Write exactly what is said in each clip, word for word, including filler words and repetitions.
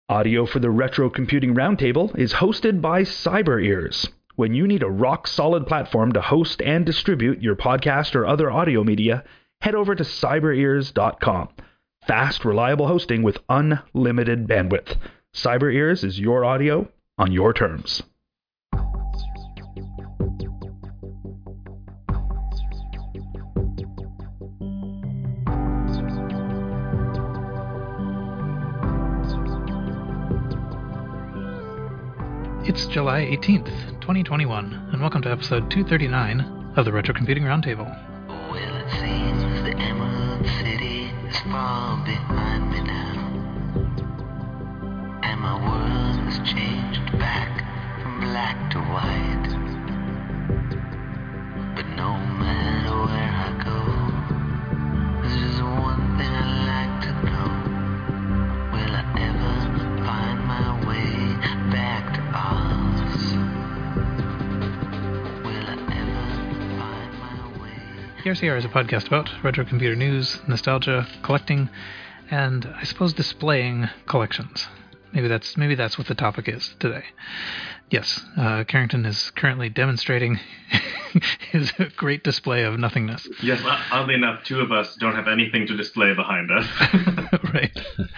Audio for the Retro Computing Roundtable is hosted by CyberEars. When you need a rock-solid platform to host and distribute your podcast or other audio media, head over to cyber ears dot com. Fast, reliable hosting with unlimited bandwidth. CyberEars is your audio on your terms. It's July eighteenth, twenty twenty-one, and welcome to episode two thirty-nine of the Retro Computing Roundtable. Well, it seems the Emerald City is far behind me now, and my world has changed back from black to white. But no matter where I go, there's just one thing I'd like to know. Will I ever find my way back to Oz? Will I ever find my way? R C R is a podcast about retro computer news, nostalgia, collecting, and I suppose displaying collections. Maybe that's maybe that's what the topic is today. Yes, uh, Carrington is currently demonstrating his great display of nothingness. Yes, oddly enough, two of us don't have anything to display behind us. Right.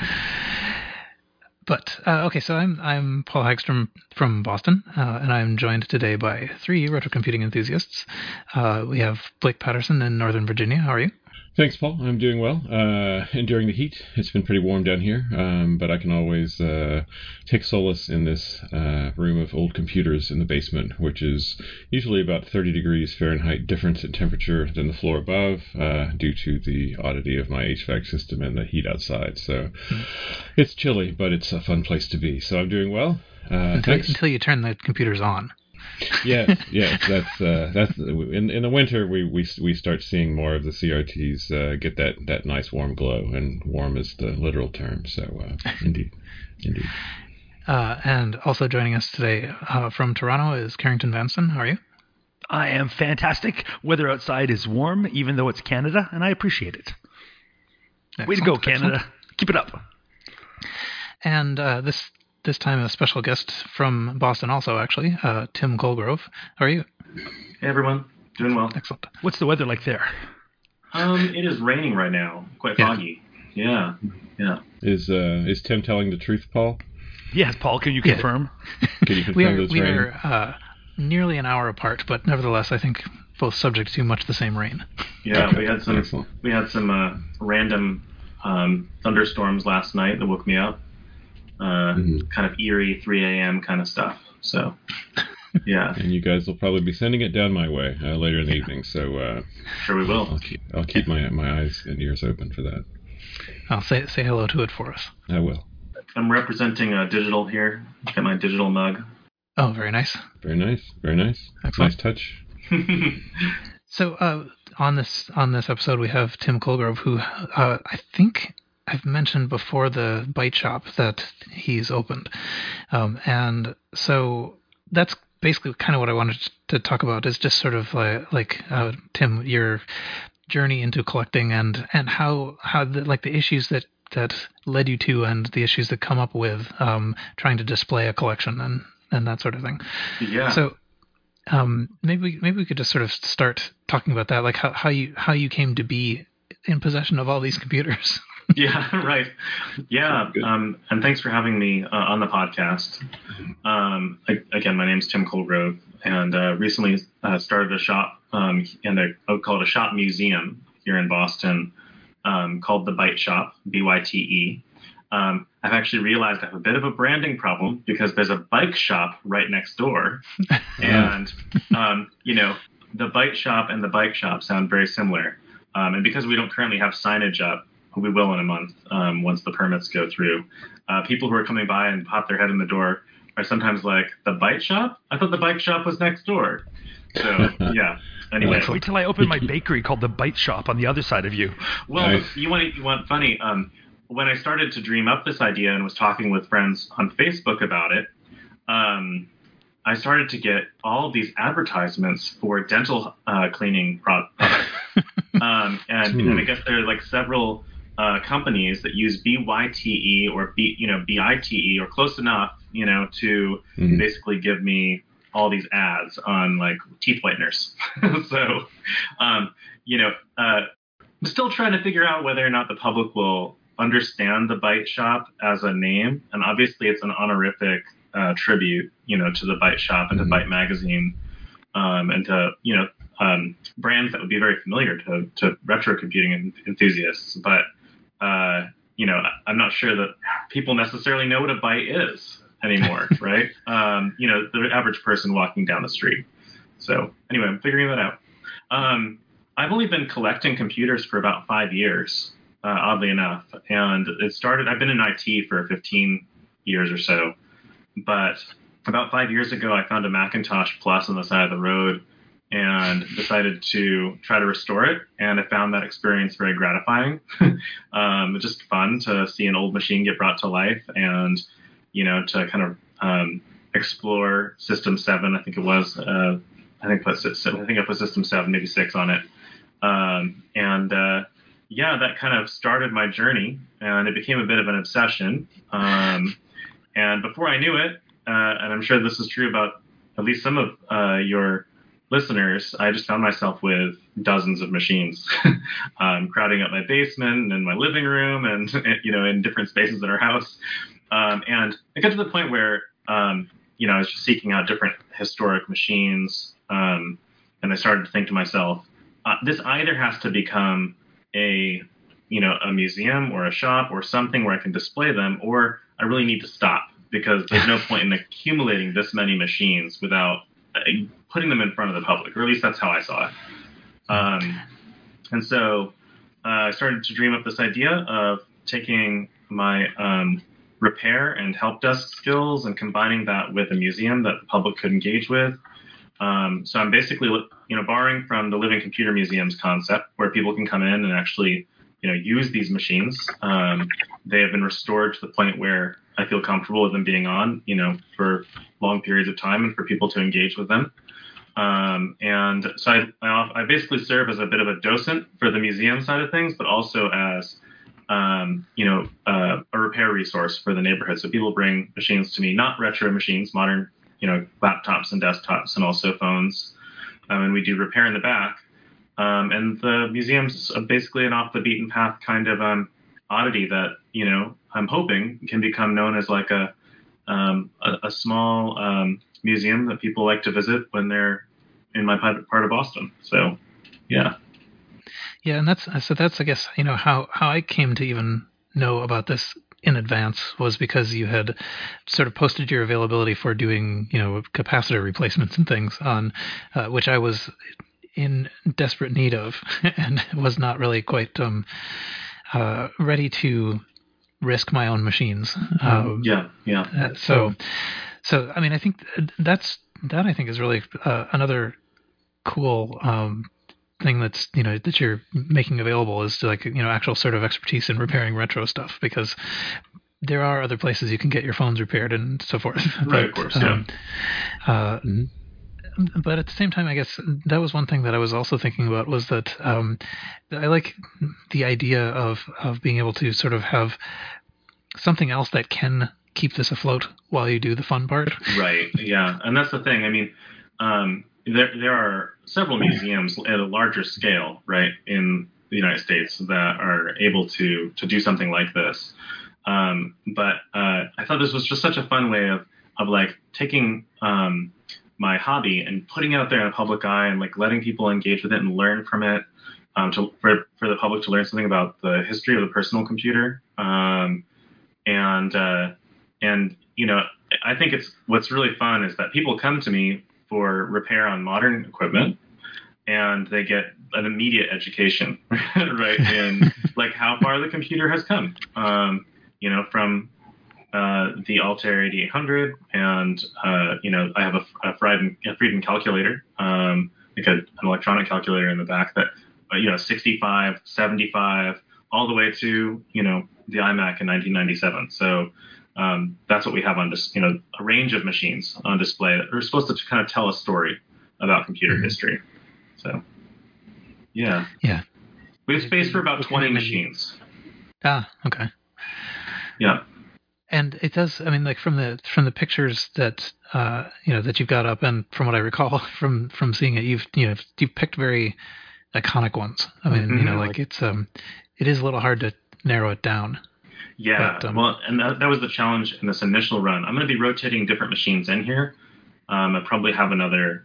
But, uh, okay, so I'm I'm Paul Hagstrom from Boston, uh, and I'm joined today by three retro computing enthusiasts. Uh, we have Blake Patterson in Northern Virginia. How are you? Thanks, Paul. I'm doing well. Uh, enduring the heat. It's been pretty warm down here, um, but I can always uh, take solace in this uh, room of old computers in the basement, which is usually about thirty degrees Fahrenheit difference in temperature than the floor above, uh, due to the oddity of my H V A C system and the heat outside. So mm. It's chilly, but it's a fun place to be. So I'm doing well. Uh, until, until you turn the computers on. yes, yes, that's uh, that's in in the winter we, we we start seeing more of the C R Ts uh, get that, that nice warm glow, and warm is the literal term. So uh, indeed, indeed. Uh, and also joining us today uh, from Toronto is Carrington Vanston. How are you? I am fantastic. Weather outside is warm, even though it's Canada, and I appreciate it. Excellent. Way to go, Canada! Excellent. Keep it up. And uh, this. This time a special guest from Boston also, actually, uh, Tim Colgrove. How are you? Hey, everyone. Doing well. Excellent. What's the weather like there? Um, it is raining right now. Quite foggy. Yeah. Yeah. yeah. Is uh, is Tim telling the truth, Paul? Yes, Paul. Can you confirm? Can you confirm we are, it's we raining? are uh, nearly an hour apart, but nevertheless, I think both subject to much the same rain. Yeah, okay. we had some Excellent. we had some uh, random um, thunderstorms last night that woke me up. Uh, mm-hmm. Kind of eerie three a.m. kind of stuff. So, yeah. And you guys will probably be sending it down my way uh, later in the evening. So, uh, sure we will. I'll keep I'll keep my my eyes and ears open for that. I'll say say hello to it for us. I will. I'm representing uh, digital here. Got my digital mug. Oh, very nice. Very nice. Very nice. Excellent. Nice touch. So, uh, on this on this episode, we have Tim Colgrove, who uh, I think I've mentioned before the Byte Shop that he's opened. Um, and so that's basically kind of what I wanted to talk about, is just sort of like, like uh, Tim, your journey into collecting and, and how, how the, like the issues that, that led you to and the issues that come up with um, trying to display a collection and, and that sort of thing. Yeah. So um, maybe, maybe we could just sort of start talking about that, like how, how you, how you came to be in possession of all these computers. Yeah, right. Yeah, um, and thanks for having me uh, on the podcast. Um, I, again, my name's Tim Colgrove, and uh, recently uh, started a shop, um, and I would call it a shop museum here in Boston, um, called the Byte Shop, B Y T E. Um, I've actually realized I have a bit of a branding problem because there's a bike shop right next door, and um, you know, the Byte Shop and the bike shop sound very similar, um, and because we don't currently have signage up. We will in a month um, once the permits go through. Uh, people who are coming by and pop their head in the door are sometimes like, the Byte Shop? I thought the bike shop was next door. So, yeah. Anyway. Wait till I open my bakery called the Byte Shop on the other side of you. Well, nice. you want you want funny. Um, when I started to dream up this idea and was talking with friends on Facebook about it, um, I started to get all of these advertisements for dental uh, cleaning products. um, and, and I guess there are like several uh, companies that use B Y T E or B, you know, B I T E or close enough, you know, to Mhm. basically give me all these ads on like teeth whiteners. So, um, you know, uh, I'm still trying to figure out whether or not the public will understand the Bite Shop as a name, and obviously it's an honorific uh, tribute, you know, to the Bite Shop and Mhm. to Bite Magazine, um, and to you know um, brands that would be very familiar to, to retro computing en- enthusiasts. But uh, you know, I- I'm not sure that people necessarily know what a Bite is anymore, right? Um, you know, the average person walking down the street. So anyway, I'm figuring that out. Um, I've only been collecting computers for about five years, uh, oddly enough. And it started, I've been in I T for fifteen years or so. But about five years ago, I found a Macintosh Plus on the side of the road and decided to try to restore it. And I found that experience very gratifying. um, it's just fun to see an old machine get brought to life and, you know, to kind of um, explore System seven, I think it was. Uh, I think put I think I put System seven, maybe six on it. Um, and uh, yeah, that kind of started my journey, and it became a bit of an obsession. Um, and before I knew it, uh, and I'm sure this is true about at least some of uh, your listeners, I just found myself with dozens of machines, um, crowding up my basement and my living room, and you know, in different spaces in our house. Um, and it got to the point where um, you know, I was just seeking out different historic machines, um, and I started to think to myself, uh, this either has to become a you know a museum or a shop or something where I can display them, or I really need to stop because there's no point in accumulating this many machines without uh, putting them in front of the public, or at least that's how I saw it. Um, and so uh, I started to dream up this idea of taking my um, repair and help desk skills and combining that with a museum that the public could engage with. Um, so I'm basically, you know, borrowing from the Living Computer Museum's concept, where people can come in and actually, you know, use these machines. Um, they have been restored to the point where I feel comfortable with them being on, you know, for long periods of time and for people to engage with them. Um, and so I, I, I basically serve as a bit of a docent for the museum side of things, but also as, um, you know, uh, a repair resource for the neighborhood. So people bring machines to me, not retro machines, modern, you know, laptops and desktops and also phones. Um, and we do repair in the back. Um, and the museum's basically an off the beaten path kind of um, oddity that, you know, I'm hoping can become known as like a, um, a, a small um, museum that people like to visit when they're in my part of Boston. So, yeah. Yeah, and that's so that's I guess you know how how I came to even know about this in advance was because you had sort of posted your availability for doing you know capacitor replacements and things on uh, which I was in desperate need of and was not really quite um, uh, ready to risk my own machines. Um, yeah, yeah. uh, so, so I mean, I think that's that. I think is really uh, another cool um, thing that's you know that you're making available is like you know actual sort of expertise in repairing retro stuff, because there are other places you can get your phones repaired and so forth. Right, but, of course, um, yeah. Uh, Mhm. But at the same time, I guess that was one thing that I was also thinking about was that um, I like the idea of, of being able to sort of have something else that can keep this afloat while you do the fun part. Right, yeah. And that's the thing. I mean, um, there there are several museums at a larger scale, right, in the United States that are able to to do something like this. Um, but uh, I thought this was just such a fun way of of like taking um, my hobby and putting it out there in the public eye and like letting people engage with it and learn from it. Um, to, for for the public to learn something about the history of the personal computer. Um, and uh, and you know, I think it's what's really fun is that people come to me for repair on modern equipment, and they get an immediate education, right, in like how far the computer has come. Um, you know, from uh, the Altair eighty-eight hundred, and uh, you know, I have a, a Frieden, a Frieden calculator, um, like a, an electronic calculator in the back that, uh, you know, sixty-five, seventy-five, all the way to, you know, the iMac in nineteen ninety-seven. So um, that's what we have on dis- you know, a range of machines on display that are supposed to kind of tell a story about computer mm-hmm. history. So, yeah. Yeah. We have space for about twenty machines. Ah, okay. Yeah. And it does. I mean, like from the from the pictures that uh, you know that you've got up, and from what I recall from from seeing it, you've you know you've picked very iconic ones. I mean, mm-hmm. you know, like it's um, it is a little hard to narrow it down. Yeah. But, um, well, and that, that was the challenge in this initial run. I'm going to be rotating different machines in here. Um, I probably have another,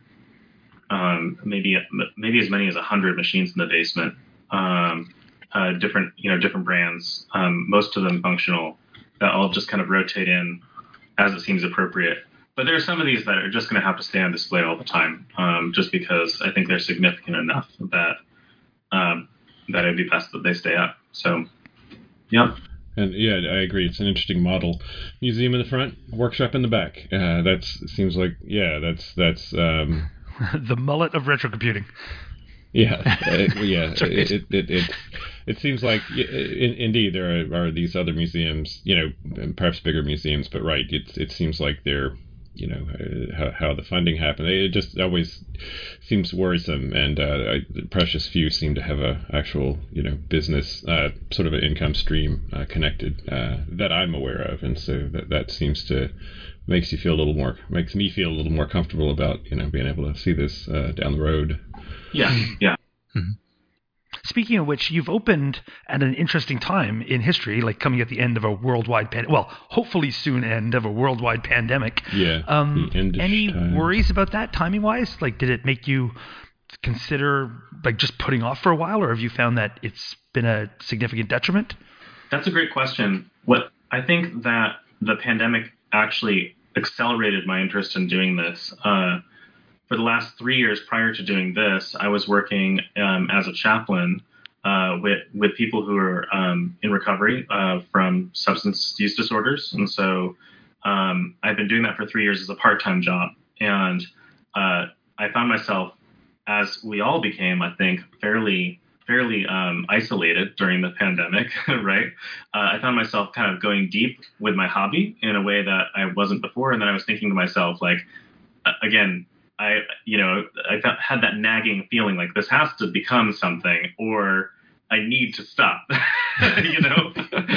um, maybe maybe as many as a hundred machines in the basement. Um, uh, different you know different brands. Um, most of them functional. That I'll just kind of rotate in as it seems appropriate. But there are some of these that are just going to have to stay on display all the time, um, just because I think they're significant enough that um, that it'd be best that they stay up. So, yeah. And yeah, I agree. It's an interesting model. Museum in the front, workshop in the back. Uh, that's seems like yeah, that's that's um, the mullet of retrocomputing. Yeah, uh, yeah. It, it, it it it seems like in, indeed there are, are these other museums, you know, perhaps bigger museums, but right, it it seems like they're, you know, uh, how how the funding happened. It just always seems worrisome, and uh, I, precious few seem to have a actual, you know, business uh, sort of an income stream uh, connected uh, that I'm aware of, and so that that seems to makes you feel a little more makes me feel a little more comfortable about, you know, being able to see this uh, down the road. Yeah, yeah. Mm-hmm. Speaking of which, you've opened at an interesting time in history, like coming at the end of a worldwide pan- well, hopefully soon end of a worldwide pandemic. Yeah. Um, the end any time. worries about that timing-wise? Like, did it make you consider like just putting off for a while, or have you found that it's been a significant detriment? That's a great question. What I think that the pandemic actually accelerated my interest in doing this. Uh, For the last three years prior to doing this, I was working um, as a chaplain uh, with with people who are um, in recovery uh, from substance use disorders, and so um, I've been doing that for three years as a part-time job. And uh, I found myself, as we all became, I think, fairly fairly um, isolated during the pandemic, right? Uh, I found myself kind of going deep with my hobby in a way that I wasn't before, and then I was thinking to myself, like, again. I, you know, I th- had that nagging feeling like this has to become something, or I need to stop. you know,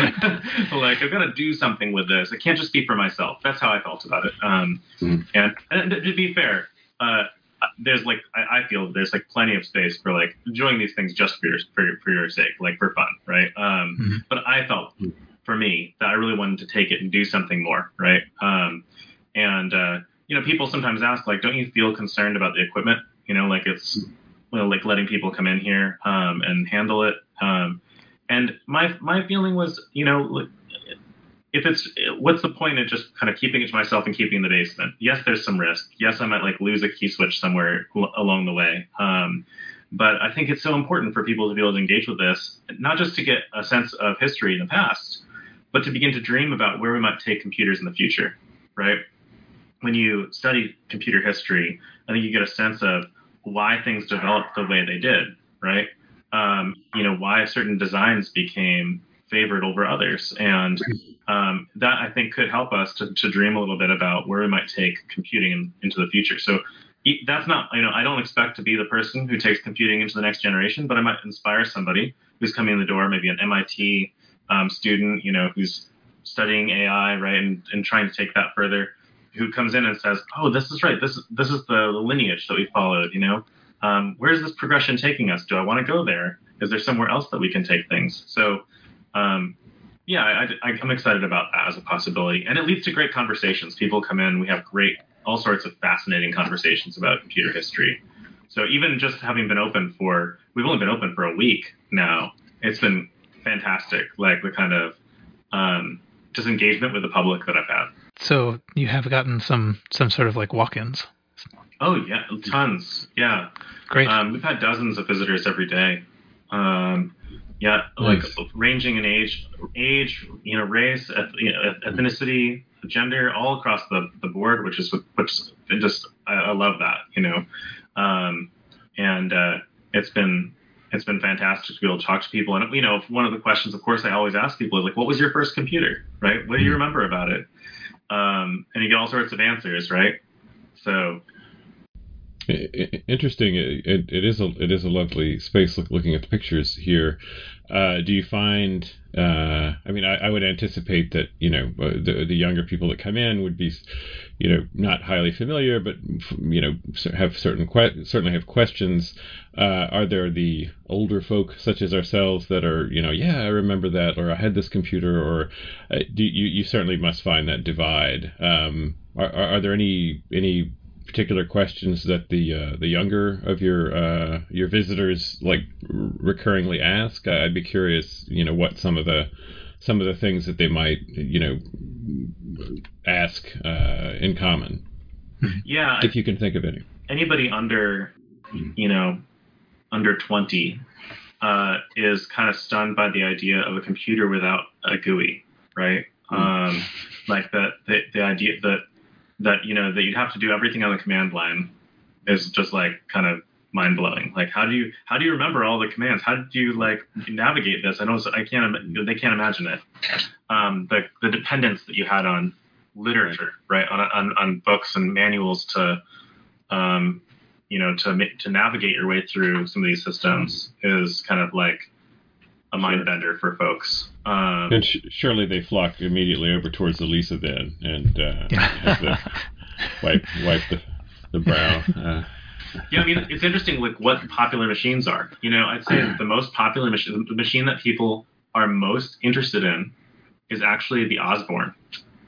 like I've got to do something with this. It can't just be for myself. That's how I felt about it. Um, mm-hmm. and, and to be fair, uh, there's like I, I feel there's like plenty of space for like enjoying these things just for your for your, for your sake, like for fun, right? Um, mm-hmm. But I felt for me that I really wanted to take it and do something more, right? Um, and uh, you know, people sometimes ask, like, don't you feel concerned about the equipment? You know, like it's, well, like letting people come in here um, and handle it. Um, and my my feeling was, you know, if it's, what's the point of just kind of keeping it to myself and keeping in the basement? Yes, there's some risk. Yes, I might like lose a key switch somewhere l- along the way. Um, but I think it's so important for people to be able to engage with this, not just to get a sense of history in the past, but to begin to dream about where we might take computers in the future, right? When you study computer history, I think you get a sense of why things developed the way they did, right? Um, you know, why certain designs became favored over others. And um, that, I think, could help us to, to dream a little bit about where we might take computing in, into the future. So that's not, you know, I don't expect to be the person who takes computing into the next generation, but I might inspire somebody who's coming in the door, maybe an M I T um, student, you know, who's studying A I, right, and, and trying to take that further, who comes in and says, oh, this is right. This is this is the lineage that we followed, you know. Um, where's this progression taking us? Do I want to go there? Is there somewhere else that we can take things? So, um, yeah, I, I, I'm excited about that as a possibility. And it leads to great conversations. People come in. We have great, all sorts of fascinating conversations about computer history. So even just having been open for, we've only been open for a week now. It's been fantastic, like the kind of um, just engagement with the public that I've had. So you have gotten some, some sort of like walk-ins. Oh yeah, tons. Yeah, great. Um, we've had dozens of visitors every day. Um, yeah, nice. Like ranging in age, age, you know, race, eth- you know, ethnicity, gender, all across the, the board, which is which just I, I love that, you know, um, and uh, it's been it's been fantastic to be able to talk to people. And you know, one of the questions, of course, I always ask people is like, what was your first computer, right? What do you remember about it? Um, and you get all sorts of answers, right? So interesting. It, it is a it is a lovely space. Look, looking at the pictures here, Uh, do you find? Uh, I mean, I, I would anticipate that you know uh, the the younger people that come in would be, you know, not highly familiar, but you know have certain que- certainly have questions. Uh, are there the older folk such as ourselves that are you know yeah I remember that, or I had this computer, or uh, do you you certainly must find that divide. Um, are, are are there any any particular questions that the uh, the younger of your uh, your visitors like r- recurringly ask? I'd be curious, you know, what some of the some of the things that they might, you know, ask uh, in common. Yeah, if you can think of any. Anybody under, you know, under twenty uh, is kind of stunned by the idea of a computer without a G U I, right? Mm. Um, like that, the, the idea that that you know that you'd have to do everything on the command line is just like kind of mind blowing. Like how do you how do you remember all the commands? How do you like navigate this? I know I can't they can't imagine it. Um, the the dependence that you had on literature, right? On on, on books and manuals to um, you know to to navigate your way through some of these systems is kind of like a mind bender for folks. Um, and sh- surely they flock immediately over towards the Lisa then, and uh, have the wipe wipe the the brow. Uh, yeah, I mean it's interesting like what popular machines are. You know, I'd say the most popular machine, the machine that people are most interested in, is actually the Osborne.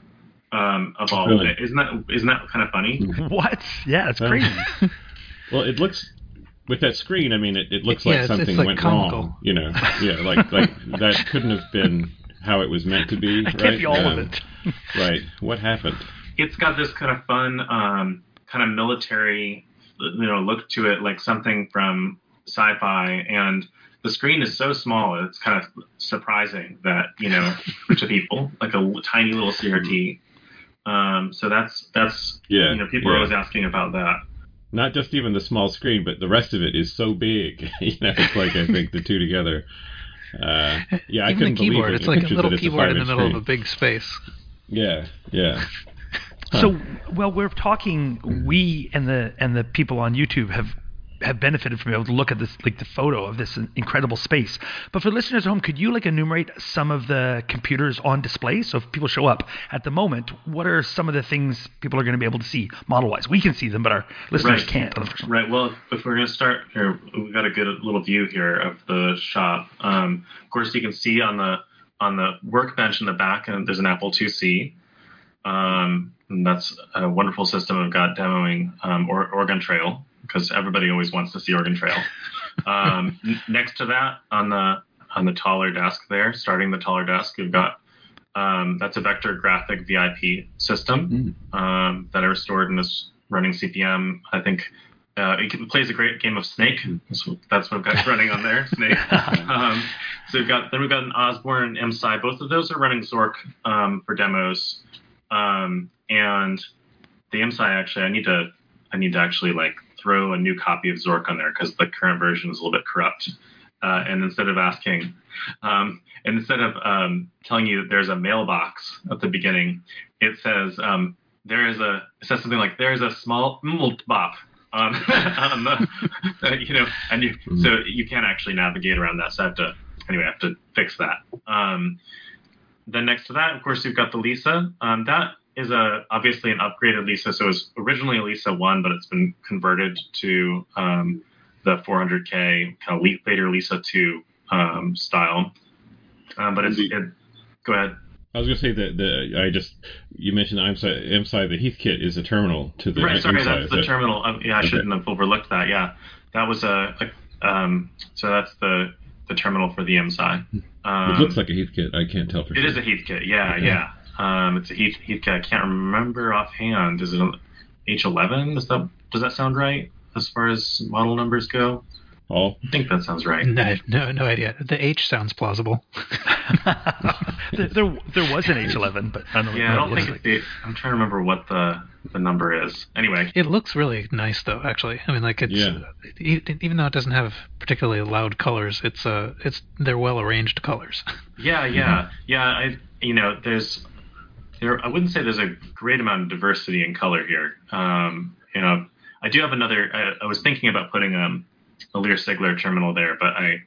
Um, of all, really? isn't that isn't that kind of funny? What? Yeah, it's crazy. Well, it looks. With that screen, I mean, it, it looks yeah, like it's, something it's like went comical. wrong. You know, yeah, like like that couldn't have been how it was meant to be. That right? can't be all um, of it. Right. What happened? It's got this kind of fun, um, kind of military, you know, look to it, like something from sci-fi. And the screen is so small, it's kind of surprising that you know to people, like a tiny little C R T. Um, so that's that's yeah, you know, people yeah. are always asking about that. Not just even the small screen, but the rest of it is so big. you know, it's like I think the two together. Uh, yeah, I Even couldn't the keyboard, believe it. it's like a little it's keyboard a in the middle screen. of a big space. Yeah, yeah. Huh. So, well, we're talking. We and the and the people on YouTube have have benefited from being able to look at this, like the photo of this incredible space. But for listeners at home, could you like enumerate some of the computers on display? So if people show up at the moment, what are some of the things people are going to be able to see model-wise? We can see them, but our listeners right. can't. Right. Well, if we're going to start here, we've got a good little view here of the shop. Um, of course, you can see on the on the workbench in the back, and there's an Apple two C. Um, and that's a wonderful system I've got demoing um, or, Oregon Trail, because everybody always wants to see Oregon Trail. Um, n- next to that, on the on the taller desk there, starting the taller desk, we've got um, that's a vector graphic V I P system mm. um, that I restored and is running C P M. I think uh, it plays a great game of Snake. So that's what I've got running on there, Snake. um, so we've got then we've got an Osborne and M S I. Both of those are running Zork um, for demos, um, and the M S I actually I need to I need to actually like. throw a new copy of Zork on there because the current version is a little bit corrupt. Uh, and instead of asking, um, and instead of um, telling you that there's a mailbox at the beginning, it says um, there is a it says something like there is a small multbop on, on the uh, you know, and you mm-hmm. so you can't actually navigate around that. So I have to anyway, I have to fix that. Um, then next to that, of course, you've got the Lisa. Um, that is a obviously an upgraded Lisa. So it was originally a Lisa one, but it's been converted to um, the four hundred K kind of later Lisa two um, style. Um, but it's it, go ahead. I was going to say that the I just you mentioned the M S I, the Heathkit is a terminal to the right. Sorry, M S I, that's the that... terminal. Uh, yeah, I okay. shouldn't have overlooked that. Yeah, that was a, a um, so that's the the terminal for the M S I. Um, it looks like a Heathkit. I can't tell for it sure. It is a Heathkit. Yeah, okay. yeah. Um, it's a Heath Heathkit. I can't remember offhand. Is it an H eleven? Does that does that sound right as far as model numbers go? Oh, I think that sounds right. No, no, no idea. The H sounds plausible. there, there, there was an H eleven, but I don't know. Yeah, I don't think like. it, I'm trying to remember what the the number is. Anyway, it looks really nice, though. Actually, I mean, like it's yeah. it, even though it doesn't have particularly loud colors, it's uh, it's they're well arranged colors. Yeah, yeah, yeah. I you know, there's there. I wouldn't say there's a great amount of diversity in color here. Um, you know, I do have another. I, I was thinking about putting um. a Lear Sigler terminal there, but I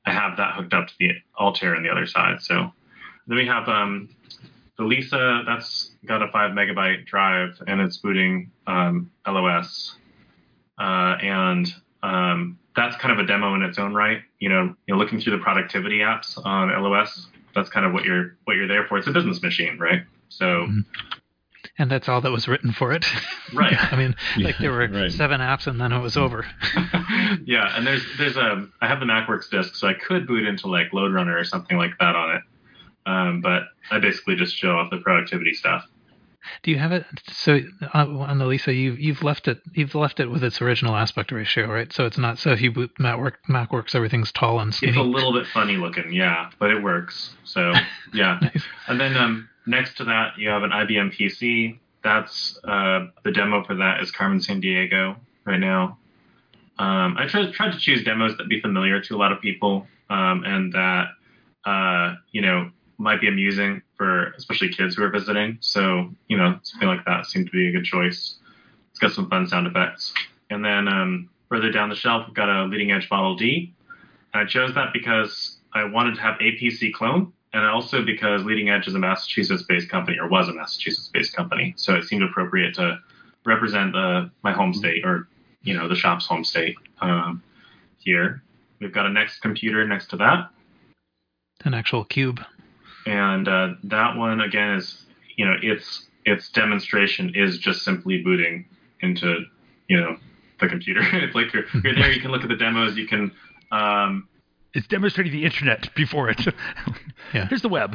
I have that hooked up to the Altair on the other side. So then we have um, the Lisa. That's got a five megabyte drive, and it's booting um, L O S. Uh, and um, that's kind of a demo in its own right. You know, you know, looking through the productivity apps on L O S, that's kind of what you're what you're there for. It's a business machine, right? So, mm-hmm. And that's all that was written for it, right? I mean, like there were right. seven apps, and then it was over. Yeah, and there's there's a I have the MacWorks disk, so I could boot into like LoadRunner or something like that on it. Um, but I basically just show off the productivity stuff. Do you have it? So on the Lisa, you've you've left it you've left it with its original aspect ratio, right? So it's not so if you boot MacWorks, MacWorks everything's tall and skinny. It's a little bit funny looking, yeah, but it works. So yeah, Nice. And then um, next to that you have an I B M P C. That's uh, the demo for that is Carmen Sandiego right now. Um, I tried tried to choose demos that be familiar to a lot of people um, and that uh, you know. might be amusing for especially kids who are visiting. So, you know, something like that seemed to be a good choice. It's got some fun sound effects. And then um, further down the shelf, we've got a Leading Edge Model D. And I chose that because I wanted to have a P C clone, and also because Leading Edge is a Massachusetts-based company, or was a Massachusetts-based company. So it seemed appropriate to represent the, my home state, or, you know, the shop's home state um, here. We've got a Next computer next to that. An actual cube. And uh, that one, again, is, you know, its its demonstration is just simply booting into, you know, the computer. It's like you're, you're there, you can look at the demos, you can... Um, it's demonstrating the internet before it. Yeah. Here's the web.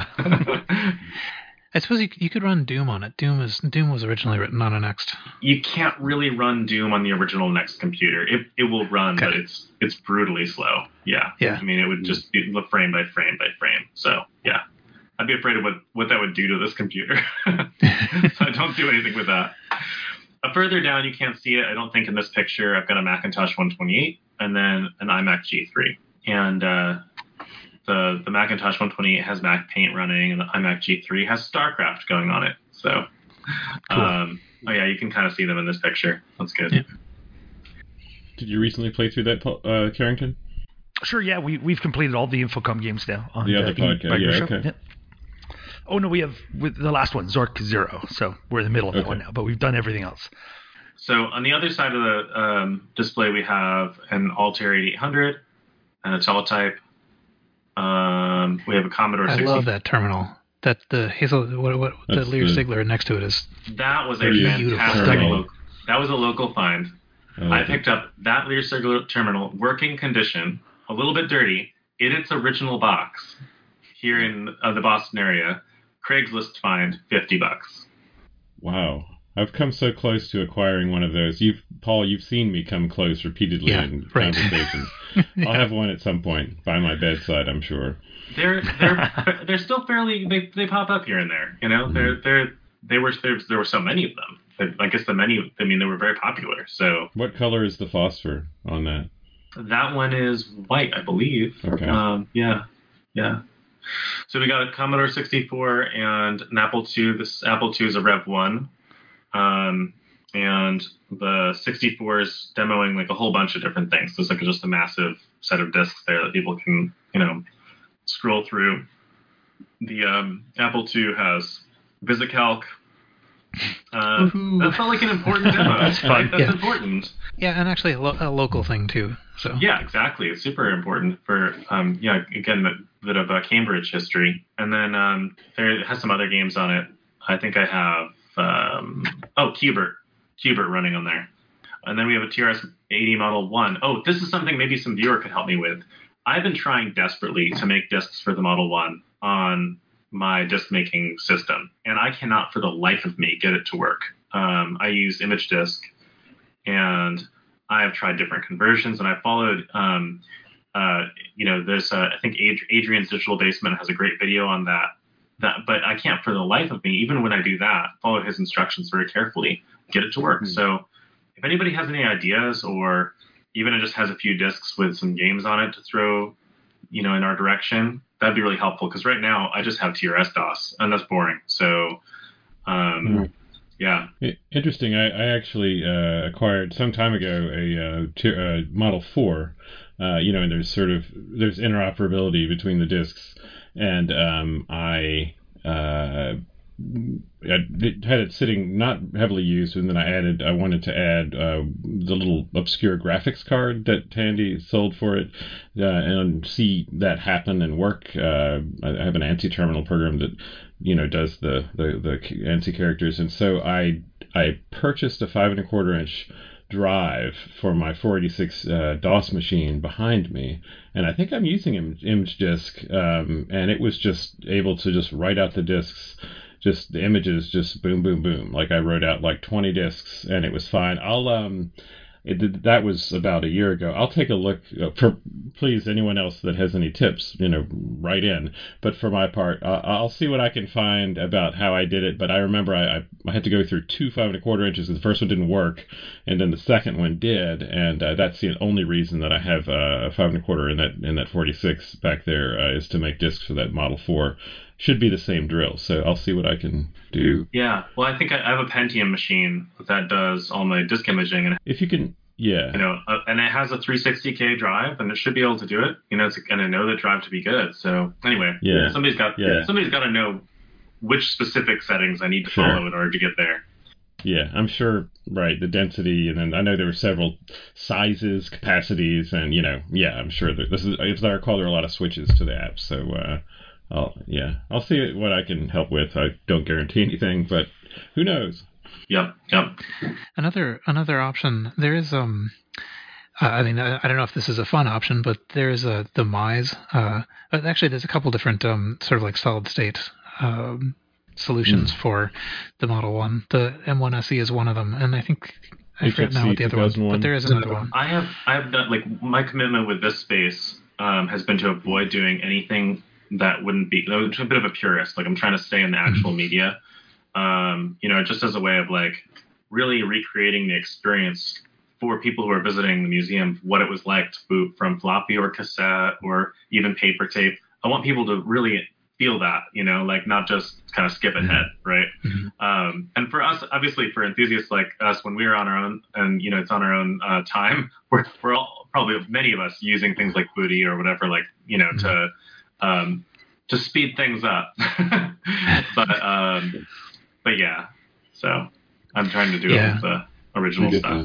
I suppose you, you could run Doom on it. Doom is Doom was originally written on a Next. You can't really run Doom on the original Next computer. It it will run, okay. But it's it's brutally slow. Yeah. Yeah. I mean, it would just be frame by frame by frame. So, yeah. I'd be afraid of what, what that would do to this computer. So I don't do anything with that. Uh, further down, you can't see it, I don't think, in this picture. I've got a Macintosh one twenty-eight and then an iMac G three. And uh, the the Macintosh one twenty-eight has Mac Paint running, and the iMac G three has StarCraft going on it. So, cool. um, oh yeah, you can kind of see them in this picture. That's good. Yeah. Did you recently play through that, uh, Carrington? Sure, yeah. We, we've completed all the Infocom games now. On the other podcast, yeah, okay. Yeah. Oh, no, we have with the last one, Zork Zero. So we're in the middle of okay. that one now, but we've done everything else. So on the other side of the um, display, we have an Altair eighty-eight hundred and a teletype. Um, we have a Commodore I sixty. love that terminal. That the Hazel, what, what the Lear the, Sigler next to it is. That was a beautiful. fantastic local. That was a local find. Oh, I picked up that Lear Sigler terminal, working condition, a little bit dirty, in its original box here in uh, the Boston area. Craigslist find, fifty bucks. Wow. I've come so close to acquiring one of those. You've, Paul, you've seen me come close repeatedly yeah, in right. conversations. yeah. I'll have one at some point by my bedside, I'm sure. They're they're they're still fairly they they pop up here and there. You know, mm-hmm. they're they're they were there, there were so many of them. I guess the many. I mean, they were very popular. So what color is the phosphor on that? That one is white, I believe. Okay. Um, yeah, yeah. So we got a Commodore sixty-four and an Apple two. This Apple two is a Rev one. Um, and the sixty-four is demoing like a whole bunch of different things. There's like just a massive set of disks there that people can, you know, scroll through. The um, Apple two has VisiCalc. Uh, that felt like an important demo. That's fun. That's yeah. important. Yeah, and actually a, lo- a local thing too. So yeah, exactly. It's super important for um, yeah. Again, a bit of uh, Cambridge history, and then um, there it has some other games on it. I think I have um, oh Qbert, Qbert running on there, and then we have a T R S eighty Model One. Oh, this is something maybe some viewer could help me with. I've been trying desperately to make discs for the Model One on my disc making system, and I cannot for the life of me get it to work. Um, I use ImageDisk, and I have tried different conversions, and I followed, um, uh, you know, there's, uh, I think Ad- Adrian's Digital Basement has a great video on that, that, but I can't for the life of me, even when I do that, follow his instructions very carefully, get it to work. Mm-hmm. So if anybody has any ideas, or even it just has a few discs with some games on it to throw, you know, in our direction, that'd be really helpful. Because right now I just have T R S DOS, and that's boring. So, um, mm-hmm. yeah. Interesting. I, I actually uh, acquired some time ago a uh, t- uh, Model four uh, you know, and there's sort of there's interoperability between the disks, and um, I. Uh, I had it sitting not heavily used, and then I added. I wanted to add uh, the little obscure graphics card that Tandy sold for it, uh, and see that happen and work. Uh, I have an ANSI terminal program that, you know, does the the, the ANSI characters, and so I I purchased a five and a quarter inch drive for my four eighty-six uh, DOS machine behind me, and I think I'm using Im- ImageDisk, um, and it was just able to just write out the disks. Just the images, just boom, boom, boom. Like I wrote out like twenty discs, and it was fine. I'll um, it, that was about a year ago. I'll take a look. Uh, for please, anyone else that has any tips, you know, write in. But for my part, uh, I'll see what I can find about how I did it. But I remember I, I, I had to go through two five and a quarter inches. The first one didn't work, and then the second one did, and uh, that's the only reason that I have uh, a five and a quarter in that in that forty-six back there uh, is to make discs for that Model four. Should be the same drill, so I'll see what I can do. Yeah, well, I think I have a Pentium machine that does all my disk imaging, and if you can, yeah, you know, uh, and it has a three sixty K drive, and it should be able to do it. You know, it's, and I know the drive to be good. So anyway, yeah, somebody's got yeah. somebody's got to know which specific settings I need to sure. follow in order to get there. Yeah, I'm sure. Right, the density, and then I know there were several sizes, capacities, and you know, yeah, I'm sure that this is. As I recall, there are a lot of switches to the app, so. Uh, I'll, yeah, I'll see what I can help with. I don't guarantee anything, but who knows? Yep, yep. Another another option. There is um, uh, I mean, I, I don't know if this is a fun option, but there is a the Mize. Uh, actually, there's a couple different um, sort of like solid state um, solutions mm. for the Model One. The M one S E is one of them, and I think I forget now what the other one. But there is another one. I have I have done like my commitment with this space um, has been to avoid doing anything that wouldn't be a bit of a purist. Like I'm trying to stay in the actual media, um, you know, just as a way of like really recreating the experience for people who are visiting the museum, what it was like to boot from floppy or cassette or even paper tape. I want people to really feel that, you know, like not just kind of skip ahead, right? Mm-hmm. Um, and for us, obviously, for enthusiasts like us, when we are on our own and, you know, it's on our own uh, time, we're, we're all probably many of us using things like Booty or whatever, like, you know, mm-hmm. to Um, to speed things up, but um, but yeah, so I'm trying to do yeah. it with the original stuff.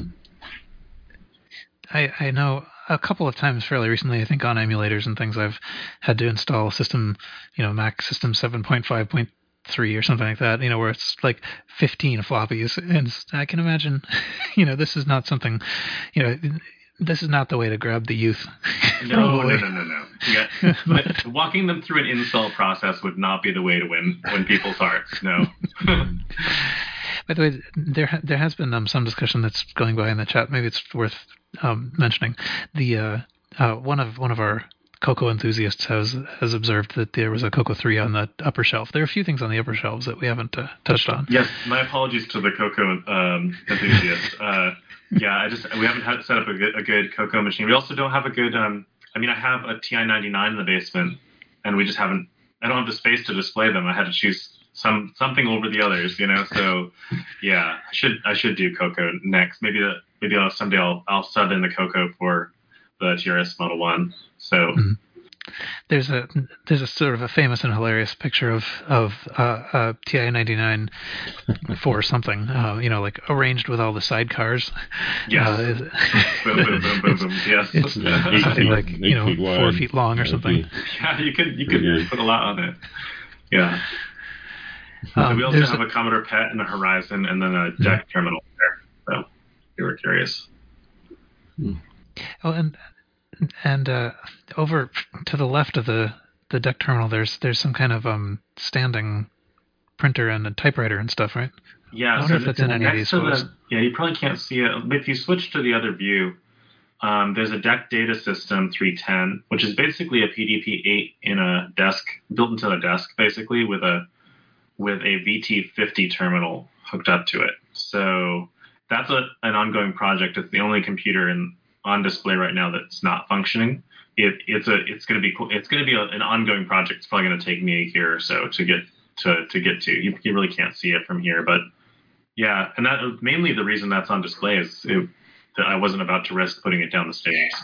I I know a couple of times fairly recently, I think on emulators and things, I've had to install a system, you know, Mac System seven point five point three or something like that, you know, where it's like fifteen floppies, and I can imagine, you know, this is not something, you know. This is not the way to grab the youth. No, no, no, no, no. Yeah. But walking them through an install process would not be the way to win win people's hearts. No. By the way, there there has been um, some discussion that's going by in the chat. Maybe it's worth um, mentioning. The uh, uh, one of one of our Coco enthusiasts has has observed that there was a Coco three on the upper shelf. There are a few things on the upper shelves that we haven't uh, touched on. Yes, my apologies to the Coco um, enthusiasts. Uh, yeah, I just we haven't had set up a good, a good Coco machine. We also don't have a good. Um, I mean, I have a T I ninety-nine in the basement, and we just haven't. I don't have the space to display them. I had to choose some something over the others, you know. So, yeah, I should I should do Coco next. Maybe the maybe I'll, someday I'll I'll sub in the Coco for the T R S Model One. So. Mm-hmm. There's a there's a sort of a famous and hilarious picture of of uh, uh, T I ninety-nine for something, uh, you know, like arranged with all the sidecars. Yes. Uh, boom, boom, boom, boom, boom. Yes. It's eight something feet, like you know feet wide, four feet long or something. Feet. Yeah, you could you could yeah. put a lot on it. Yeah. Um, we also have a, a Commodore P E T and a Horizon, and then a D E C mm-hmm. terminal there. So if you were curious. Oh, and. And uh, over to the left of the, the D E C terminal, there's there's some kind of um standing printer and a typewriter and stuff, right? Yeah. I wonder so if that's in any of these photos. The, yeah, you probably can't see it. If you switch to the other view, um, there's a D E C Data System three ten, which is basically a P D P eight in a desk, built into a desk, basically with a with a V T fifty terminal hooked up to it. So that's a, an ongoing project. It's the only computer in on display right now that's not functioning. It, it's a it's going to be cool. It's going to be a, an ongoing project. It's probably going to take me a year or so to get to to get to. You, you really can't see it from here, but yeah. And that mainly the reason that's on display is it, that I wasn't about to risk putting it down the stairs.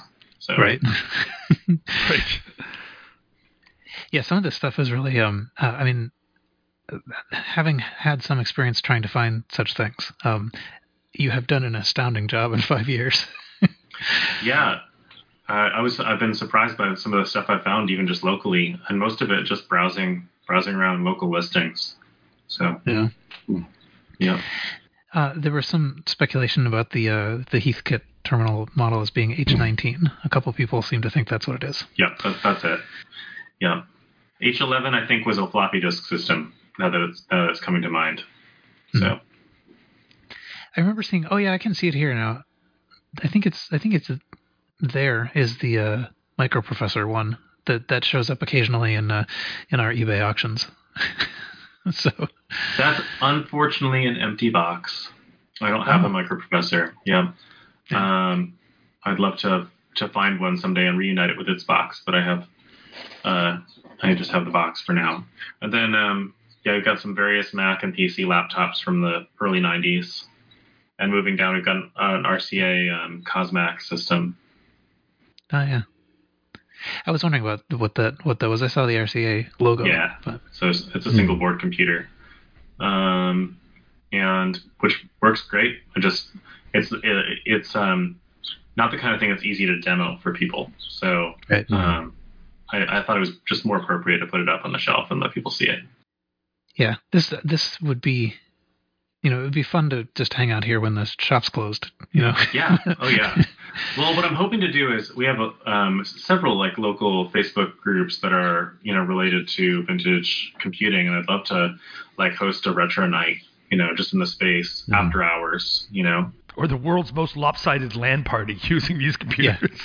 So Right. Right. Yeah, some of this stuff is really, um, uh, I mean, uh, having had some experience trying to find such things, um, you have done an astounding job in five years. Yeah, uh, I was. I've been surprised by some of the stuff I found, even just locally, and most of it just browsing, browsing around local listings. So Yeah. yeah, Uh, there was some speculation about the uh, the Heathkit terminal model as being H nineteen. A couple people seem to think that's what it is. yeah, that, that's it. Yeah, H eleven I think was a floppy disk system. Now that it's now that it's coming to mind. So I remember seeing. Oh yeah, I can see it here now. I think it's. I think it's. There is the uh, microprofessor one that, that shows up occasionally in uh, in our eBay auctions. So that's unfortunately an empty box. I don't have Oh. a microprofessor. Yeah. Um, I'd love to to find one someday and reunite it with its box, but I have uh, I just have the box for now. And then um, yeah, we've got some various Mac and P C laptops from the early nineties. And moving down, we've got an, uh, an R C A um, Cosmac system. Oh yeah, I was wondering what what that what that was. I saw the R C A logo. Yeah. But So it's, it's a single board computer, um, and which works great. It just it's it, it's um, not the kind of thing that's easy to demo for people. So Right. um, I, I thought it was just more appropriate to put it up on the shelf and let people see it. yeah, this this would be, you know, it would be fun to just hang out here when the shop's closed. You know. Yeah. Oh yeah. Well, what I'm hoping to do is we have a, um, several like local Facebook groups that are, you know, related to vintage computing, and I'd love to like host a retro night, you know, just in the space Mhm. after hours, you know. Or the world's most lopsided LAN party using these computers.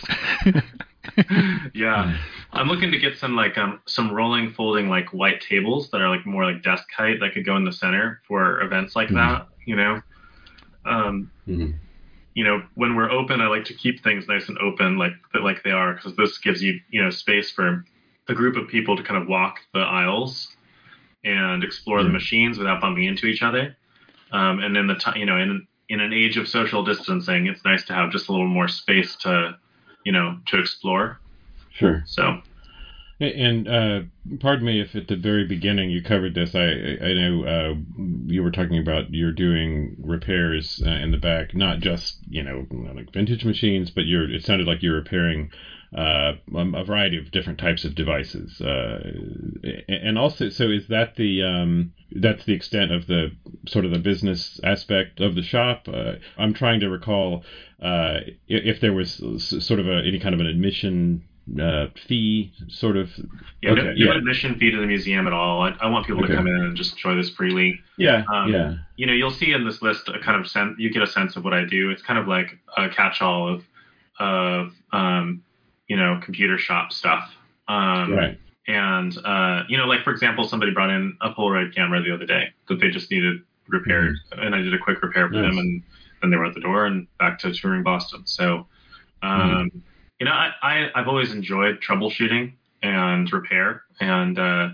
Yeah. I'm looking to get some like um some rolling folding like white tables that are like more like desk height that could go in the center for events like Mhm. that, you know. Um Mhm. you know, when we're open, I like to keep things nice and open, like like they are, because this gives you, you know, space for a group of people to kind of walk the aisles and explore the Yeah. machines without bumping into each other. Um, and in the time, you know, in in an age of social distancing, it's nice to have just a little more space to, you know, to explore. Sure. So And uh, pardon me if at the very beginning you covered this. I I know uh, you were talking about you're doing repairs uh, in the back, not just you know like vintage machines, but you're. It sounded like you're repairing uh, a variety of different types of devices. Uh, and also, so is that the um, that's the extent of the sort of the business aspect of the shop? Uh, I'm trying to recall uh, if there was sort of a, any kind of an admission. Uh, fee sort of yeah, okay, no, no yeah. admission fee to the museum at all. I, I want people Okay. to come in and just enjoy this freely. Yeah, Um, yeah, You know, you'll see in this list a kind of sense. You get a sense of what I do. It's kind of like a catch-all of, of um, you know, computer shop stuff. Um, right. And uh, you know, like for example, somebody brought in a Polaroid camera the other day that they just needed repaired, and I did a quick repair for Nice. them, and then they were at the door and back to touring Boston. So, um, you know, I, I I've always enjoyed troubleshooting and repair, and uh,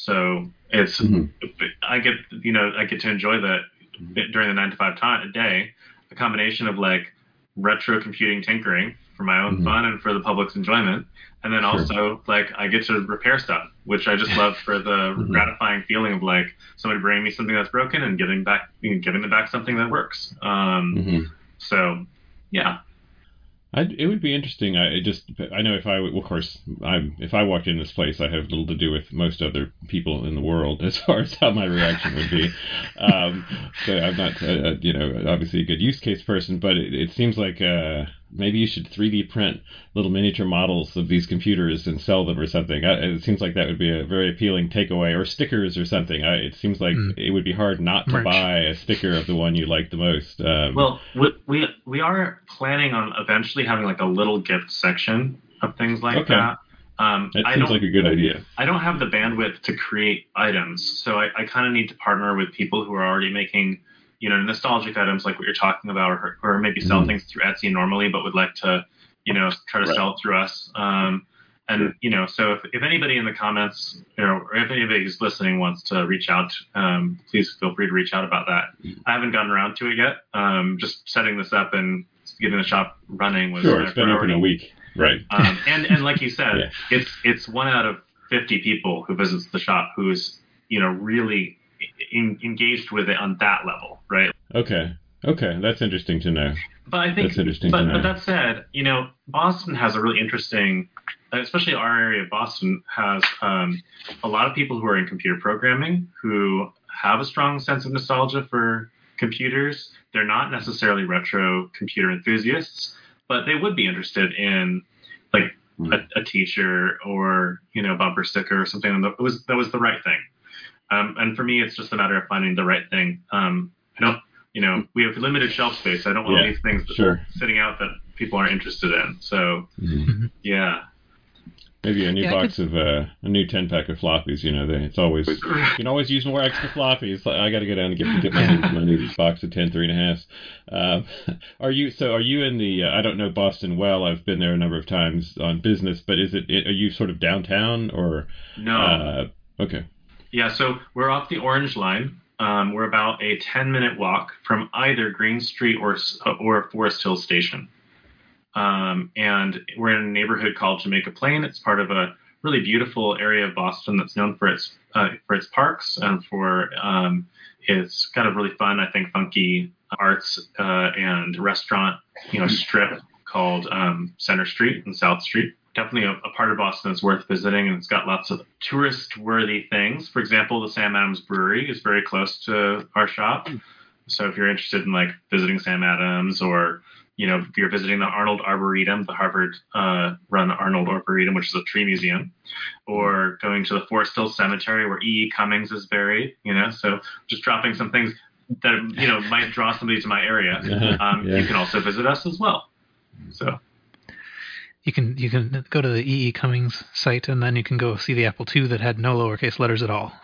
so it's Mhm. I get you know I get to enjoy that during the nine to five time a day, a combination of like retro computing tinkering for my own Mhm. fun and for the public's enjoyment, and then Sure. also like I get to repair stuff, which I just love for the Mhm. gratifying feeling of like somebody bringing me something that's broken and giving back giving them back something that works. Um, Mhm. So yeah. I'd, it would be interesting. I it just I know if I well, of course I'm if I walked in this place, I have little to do with most other people in the world as far as how my reaction would be. Um, so I'm not uh, you know obviously a good use case person, but it, it seems like uh, maybe you should three D print little miniature models of these computers and sell them or something. I, it seems like that would be a very appealing takeaway, or stickers or something. I, it seems like Mm. it would be hard not to Merch. buy a sticker of the one you like the most. Um, Well, we, we we are planning on eventually having like a little gift section of things like Okay. that. Um, that I seems don't like a good idea. I don't have the bandwidth to create items, so I, I kind of need to partner with people who are already making, you know, nostalgic items like what you're talking about, or, or maybe sell Mhm. things through Etsy normally, but would like to, you know, try to Right. sell it through us. Um, and Sure. you know, so if, if anybody in the comments, you know, or if anybody who's listening wants to reach out, um, please feel free to reach out about that. I haven't gotten around to it yet. Um, just setting this up and getting the shop running was Sure, my it's been open priority. a week. Right. Um, and and like you said, Yeah. it's it's one out of fifty people who visits the shop who's you know really in, engaged with it on that level, right? Okay. Okay, that's interesting to know. But I think, That's interesting but, to know. but that said, you know, Boston has a really interesting, especially our area of Boston has um, a lot of people who are in computer programming who have a strong sense of nostalgia for computers. They're not necessarily retro computer enthusiasts, but they would be interested in like a, a teacher or, you know, bumper sticker or something that was, that was the right thing. Um, and for me, it's just a matter of finding the right thing. Um, I don't, you know, we have limited shelf space. I don't want Yeah, these things that sure. are sitting out that people aren't interested in. So, Mhm. yeah. Maybe a new Yeah, I box of uh, a new ten pack of floppies. You know, they, it's always you can always use more extra floppies. I got to go down and get get my new, my new box of ten three and a half. Um, are you so? Are you in the? Uh, I don't know Boston well. I've been there a number of times on business, but is it? Are you sort of downtown or? No. Uh, okay. Yeah, so we're off the Orange Line. Um, we're about a ten-minute walk from either Green Street or or Forest Hill Station. Um, and we're in a neighborhood called Jamaica Plain. It's part of a really beautiful area of Boston that's known for its uh, for its parks and for um, its kind of really fun, I think, funky arts uh, and restaurant, you know, strip called um, Center Street and South Street. Definitely a, a part of Boston that's worth visiting, and it's got lots of tourist-worthy things. For example, the Sam Adams Brewery is very close to our shop. So if you're interested in like visiting Sam Adams, or you know, if you're visiting the Arnold Arboretum, the Harvard-run uh, Arnold Arboretum, which is a tree museum, or going to the Forest Hill Cemetery where E E. Cummings is buried, you know, so just dropping some things that you know might draw somebody to my area. Um, Yeah. You can also visit us as well. So. You can you can go to the E E. Cummings site, and then you can go see the Apple two that had no lowercase letters at all.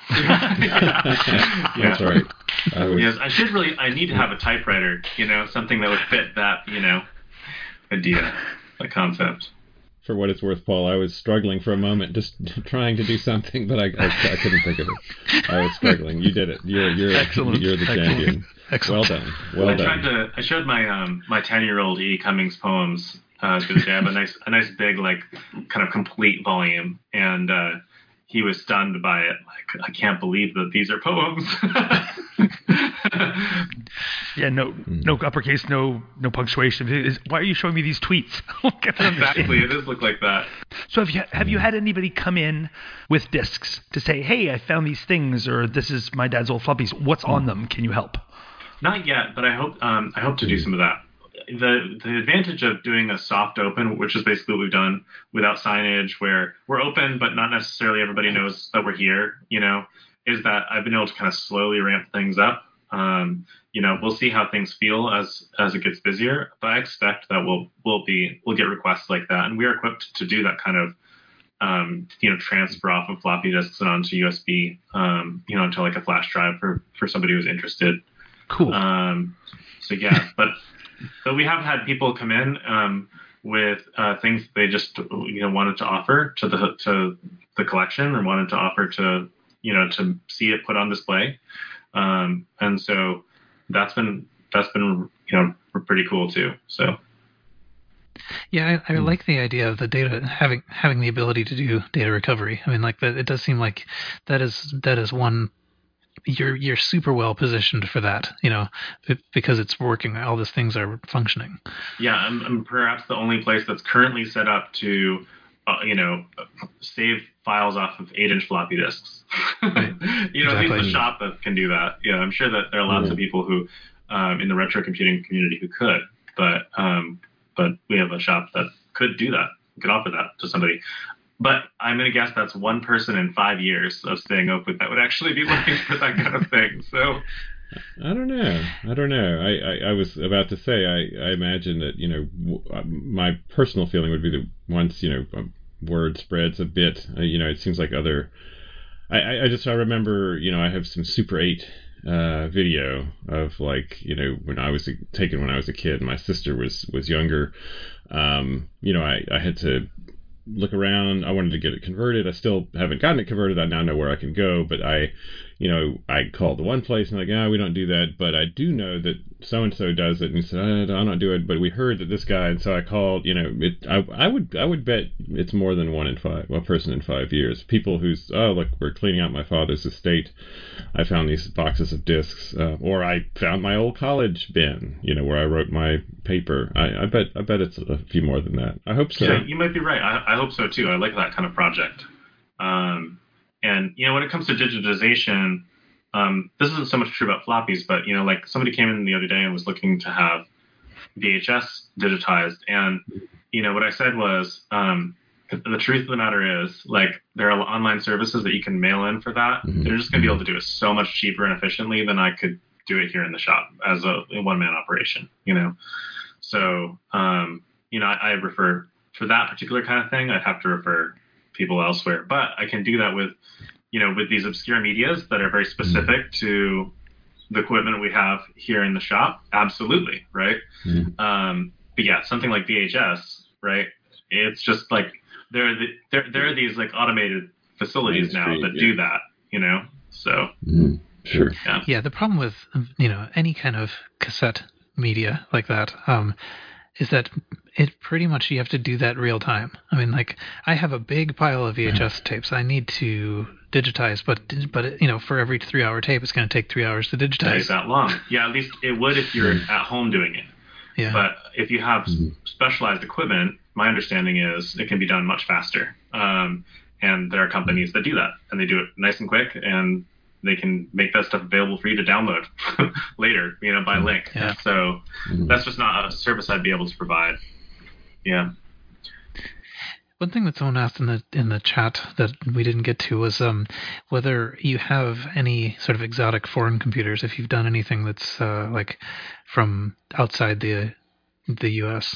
yeah. That's right. I was, Yes, I should really. I need to have a typewriter. You know, something that would fit that. You know, idea, a concept. For what it's worth, Paul, I was struggling for a moment, just trying to do something, but I, I, I couldn't think of it. I was struggling. You did it. You're you're Excellent. you're the Excellent. champion. Excellent. Well done. Well I done. tried to. I showed my um my ten year old E. Cummings poems uh, the other day. I have a nice a nice big like kind of complete volume, and uh, he was stunned by it. Like, I can't believe that these are poems. Yeah, no, no uppercase, no, no punctuation. Is- Why are you showing me these tweets? Exactly, it does look like that. So have you have you had anybody come in with discs to say, "Hey, I found these things," or "This is my dad's old floppies. What's on them? Can you help?" Not yet, but I hope um, I hope to do some of that. The the advantage of doing a soft open, which is basically what we've done without signage, where we're open but not necessarily everybody knows that we're here, you know, is that I've been able to kind of slowly ramp things up. Um, you know, we'll see how things feel as as it gets busier, but I expect that we'll we'll be we'll get requests like that, and we are equipped to do that kind of um, you know transfer off of floppy disks and onto U S B, um, you know, into like a flash drive for for somebody who's interested. Cool. Um, so yeah, but but we have had people come in um, with uh, things they just you know wanted to offer to the to the collection, or wanted to offer to you know to see it put on display, um, and so that's been that's been you know pretty cool too. So. Yeah, I, I like the idea of the data having having the ability to do data recovery. I mean, like that, it does seem like that is that is one. You're you're super well positioned for that, you know, because it's working. All these things are functioning. Yeah, I'm, I'm perhaps the only place that's currently set up to, uh, you know, save files off of eight-inch floppy disks. Right. you know, at Exactly. least the shop that can do that. Yeah, I'm sure that there are lots Mhm. of people who, um, in the retro computing community, who could, but um, but we have a shop that could do that, could offer that to somebody. But I'm going to guess that's one person in five years of staying open that would actually be looking for that kind of thing. So, I don't know. I don't know. I, I, I was about to say, I, I imagine that, you know, w- my personal feeling would be that once, you know, um, word spreads a bit, uh, you know, it seems like other, I, I- I just, I remember, you know, I have some Super eight uh, video of like, you know, when I was a, taken when I was a kid, my sister was, was younger. Um, you know, I, I had to look around. I wanted to get it converted. I still haven't gotten it converted. I now know where I can go, but I, you know, I called the one place and like, ah, we don't do that, but I do know that so and so does it. And he said, I don't do it, but we heard that this guy, and so I called. You know, it. I, I would I would bet it's more than one in five, one person in five years. People who's oh look, we're cleaning out my father's estate. I found these boxes of discs, uh, or I found my old college bin, you know, where I wrote my paper. I, I bet I bet it's a few more than that. I hope so. Yeah, you might be right. I, I hope so too. I like that kind of project. Um, and you know, when it comes to digitization. Um, this isn't so much true about floppies, but, you know, like somebody came in the other day and was looking to have V H S digitized. And, you know, what I said was, um, the truth of the matter is, like, there are online services that you can mail in for that. Mm-hmm. They're just going to be able to do it so much cheaper and efficiently than I could do it here in the shop as a, a one-man operation, you know? So, um, you know, I, I refer, for that particular kind of thing, I'd have to refer people elsewhere. But I can do that with, you know, with these obscure medias that are very specific to the equipment we have here in the shop. Absolutely. Right. Mm-hmm. Um, but yeah, something like V H S, right. It's just like, there are, the, there, there are these like automated facilities now that yeah. do that, you know? So mm-hmm. Sure. Yeah. Yeah. The problem with, you know, any kind of cassette media like that, um, is that it pretty much you have to do that real time. I mean, like I have a big pile of V H S tapes I need to digitize, but but you know, for every three hour tape, it's going to take three hours to digitize. Take that long. Yeah, at least it would if you're at home doing it. Yeah. But if you have mm-hmm. specialized equipment, my understanding is it can be done much faster. Um, and there are companies that do that, and they do it nice and quick, and they can make that stuff available for you to download later, you know, by link. Yeah. So mm-hmm. that's just not a service I'd be able to provide. Yeah. One thing that someone asked in the in the chat that we didn't get to was um, whether you have any sort of exotic foreign computers, if you've done anything that's uh, like from outside the the U S.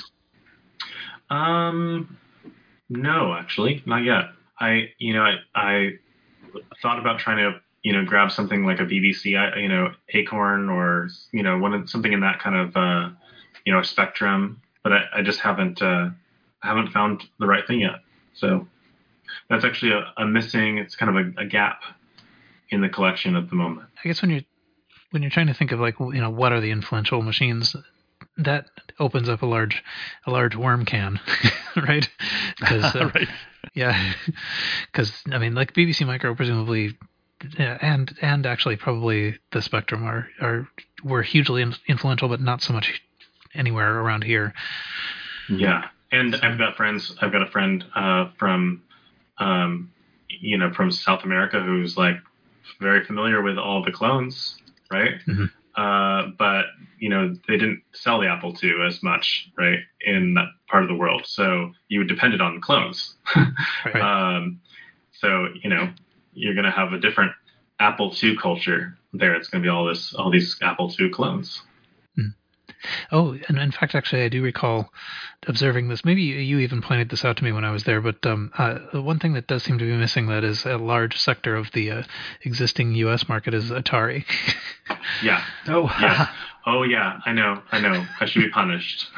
Um, no, actually, not yet. I, you know, I, I thought about trying to, you know, grab something like a B B C, you know, Acorn or, you know, one of, something in that kind of, uh, you know, spectrum, but I, I just haven't, uh, haven't found the right thing yet. So that's actually a, a missing, it's kind of a, a gap in the collection at the moment. I guess when you're, when you're trying to think of like, you know, what are the influential machines, that opens up a large, a large worm can, right? Because, uh, right. yeah, because I mean, like B B C Micro, presumably, yeah, and and actually probably the Spectrum are are were hugely in, influential, but not so much anywhere around here. Yeah, and I've got friends. I've got a friend uh, from, um, you know, from South America who's like very familiar with all the clones, right? Mm-hmm. Uh, but, you know, they didn't sell the Apple two as much, right, in that part of the world. So you depended on the clones. Right. Um, so, you know, you're going to have a different Apple two culture there. It's going to be all this, all these Apple two clones. Mm. Oh, and in fact, actually, I do recall observing this. Maybe you, you even pointed this out to me when I was there. But um, uh, one thing that does seem to be missing that is a large sector of the uh, existing U S market is Atari. Yeah. Oh, yes. Oh, yeah. I know. I know. I should be punished.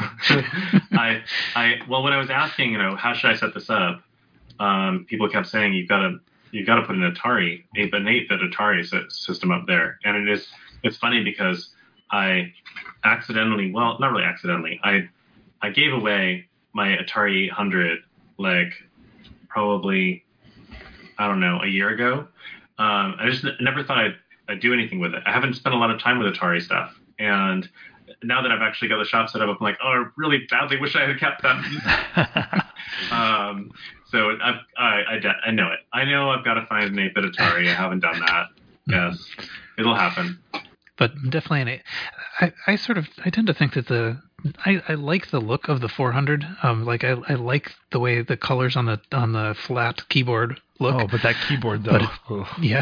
I, I, well, when I was asking, you know, how should I set this up? Um, people kept saying you've got to, you've got to put an Atari, an eight-bit Atari system up there, and it is, it's funny because I accidentally, well, not really accidentally, I, I gave away my Atari eight hundred like probably, I don't know, a year ago. Um, I just n- never thought I'd, I'd do anything with it. I haven't spent a lot of time with Atari stuff. And now that I've actually got the shop set up, I'm like, oh, I really badly wish I had kept that. um, so I've, I, I, I know it. I know I've got to find an eight-bit Atari. I haven't done that. Yes, it'll happen. But definitely, an eight. I, I sort of, I tend to think that the, I, I like the look of the four hundred. Um, like I, I like the way the colors on the on the flat keyboard look. Oh, but that keyboard though. But, yeah.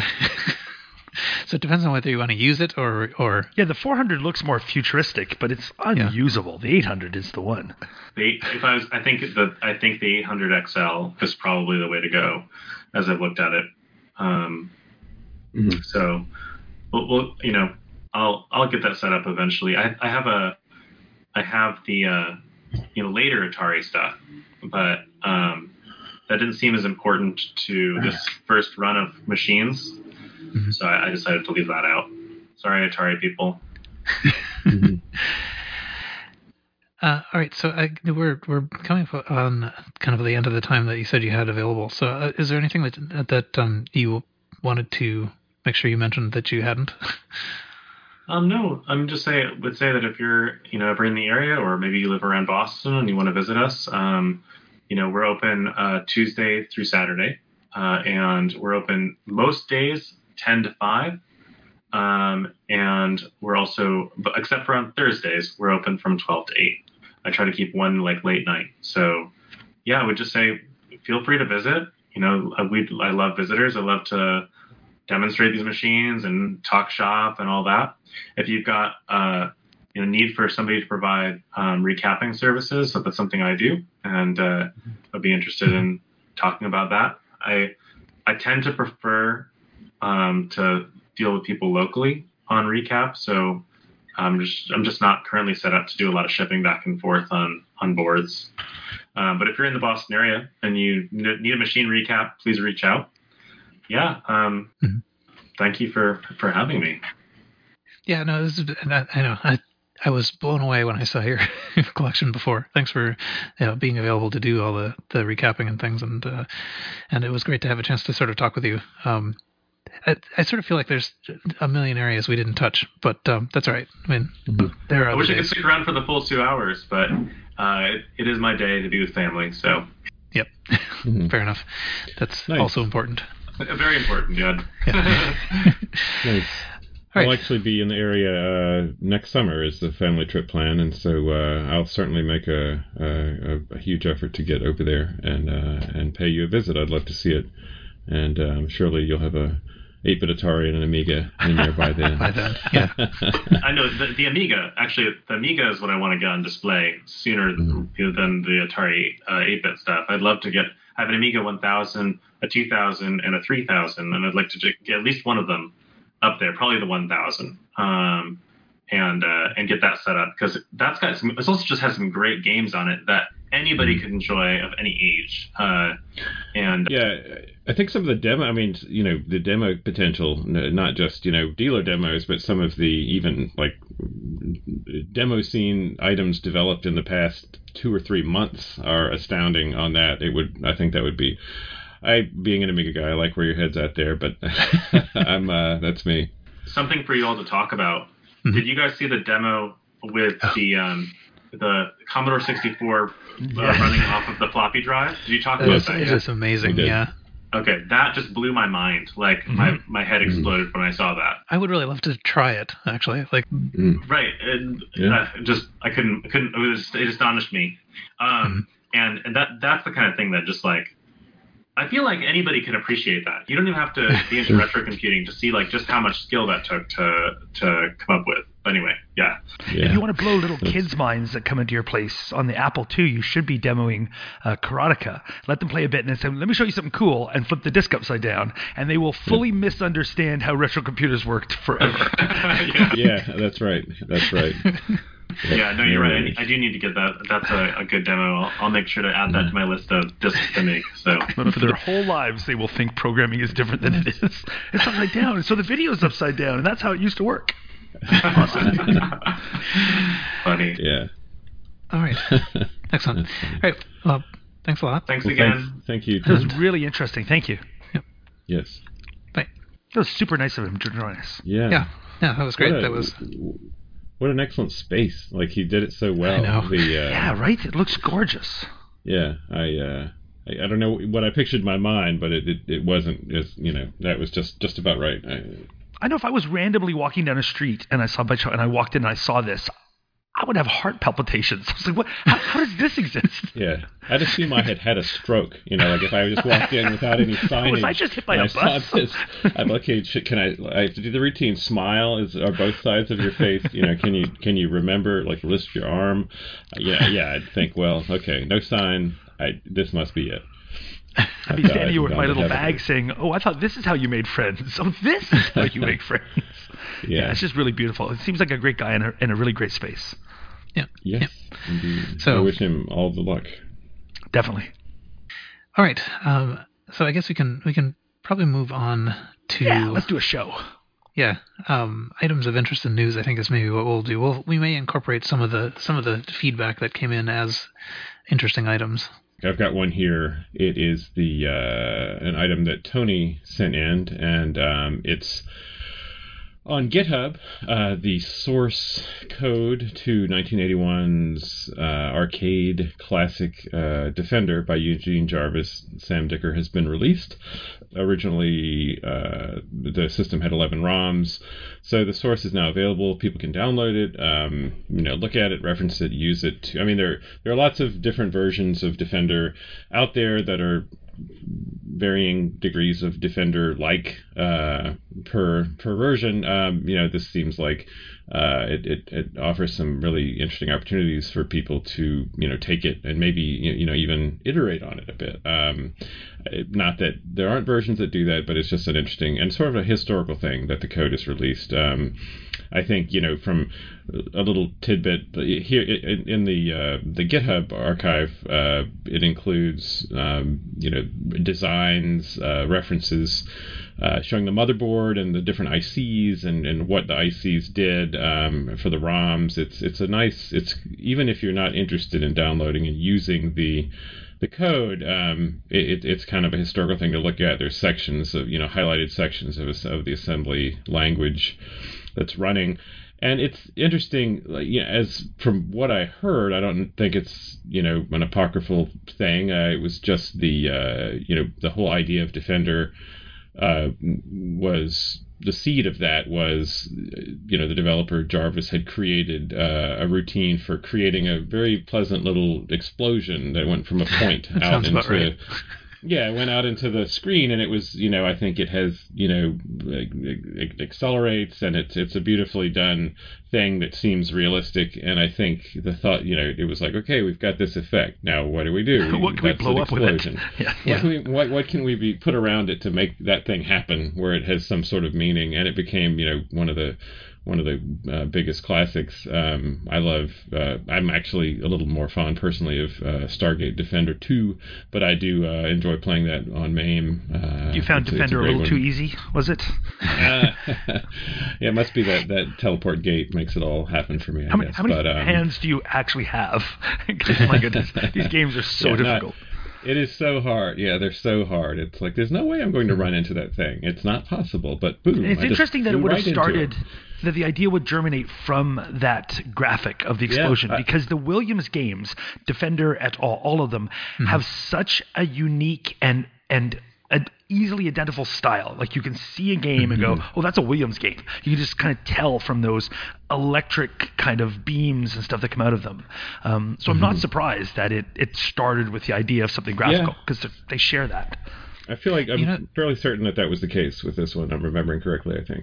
So it depends on whether you want to use it or or. Yeah, the four hundred looks more futuristic, but it's unusable. Yeah. The eight hundred is the one. The if I was, I think the I think the eight hundred X L is probably the way to go, as I've looked at it. Um, mm-hmm. So, we'll, we'll you know. I'll I'll get that set up eventually. I, I have a I have the uh, you know later Atari stuff, but um, that didn't seem as important to this first run of machines. Mm-hmm. So I, I decided to leave that out. Sorry, Atari people. Mm-hmm. Uh, all right, so I, we're we're coming up on kind of the end of the time that you said you had available. So, uh, is there anything that that um, you wanted to make sure you mentioned that you hadn't? Um, no, I'm just say would say that if you're you know ever in the area, or maybe you live around Boston and you want to visit us, um, you know we're open uh, Tuesday through Saturday, uh, and we're open most days ten to five. Um, and we're also, except for on Thursdays, we're open from twelve to eight. I try to keep one like late night. So yeah, I would just say, feel free to visit. You know, we I love visitors. I love to demonstrate these machines and talk shop and all that. If you've got uh, you know need for somebody to provide um, recapping services, so that's something I do, and uh, I'd be interested in talking about that. I I tend to prefer um, to deal with people locally on recap, so I'm just I'm just not currently set up to do a lot of shipping back and forth on on boards. Um, but if you're in the Boston area and you need a machine recap, please reach out. Yeah, um, mm-hmm. Thank you for, for having me. Yeah, no, this is, I, I know I I was blown away when I saw your collection before. Thanks for you know, being available to do all the, the recapping and things, and uh, and it was great to have a chance to sort of talk with you. Um, I, I sort of feel like there's a million areas we didn't touch, but um, that's all right. I mean, mm-hmm. there are. I wish days. I could stick around for the full two hours, but uh, it, it is my day to be with family. So. Yep. Mm-hmm. Fair enough. That's nice. Also important. Very important, yeah. yeah. Nice. Right. I'll actually be in the area uh, next summer is the family trip plan, and so uh, I'll certainly make a, a, a huge effort to get over there and uh, and pay you a visit. I'd love to see it, and um, surely you'll have a eight-bit Atari and an Amiga in there by then. by then, yeah. I know the, the Amiga. Actually, the Amiga is what I want to get on display sooner mm-hmm. than the Atari uh, eight-bit stuff. I'd love to get. I have an Amiga one thousand, a two thousand, and a three thousand, and I'd like to get at least one of them up there, probably the one thousand, um, and uh, and get that set up, because that's got some. It also just has some great games on it that anybody could enjoy of any age. Uh, and yeah, I think some of the demo. I mean, you know, the demo potential, not just you know dealer demos, but some of the even like demo scene items developed in the past two or three months are astounding. On that, it would. I think that would be. I, being an Amiga guy, I like where your head's at there, but I'm uh, that's me. Something for you all to talk about. Mm-hmm. Did you guys see the demo with the um, the Commodore sixty-four uh, yes. running off of the floppy drive? Did you talk about is, that? It is amazing, yeah. Okay, that just blew my mind. Like mm-hmm. my, my head exploded mm-hmm. when I saw that. I would really love to try it, actually. Like mm. right, and yeah. uh, just I couldn't I couldn't it was it astonished me. Um, mm-hmm. and and that that's the kind of thing that just like. I feel like anybody can appreciate that. You don't even have to be into retro computing to see like just how much skill that took to to come up with. But anyway, yeah. yeah. If you want to blow little kids' minds that come into your place on the Apple two, you should be demoing uh, Karateka. Let them play a bit and then say, let me show you something cool, and flip the disc upside down. And they will fully yeah. misunderstand how retro computers worked forever. yeah. yeah, that's right. That's right. Yeah, no, you're right. I, I do need to get that. That's a, a good demo. I'll, I'll make sure to add that to my list of discs to make. So, but for their whole lives, they will think programming is different than it is. It's upside down, so the video is upside down, and that's how it used to work. Awesome. Funny. Yeah. All right. Excellent. All right. Well, thanks a lot. Thanks well, again. Thanks. Thank you. That was really interesting. Thank you. Yep. Yes. Bye. That was super nice of him to join us. Yeah. Yeah. Yeah. That was great. A, that was. What an excellent space! Like he did it so well. I know. The, uh, yeah, right. It looks gorgeous. Yeah, I, uh, I, I don't know what I pictured in my mind, but it, it, it wasn't. As you know, that was just, just about right. I, I know if I was randomly walking down a street and I saw Bite Shop and I walked in and I saw this, I would have heart palpitations. I was like, what? How, how does this exist? Yeah, I'd assume I had had a stroke. You know, like if I just walked in without any signage. Was I just hit by a I bus? Saw this, I'm like, okay, should, can I? I have to do the routine. Smile is are both sides of your face. You know, can you can you remember like lift your arm? Uh, yeah, yeah. I'd think, well, okay, no sign. I this must be it. I'd be standing here with my little bag saying, oh, I thought this is how you made friends. Oh, this is how you make friends. Yeah. yeah, it's just really beautiful. It seems like a great guy in a, in a really great space. Yeah. Yes, yeah. indeed. So, I wish him all the luck. Definitely. All right. Um, so I guess we can we can probably move on to Yeah, let's do a show. Yeah, um, items of interest and news. I think is maybe what we'll do. We'll, we may incorporate some of the some of the feedback that came in as interesting items. I've got one here. It is the uh, an item that Tony sent in, and um, it's on GitHub. Uh, the source code to nineteen eighty-one's uh, arcade classic uh, Defender by Eugene Jarvis and Sam Dicker has been released. Originally, uh, the system had eleven ROMs, so the source is now available. People can download it, um, you know, look at it, reference it, use it. To, I mean, there there are lots of different versions of Defender out there that are varying degrees of Defender-like uh, per per version. Um, you know, this seems like uh, it, it it offers some really interesting opportunities for people to you know take it and maybe you know even iterate on it a bit. Um, not that there aren't versions that do that, but it's just an interesting and sort of a historical thing that the code is released. Um, I think you know from a little tidbit here in, in the uh, the GitHub archive, uh, it includes um, you know designs, uh, references uh, showing the motherboard and the different I Cs and, and what the I Cs did um, for the ROMs. It's it's a nice. It's even if you're not interested in downloading and using the the code, um, it, it's kind of a historical thing to look at. There's sections of you know highlighted sections of of the assembly language that's running. And it's interesting, like, you know, as from what I heard, I don't think it's, you know, an apocryphal thing. Uh, it was just the, uh, you know, the whole idea of Defender uh, was, the seed of that was, you know, the developer Jarvis had created uh, a routine for creating a very pleasant little explosion that went from a point out into... Right. Yeah, it went out into the screen, and it was, you know, I think it has, you know, it accelerates, and it's it's a beautifully done thing that seems realistic. And I think the thought, you know, it was like, okay, we've got this effect. Now, what do we do? What can we blow up with it? Yeah. What, yeah. Can we, what, what can we be put around it to make that thing happen where it has some sort of meaning? And it became, you know, one of the one of the uh, biggest classics. Um, I love, uh, I'm actually a little more fond personally of uh, Stargate Defender two, but I do uh, enjoy playing that on MAME. Uh, you found it's, Defender it's a, a little one. too easy, was it? uh, yeah, it must be that, that teleport gate makes it all happen for me, I how many, guess. How many but, um, hands do you actually have? My goodness, these games are so yeah, difficult. Not, It is so hard. Yeah, they're so hard. It's like, there's no way I'm going to run into that thing. It's not possible, but boom. It's I interesting that it would right have started, that the idea would germinate from that graphic of the explosion, yeah, I, because the Williams games, Defender et al., all of them, mm-hmm. have such a unique and and an easily identifiable style. Like, you can see a game and go, oh, that's a Williams game. You can just kind of tell from those electric kind of beams and stuff that come out of them. Um, so mm-hmm. I'm not surprised that it, it started with the idea of something graphical, because yeah. they share that. I feel like I'm you know, fairly certain that that was the case with this one. I'm remembering correctly, I think.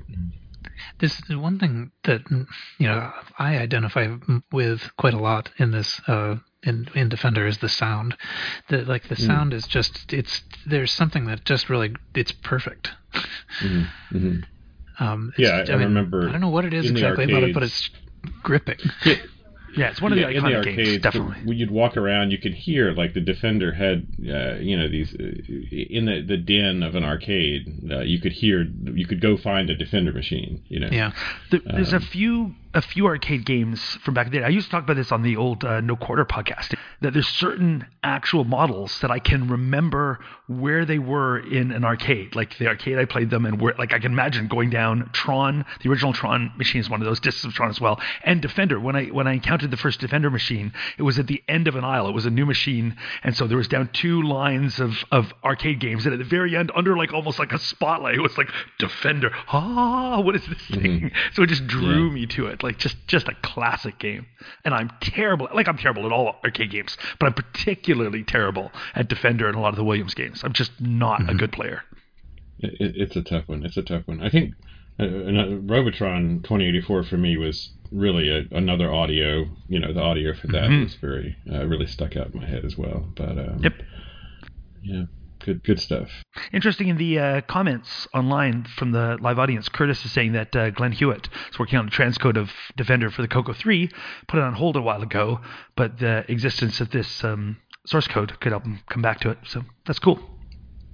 This is one thing that, you know, I identify with quite a lot in this uh, in in Defender is the sound. The like the sound mm. is just it's there's something that just really it's perfect. Mm-hmm. Mm-hmm. Um, yeah, I, I, I mean, remember. I don't know what it is exactly about it, but it's gripping. Yeah. Yeah, it's one of yeah, the iconic in the arcades, games, definitely. When you'd walk around, you could hear, like, the Defender had, uh, you know, these, uh, in the, the den of an arcade, uh, you could hear, you could go find a Defender machine, you know. Yeah. There, there's um, a few a few arcade games from back in the day. I used to talk about this on the old uh, No Quarter podcast, that there's certain actual models that I can remember where they were in an arcade. Like, the arcade I played them, and where, like, I can imagine going down Tron. The original Tron machine is one of those, discs of Tron as well. And Defender, when I when I encountered the first Defender machine, it was at the end of an aisle. It was a new machine, and so there was down two lines of, of arcade games, and at the very end, under like almost like a spotlight, it was like, Defender. Ah, what is this thing? Mm-hmm. So it just drew yeah. me to it. Like, just just a classic game. And I'm terrible, like I'm terrible at all arcade games, but I'm particularly terrible at Defender and a lot of the Williams games. I'm just not mm-hmm. a good player. It, it's a tough one. It's a tough one. I think uh, Robotron twenty eighty-four for me was really a, another audio, you know, the audio for that mm-hmm. was very, uh, really stuck out in my head as well. But, um, yep. Yeah. Good, good stuff. Interesting, in the uh, comments online from the live audience, Curtis is saying that uh, Glenn Hewitt is working on the transcode of Defender for the Coco three, put it on hold a while ago, but the existence of this um, source code could help him come back to it. So that's cool.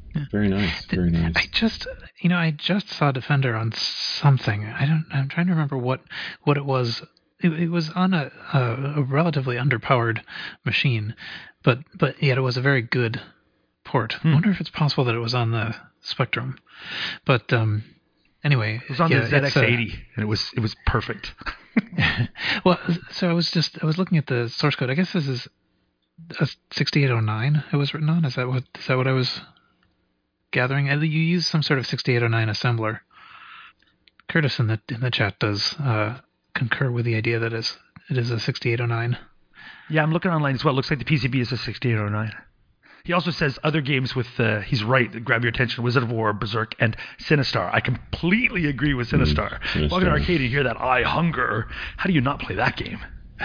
Very nice. Very nice. I just, you know, I just saw Defender on something. I don't. I'm trying to remember what what it was. It, it was on a, a, a relatively underpowered machine, but but yet it was a very good port. Hmm. I wonder if it's possible that it was on the Spectrum. But um, anyway, It was on yeah, the Z X eighty, and it was it was perfect. well, so I was just I was looking at the source code. I guess this is a sixty-eight oh nine. It was written on. Is that what is that what I was gathering? You use some sort of sixty-eight oh nine assembler. Curtis in the in the chat does uh, concur with the idea that is it is a sixty-eight oh nine. Yeah, I'm looking online as well. It looks like the P C B is a sixty-eight oh nine. He also says other games with, uh, he's right, that grab your attention, Wizard of War, Berserk, and Sinistar. I completely agree with Sinistar. Mm, Walk in an arcade and hear that I hunger. How do you not play that game?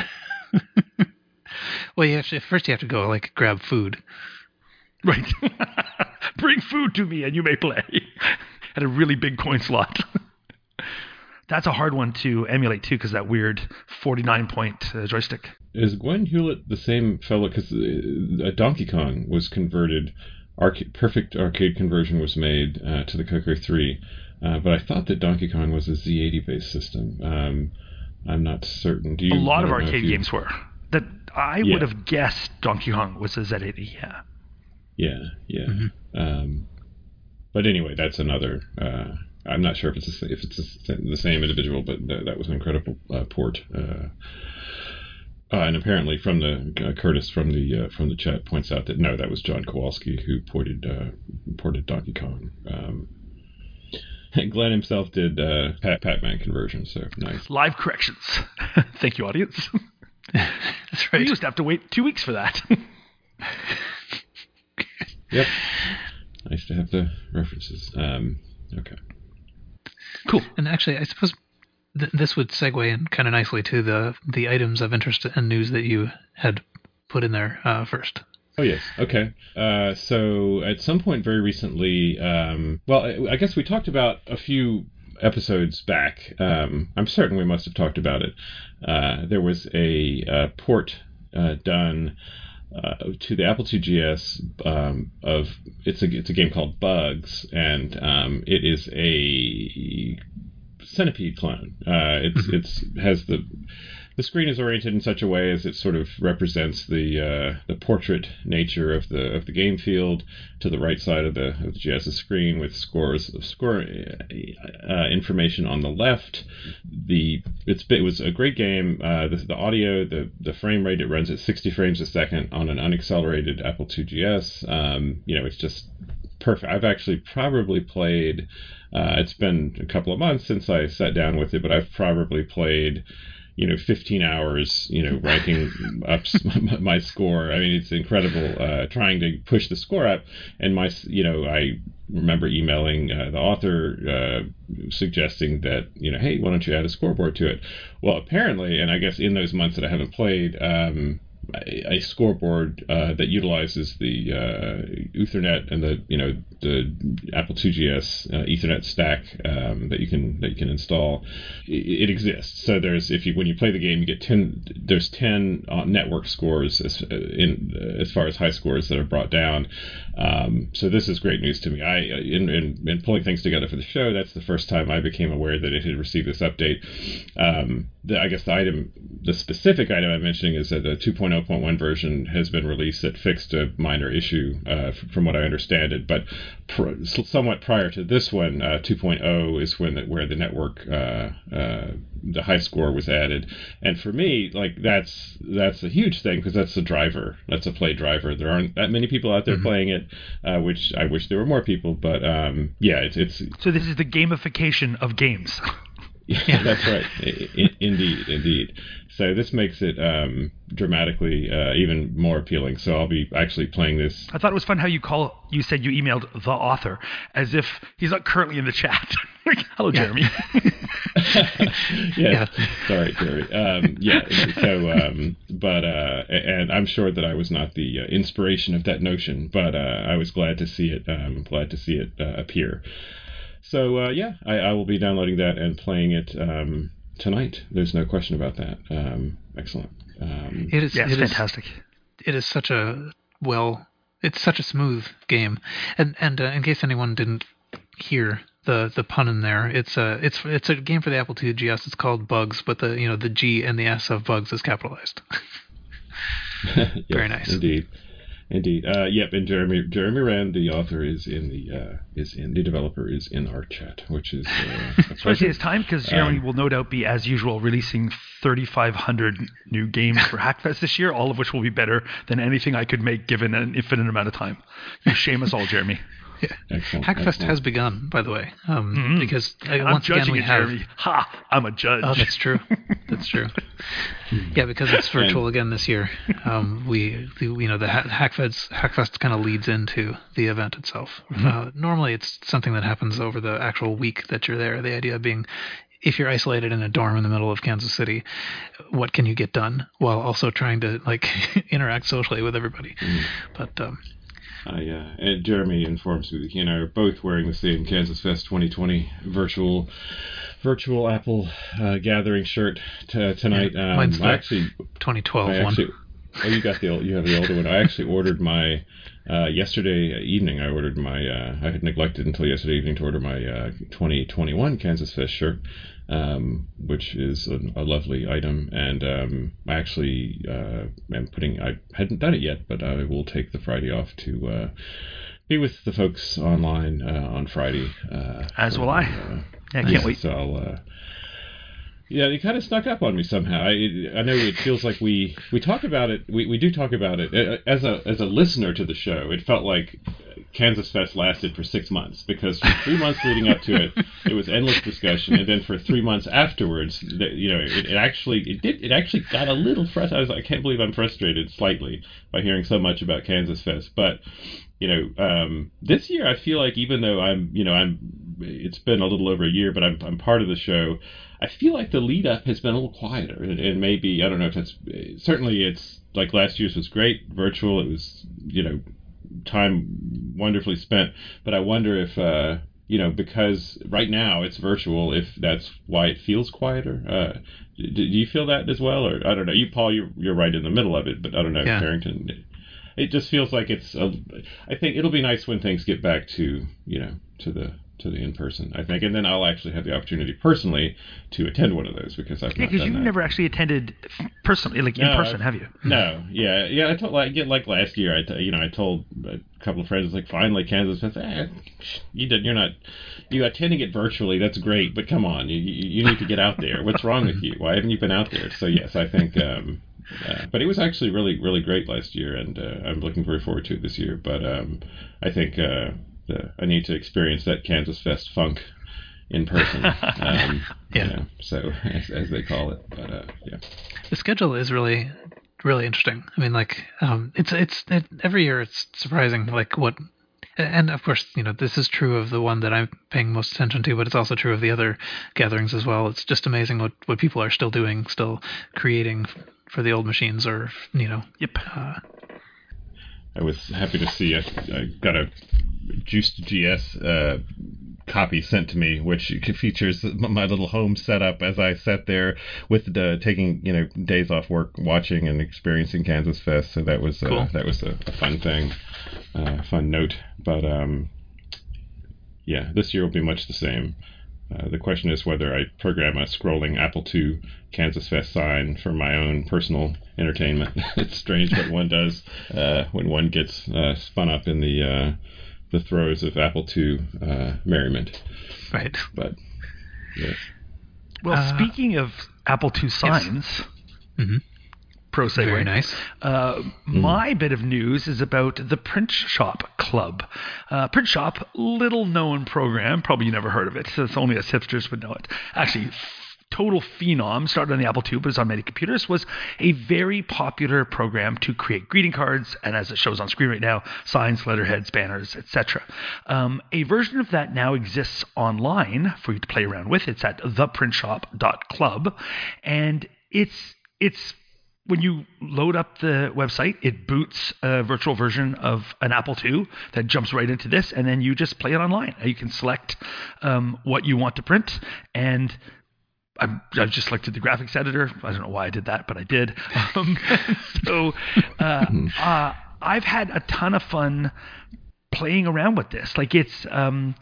Well, you have to, first you have to go, like, grab food. Right. Bring food to me and you may play. At a really big coin slot. That's a hard one to emulate, too, because that weird forty-nine point uh, joystick. Is Gwen Hewlett the same fellow? Because uh, Donkey Kong was converted, arca- perfect arcade conversion was made uh, to the Coco three, uh, but I thought that Donkey Kong was a Z eighty based system. Um, I'm not certain. Do you? A lot I of don't know if arcade you- games were. That I Yeah. would have guessed Donkey Kong was a Z eighty, yeah. Yeah, yeah. Mm-hmm. Um, but anyway, that's another. Uh, I'm not sure if it's the, if it's the, the same individual, but th- that was an incredible uh, port. Uh, uh, and apparently, from the uh, Curtis from the uh, from the chat points out that no, that was John Kowalski who ported uh, ported Donkey Kong. Um, Glenn himself did uh, Pat Pac-Man conversion, so nice. Live corrections. Thank you, audience. That's We right. used to have to wait two weeks for that. Yep, nice to have the references. Um, okay. Cool. And actually, I suppose th- this would segue in kind of nicely to the the items of interest and news that you had put in there uh, first. Oh, yes. Okay. Uh, so at some point very recently, um, well, I, I guess we talked about a few episodes back. Um, I'm certain we must have talked about it. Uh, there was a uh, port uh, done uh, to the Apple two G S um, of it's a it's a game called Bugs, and um, it is a Centipede clone. Uh, it's it's has the The screen is oriented in such a way as it sort of represents the uh, the portrait nature of the of the game field to the right side of the of the GS's screen, with scores of score uh, information on the left. The it's it was a great game. Uh, the, the audio, the the frame rate, it runs at sixty frames a second on an unaccelerated Apple two G S. Um, you know, it's just perfect. I've actually probably played. Uh, it's been a couple of months since I sat down with it, but I've probably played, you know, fifteen hours, you know, ranking up my score. I mean, it's incredible, uh, trying to push the score up. And my, you know, I remember emailing uh, the author, uh, suggesting that, you know, hey, why don't you add a scoreboard to it? Well, apparently, and I guess in those months that I haven't played, um, a, a scoreboard uh, that utilizes the uh, Ethernet and the, you know, the Apple two G S uh, Ethernet stack um, that you can that you can install. It, it exists. So there's if you when you play the game, you get ten. There's ten uh, network scores as in as far as high scores that are brought down. Um, so this is great news to me. I in, in in pulling things together for the show, that's the first time I became aware that it had received this update. Um, the, I guess the item, the specific item I'm mentioning is that the two point oh point one version has been released that fixed a minor issue, uh, from what I understand it. But pr- somewhat prior to this one, uh, two point oh is when the, where the network, uh, uh, the high score was added. And for me, like that's that's a huge thing because that's a driver, that's a play driver. There aren't that many people out there mm-hmm. playing it, uh, which I wish there were more people. But um, yeah, it's it's. So this is the gamification of games. Yeah, that's right. I, indeed, indeed. So this makes it um, dramatically uh, even more appealing. So I'll be actually playing this. I thought it was fun how you call. You said you emailed the author as if he's not currently in the chat. Hello, Jeremy. yes. Yeah. Sorry, Jerry. Um, yeah. So, um, but uh, and I'm sure that I was not the uh, inspiration of that notion, but uh, I was glad to see it. Um, glad to see it uh, appear. So, uh, yeah, I, I will be downloading that and playing it um, tonight. There's no question about that. Um, excellent. Um, it is, yeah, it's it fantastic. Is, it is such a well... it's such a smooth game. And and uh, in case anyone didn't hear the the pun in there, it's a it's it's a game for the Apple two G S. It's called Bugs, but the you know the G and the S of Bugs is capitalized. Yes, Very nice. Indeed. Indeed. Uh, yep, and Jeremy Jeremy Rand, the author, is in the uh, is in the developer is in our chat, which is uh, a So I say it's time because Jeremy Um, will no doubt be, as usual, releasing thirty-five hundred new games for Hackfest this year, all of which will be better than anything I could make given an infinite amount of time. You shame us all, Jeremy. Excellent. Hackfest excellent. has begun, by the way, um, Mhm. because uh, I'm once again judging we it, have. Jeremy. Ha! I'm a judge. Oh, that's true. That's true. Yeah, because it's virtual again this year. Um, we, the, you know, the ha- Hackfest Hackfest kind of leads into the event itself. Mm-hmm. Uh, normally, it's something that happens over the actual week that you're there. The idea being, if you're isolated in a dorm in the middle of Kansas City, what can you get done while also trying to like interact socially with everybody? But um, I, uh, and Jeremy informs me that he and I are both wearing the same Kansas Fest twenty twenty virtual virtual Apple uh, gathering shirt t- tonight. Um, mine's the I actually, twenty twelve I one. actually, oh, you got the old, you have the older one. I actually ordered my uh, yesterday evening. I ordered my. Uh, I had neglected until yesterday evening to order my uh, twenty twenty-one Kansas Fest shirt. Um, which is a, a lovely item, and um, I actually uh, am putting. I hadn't done it yet, but I will take the Friday off to uh, be with the folks online uh, on Friday. Uh, As for will I. the, Uh, Yeah, I can't wait. So I'll. Uh, yeah, it kind of snuck up on me somehow. I, I know it feels like we, we talk about it. We, we do talk about it Uh, as a as a listener to the show. It felt like Kansas Fest lasted for six months because for three months leading up to it, it was endless discussion, and then for three months afterwards, that, you know, it, it actually it did it actually got a little frustrated. I was like, I can't believe I'm frustrated slightly by hearing so much about Kansas Fest, but. You know, um, this year I feel like even though I'm, you know, I'm, it's been a little over a year, but I'm, I'm part of the show. I feel like the lead up has been a little quieter, and, and maybe I don't know if that's certainly it's like last year's was great, virtual. It was, you know, time wonderfully spent. But I wonder if, uh, you know, because right now it's virtual, if that's why it feels quieter. Uh, do, do you feel that as well, or I don't know? You, Paul, you're you're right in the middle of it, but I don't know, Yeah. Carrington. It just feels like it's. A, I think it'll be nice when things get back to you know to the to the in person. I think, and then I'll actually have the opportunity personally to attend one of those because I've Yeah, not because done you've that. never actually attended personally, like No, in person, I've- have you? No, yeah, yeah. I told like get like last year. I t- you know I told a couple of friends like finally Kansas Fest. Eh, you did. You're not. You attending it virtually. That's great, but come on, you you, you need to get out there. What's wrong with you? Why haven't you been out there? So yes, I think. Um, Uh, but it was actually really, really great last year, and uh, I'm looking very forward to it this year. But um, I think uh, the, I need to experience that Kansas Fest funk in person. Um, Yeah. You know, so as, as they call it. But uh, yeah. The schedule is really, really interesting. I mean, like, um, it's it's it, every year it's surprising, like what, and of course, you know, this is true of the one that I'm paying most attention to, but it's also true of the other gatherings as well. It's just amazing what what people are still doing, still creating for the old machines, or you know, Yep. uh, I was happy to see I, I got a Juiced G S uh, copy sent to me, which features my little home setup as I sat there with the taking you know days off work, watching and experiencing Kansas Fest. So that was uh, Cool. that was a, a fun thing, uh, fun note. But um, yeah, this year will be much the same. Uh, the question is whether I program a scrolling Apple two Kansas Fest sign for my own personal entertainment. It's strange what one does uh, when one gets uh, spun up in the uh, the throes of Apple two uh, merriment. right. But yes. Well, Uh, speaking of Apple two signs, Mhm. pro segue. Very nice. Uh, My bit of news is about the Print Shop Club. Uh, Print Shop, little known program. Probably you never heard of it. So it's only us hipsters would know it. Actually, total phenom. Started on the Apple two, but it's on many computers. Was a very popular program to create greeting cards, and as it shows on screen right now, signs, letterheads, banners, et cetera. Um, a version of that now exists online for you to play around with. It's at the print shop dot club, and it's it's when you load up the website, it boots a virtual version of an Apple two that jumps right into this, and then you just play it online. You can select um, what you want to print, and I, I just selected the graphics editor. I don't know why I did that, but I did. Um, so uh, uh, I've had a ton of fun playing around with this. Like it's um,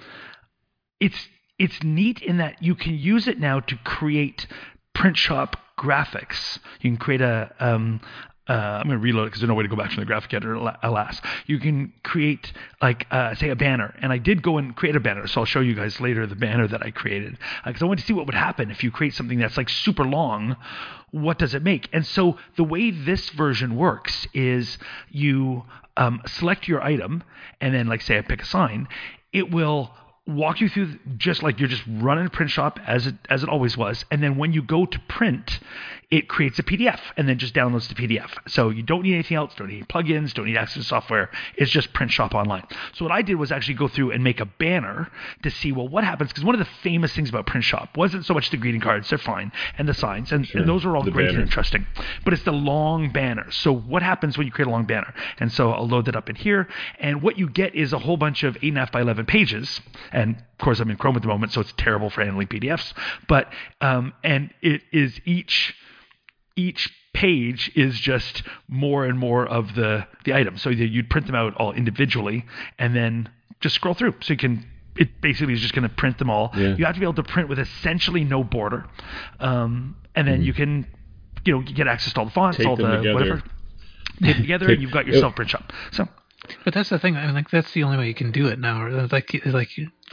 it's it's neat in that you can use it now to create print shop graphics. You can create a um, uh, I'm going to reload it because there's no way to go back from the graphic editor, alas. You can create, like, uh, say, a banner. And I did go and create a banner, so I'll show you guys later the banner that I created. Because uh, I wanted to see what would happen if you create something that's, like, super long. What does it make? And so the way this version works is you um, select your item, and then, like, say I pick a sign. It will walk you through just like you're just running a print shop as it as it always was, and then when you go to print, it creates a P D F and then just downloads the P D F. So you don't need anything else, don't need any plugins, don't need access to software. It's just Print Shop Online. So what I did was actually go through and make a banner to see, well, what happens, because one of the famous things about Print Shop wasn't so much the greeting cards, they're fine, and the signs, and, sure. and those are all the great banner. and interesting, but it's the long banner. So what happens when you create a long banner? And so I'll load that up in here, and what you get is a whole bunch of eight and a half by eleven pages, and of course I'm in Chrome at the moment, so it's terrible for handling P D Fs, but um, and it is each each page is just more and more of the the items. So you'd print them out all individually and then just scroll through. So you can, it basically is just going to print them all. Yeah. You have to be able to print with essentially no border, um, and then mm-hmm. you can, you know, get access to all the fonts, Take all them the together. whatever. Take together, and you've got your self print shop. So. But that's the thing. I mean, like that's the only way you can do it now. Like, like,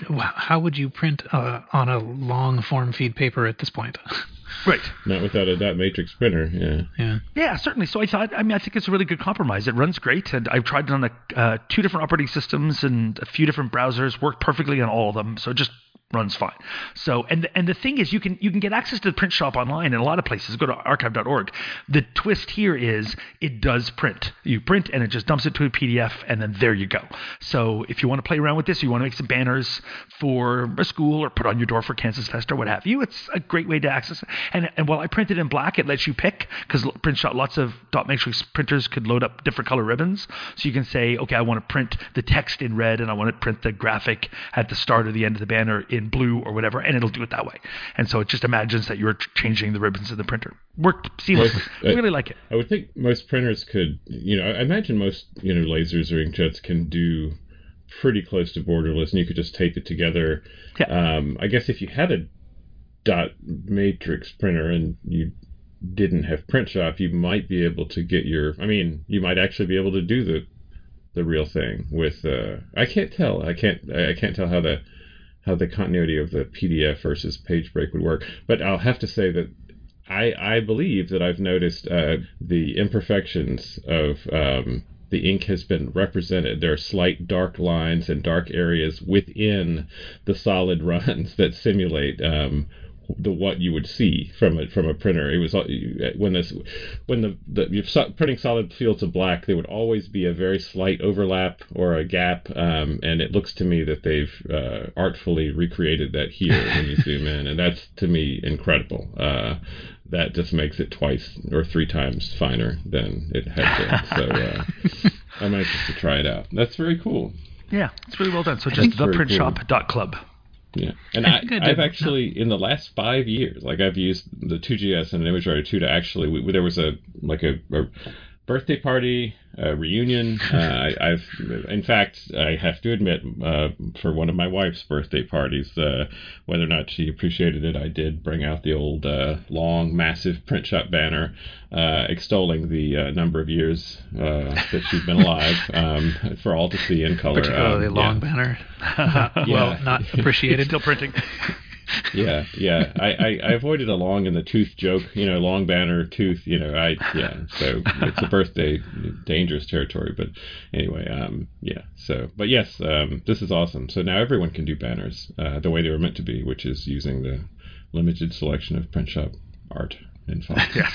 how would you print uh, on a long form feed paper at this point? Right. Not without a dot matrix printer. Yeah. Yeah. Yeah. Certainly. So I thought. I mean, I think it's a really good compromise. It runs great, and I've tried it on a, uh, two different operating systems and a few different browsers. Worked perfectly on all of them. So it just runs fine. So and and the thing is, you can you can get access to the Print Shop Online in a lot of places. Go to archive dot org. The twist here is it does print. You print and it just dumps it to a P D F, and then there you go. So if you want to play around with this, or you want to make some banners for a school or put on your door for Kansas Fest or what have you, it's a great way to access it. And and while I printed in black, it lets you pick, because Print Shop, lots of dot matrix printers could load up different color ribbons. So you can say, okay, I want to print the text in red, and I want to print the graphic at the start or the end of the banner in blue or whatever, and it'll do it that way. And so it just imagines that you're changing the ribbons in the printer. Worked seamlessly. I really like it. I would think most printers could, you know, I imagine most, you know, lasers or inkjets can do pretty close to borderless, and you could just tape it together. Yeah. Um, I guess if you had a dot matrix printer and you didn't have Print Shop, you might be able to get your, I mean, you might actually be able to do the the real thing with, uh, I can't tell. I can't, I can't tell how the, how the continuity of the P D F versus page break would work. But I'll have to say that I, I believe that I've noticed uh, the imperfections of um, the ink has been represented. There are slight dark lines and dark areas within the solid runs that simulate um, the what you would see from a from a printer. It was when this when the, the you're printing solid fields of black, there would always be a very slight overlap or a gap, um, and it looks to me that they've uh, artfully recreated that here when you zoom in, and that's to me incredible. Uh, that just makes it twice or three times finer than it had been. So uh, I'm anxious to try it out. That's very cool. Yeah, it's really well done. So just the print shop dot club. Yeah, and I, I've actually, in the last five years, like I've used the two G S and an ImageWriter two to actually, we, there was a, like a, a birthday party, a reunion. Uh, I, I've, in fact, I have to admit, uh, for one of my wife's birthday parties, uh, whether or not she appreciated it, I did bring out the old, uh, long, massive Print Shop banner, uh, extolling the uh, number of years uh, that she's been alive, um, for all to see in color. Particularly um, long yeah. banner. Well, yeah. not appreciated. Still printing. yeah, yeah. I, I, I avoided a long in the tooth joke, you know, long banner, tooth, you know, I, yeah. So it's a birthday, dangerous territory. But anyway, um, yeah. So, but yes, um, this is awesome. So now everyone can do banners uh, the way they were meant to be, which is using the limited selection of Print Shop art and fonts. Yes.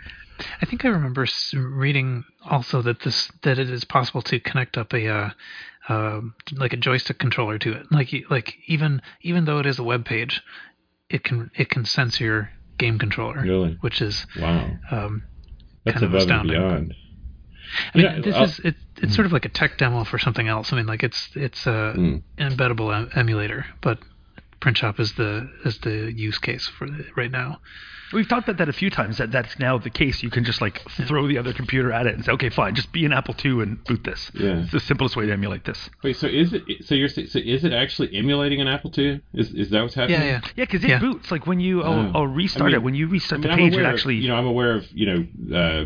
I think I remember reading also that this that it is possible to connect up a uh, uh, like a joystick controller to it. Like like even even though it is a web page, it can it can sense your game controller. Really? Which is wow. Um, That's kind of above astounding. and beyond. I mean, Yeah, this I'll, is it, it's sort of like a tech demo for something else. I mean, like it's it's a mm. embeddable em- emulator, but print shop is the is the use case for the, right now. We've talked about that a few times, that that's now the case. You can just like throw the other computer at it and say, okay, fine, just be an Apple two and boot this. Yeah. It's the simplest way to emulate this. Wait, so is it? So you're so is it actually emulating an Apple two? Is is that what's happening? Yeah, yeah. Yeah, because it Yeah. boots. Like when you, Oh. I'll, I'll restart I mean- it. When you restart I mean, the I'm page, it aware of- actually, you know, I'm aware of, you know, uh,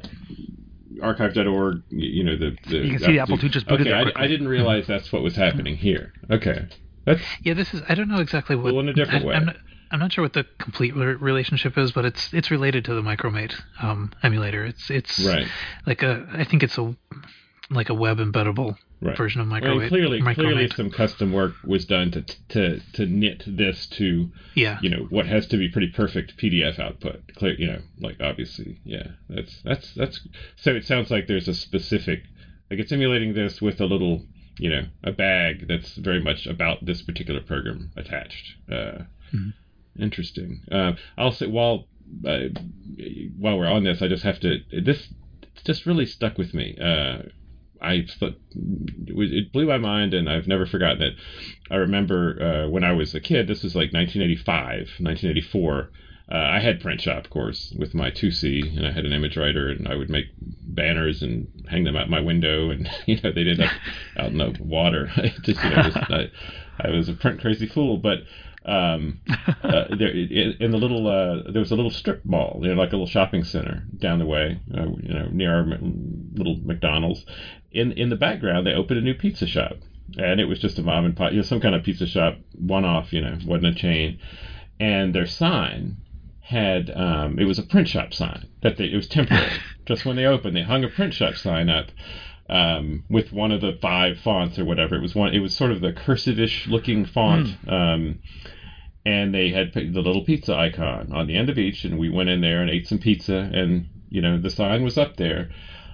archive dot org, you know, the, the You can see the Apple two just booted Okay, there I, quickly. I didn't realize that's what was happening here. Okay. That's Yeah, this is. I don't know exactly what. Well, in a different I, way. I'm not, I'm not sure what the complete re- relationship is, but it's it's related to the Micromate um, emulator. It's it's right. like a. I think it's a like a web embeddable Right. version of I Micromate. mean, clearly, clearly Micromate. some custom work was done to to to knit this to, Yeah. you know, what has to be pretty perfect P D F output. Clear, you know, like obviously, yeah. That's that's that's. So it sounds like there's a specific, like it's emulating this with a little, you know, a bag that's very much about this particular program attached. Uh, Mhm. Interesting. Uh, I'll say while uh, while we're on this, I just have to. This just really stuck with me. Uh, I thought it blew my mind, and I've never forgotten it. I remember uh, when I was a kid. This was like nineteen eighty-five, nineteen eighty-four. Uh, I had print shop, of course, with my two C, and I had an image writer, and I would make banners and hang them out my window, and you know they did that out in the water. I just, you know, just, I, I was a print crazy fool, but. Um, uh, there in, in the little uh, there was a little strip mall, you know, like a little shopping center down the way, uh, you know, near our m- little McDonald's. In in the background, they opened a new pizza shop, and it was just a mom and pop, you know, some kind of pizza shop, one off, you know, wasn't a chain. And their sign had um, it was a print shop sign that they, it was temporary. Just when they opened, they hung a print shop sign up. Um, with one of the five fonts or whatever. It was one. It was sort of the cursive-ish looking font, mm. um, and they had the little pizza icon on the end of each. And we went in there and ate some pizza, and you know the sign was up there.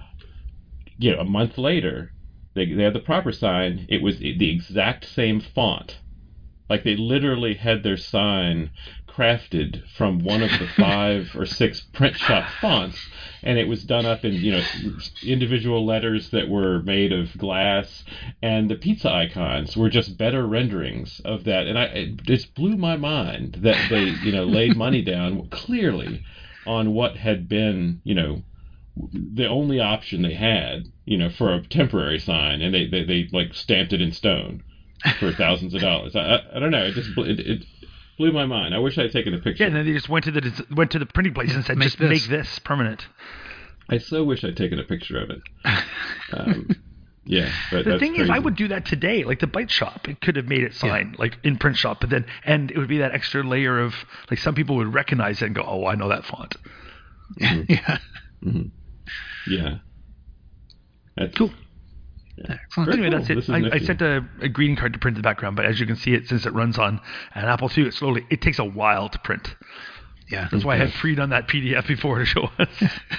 You know, a month later, they they had the proper sign. It was the exact same font. Like they literally had their sign crafted from one of the five or six print shop fonts, and it was done up in, you know, individual letters that were made of glass, and the pizza icons were just better renderings of that. And I it just blew my mind that they, you know, laid money down clearly on what had been, you know, the only option they had, you know, for a temporary sign, and they they, they like stamped it in stone for thousands of dollars. I, I, I don't know. It just it, it blew my mind. I wish I had taken a picture. Yeah, and then they just went to the went to the printing place and said, Make just this. make this permanent. I so wish I'd taken a picture of it. Um, yeah, but the that's thing is, crazy. I would do that today. Like the Byte Shop, it could have made it sign like in print shop, but then and it would be that extra layer of like some people would recognize it and go, oh, I know that font. Mm-hmm. Yeah. Mm-hmm. Yeah. That's Cool. Excellent. Very Anyway, cool. that's it. This is I, I nifty. sent a, a greeting card to print in the background, but as you can see, it since it runs on an Apple two, it slowly it takes a while to print. Yeah. That's why I had freed on that P D F before to show us.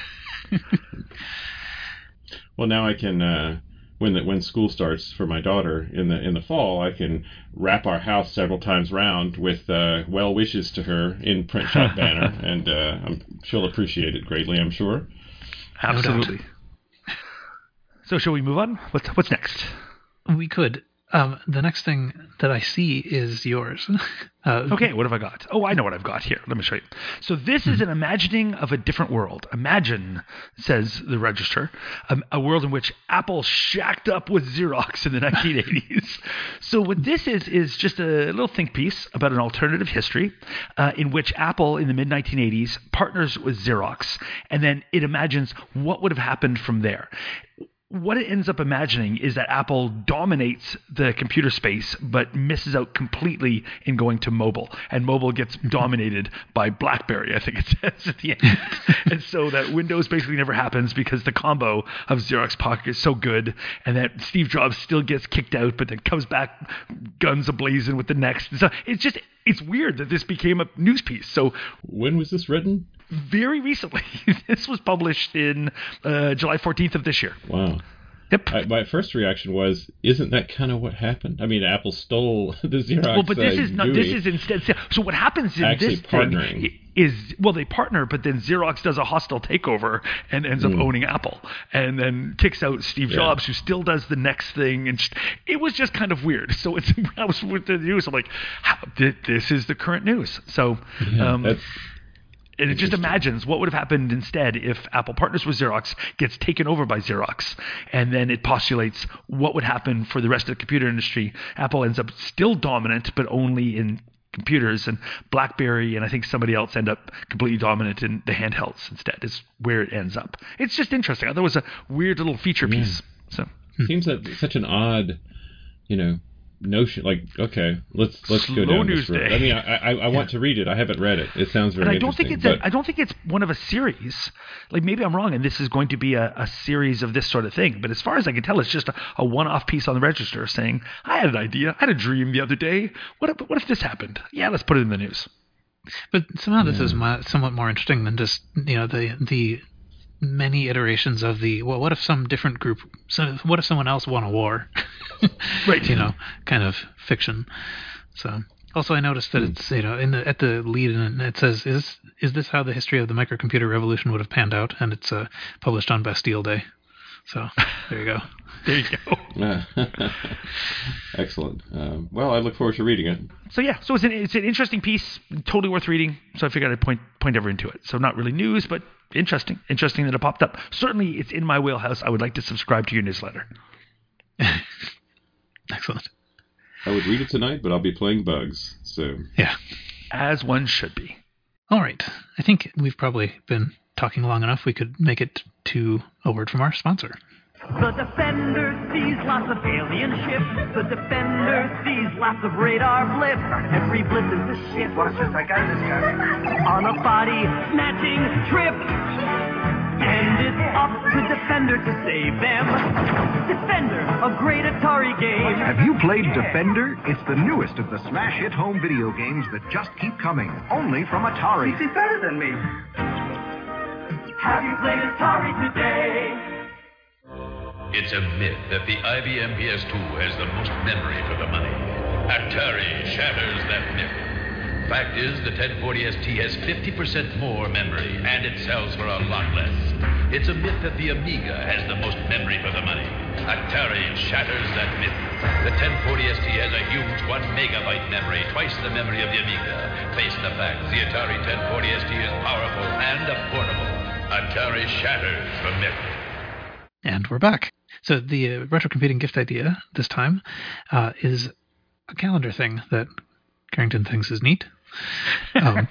Well, now I can uh, when the, when school starts for my daughter in the in the fall, I can wrap our house several times round with uh, well wishes to her in print shop banner, and uh, I'm, she'll appreciate it greatly, I'm sure. Absolutely. So, shall we move on? What's what's next? We could. Um, the next thing that I see is yours. Uh, Okay, what have I got? Oh, I know what I've got here. Let me show you. So this is an imagining of a different world. Imagine, says the register, a, a world in which Apple shacked up with Xerox in the nineteen eighties. So what this is is just a little think piece about an alternative history uh, in which Apple in the mid nineteen eighties partners with Xerox, and then it imagines what would have happened from there. What it ends up imagining is that Apple dominates the computer space but misses out completely in going to mobile. And mobile gets dominated by BlackBerry, I think it says at the end. And so that Windows basically never happens because the combo of Xerox PARC is so good, and that Steve Jobs still gets kicked out but then comes back guns a-blazing with the next. So it's just, it's weird that this became a news piece. So When was this written? very recently, this was published in uh, July fourteenth of this year. Wow. Yep. I, my first reaction was, isn't that kind of what happened? I mean, Apple stole the Xerox. Well, but this uh, is not. G U I. This is instead. So what happens in Actually this partnering. thing is, well, they partner, but then Xerox does a hostile takeover and ends up Mm. owning Apple, and then kicks out Steve Yeah. Jobs, who still does the next thing, and just, it was just kind of weird. So it's I was with the news. I'm like, how, th- this is the current news. So. Yeah, um, that's And it just interesting. imagines what would have happened instead if Apple partners with Xerox, gets taken over by Xerox, and then it postulates what would happen for the rest of the computer industry. Apple ends up still dominant, but only in computers, and BlackBerry and I think somebody else end up completely dominant in the handhelds instead, is where it ends up. It's just interesting. I thought it was a weird little feature Yeah. piece. So seems that such an odd, you know, notion. Like, okay, let's let's go Slow down news this road. day. I mean, I I, I want to read it. I haven't read it. It sounds very And I don't think interesting. it's a, I don't think it's one of a series. Like, maybe I'm wrong, and this is going to be a, a series of this sort of thing. But as far as I can tell, it's just a, a one-off piece on the register saying, "I had an idea. I had a dream the other day. What if, what if this happened? Yeah, let's put it in the news." But somehow this is mo- somewhat more interesting than just, you know, the the many iterations of the, well, what if some different group, so what if someone else won a war? Right. You know, kind of fiction. So also I noticed that it's, you know, in the at the lead in it says, is is this how the history of the microcomputer revolution would have panned out? And it's uh, published on Bastille Day. So there you go. There you go. Yeah. Excellent. Um, well, I look forward to reading it. So yeah, so it's an it's an interesting piece, totally worth reading. So I figured I'd point point everyone to it. So not really news, but interesting. Interesting that it popped up. Certainly, it's in my wheelhouse. I would like to subscribe to your newsletter. Excellent. I would read it tonight, but I'll be playing Bugs. So Yeah. As one should be. All right. I think we've probably been talking long enough. We could make it to a word from our sponsor. The Defender sees lots of alien ships. The Defender sees lots of radar blips. Every blip is a ship. Watch this, I got this guy. On a body snatching trip. And it's up to Defender to save them. Defender, a great Atari game. Have you played Defender? It's the newest of the smash hit home video games that just keep coming, only from Atari. He's better than me. Have you played Atari today? It's a myth that the I B M P S two has the most memory for the money. Atari shatters that myth. Fact is, the ten forty S T has fifty percent more memory, and it sells for a lot less. It's a myth that the Amiga has the most memory for the money. Atari shatters that myth. The ten forty S T has a huge one megabyte memory, twice the memory of the Amiga. Face the facts, the Atari ten forty S T is powerful and affordable. Atari shatters the myth. And we're back. So the uh, retro computing gift idea this time uh, is a calendar thing that Carrington thinks is neat. Um,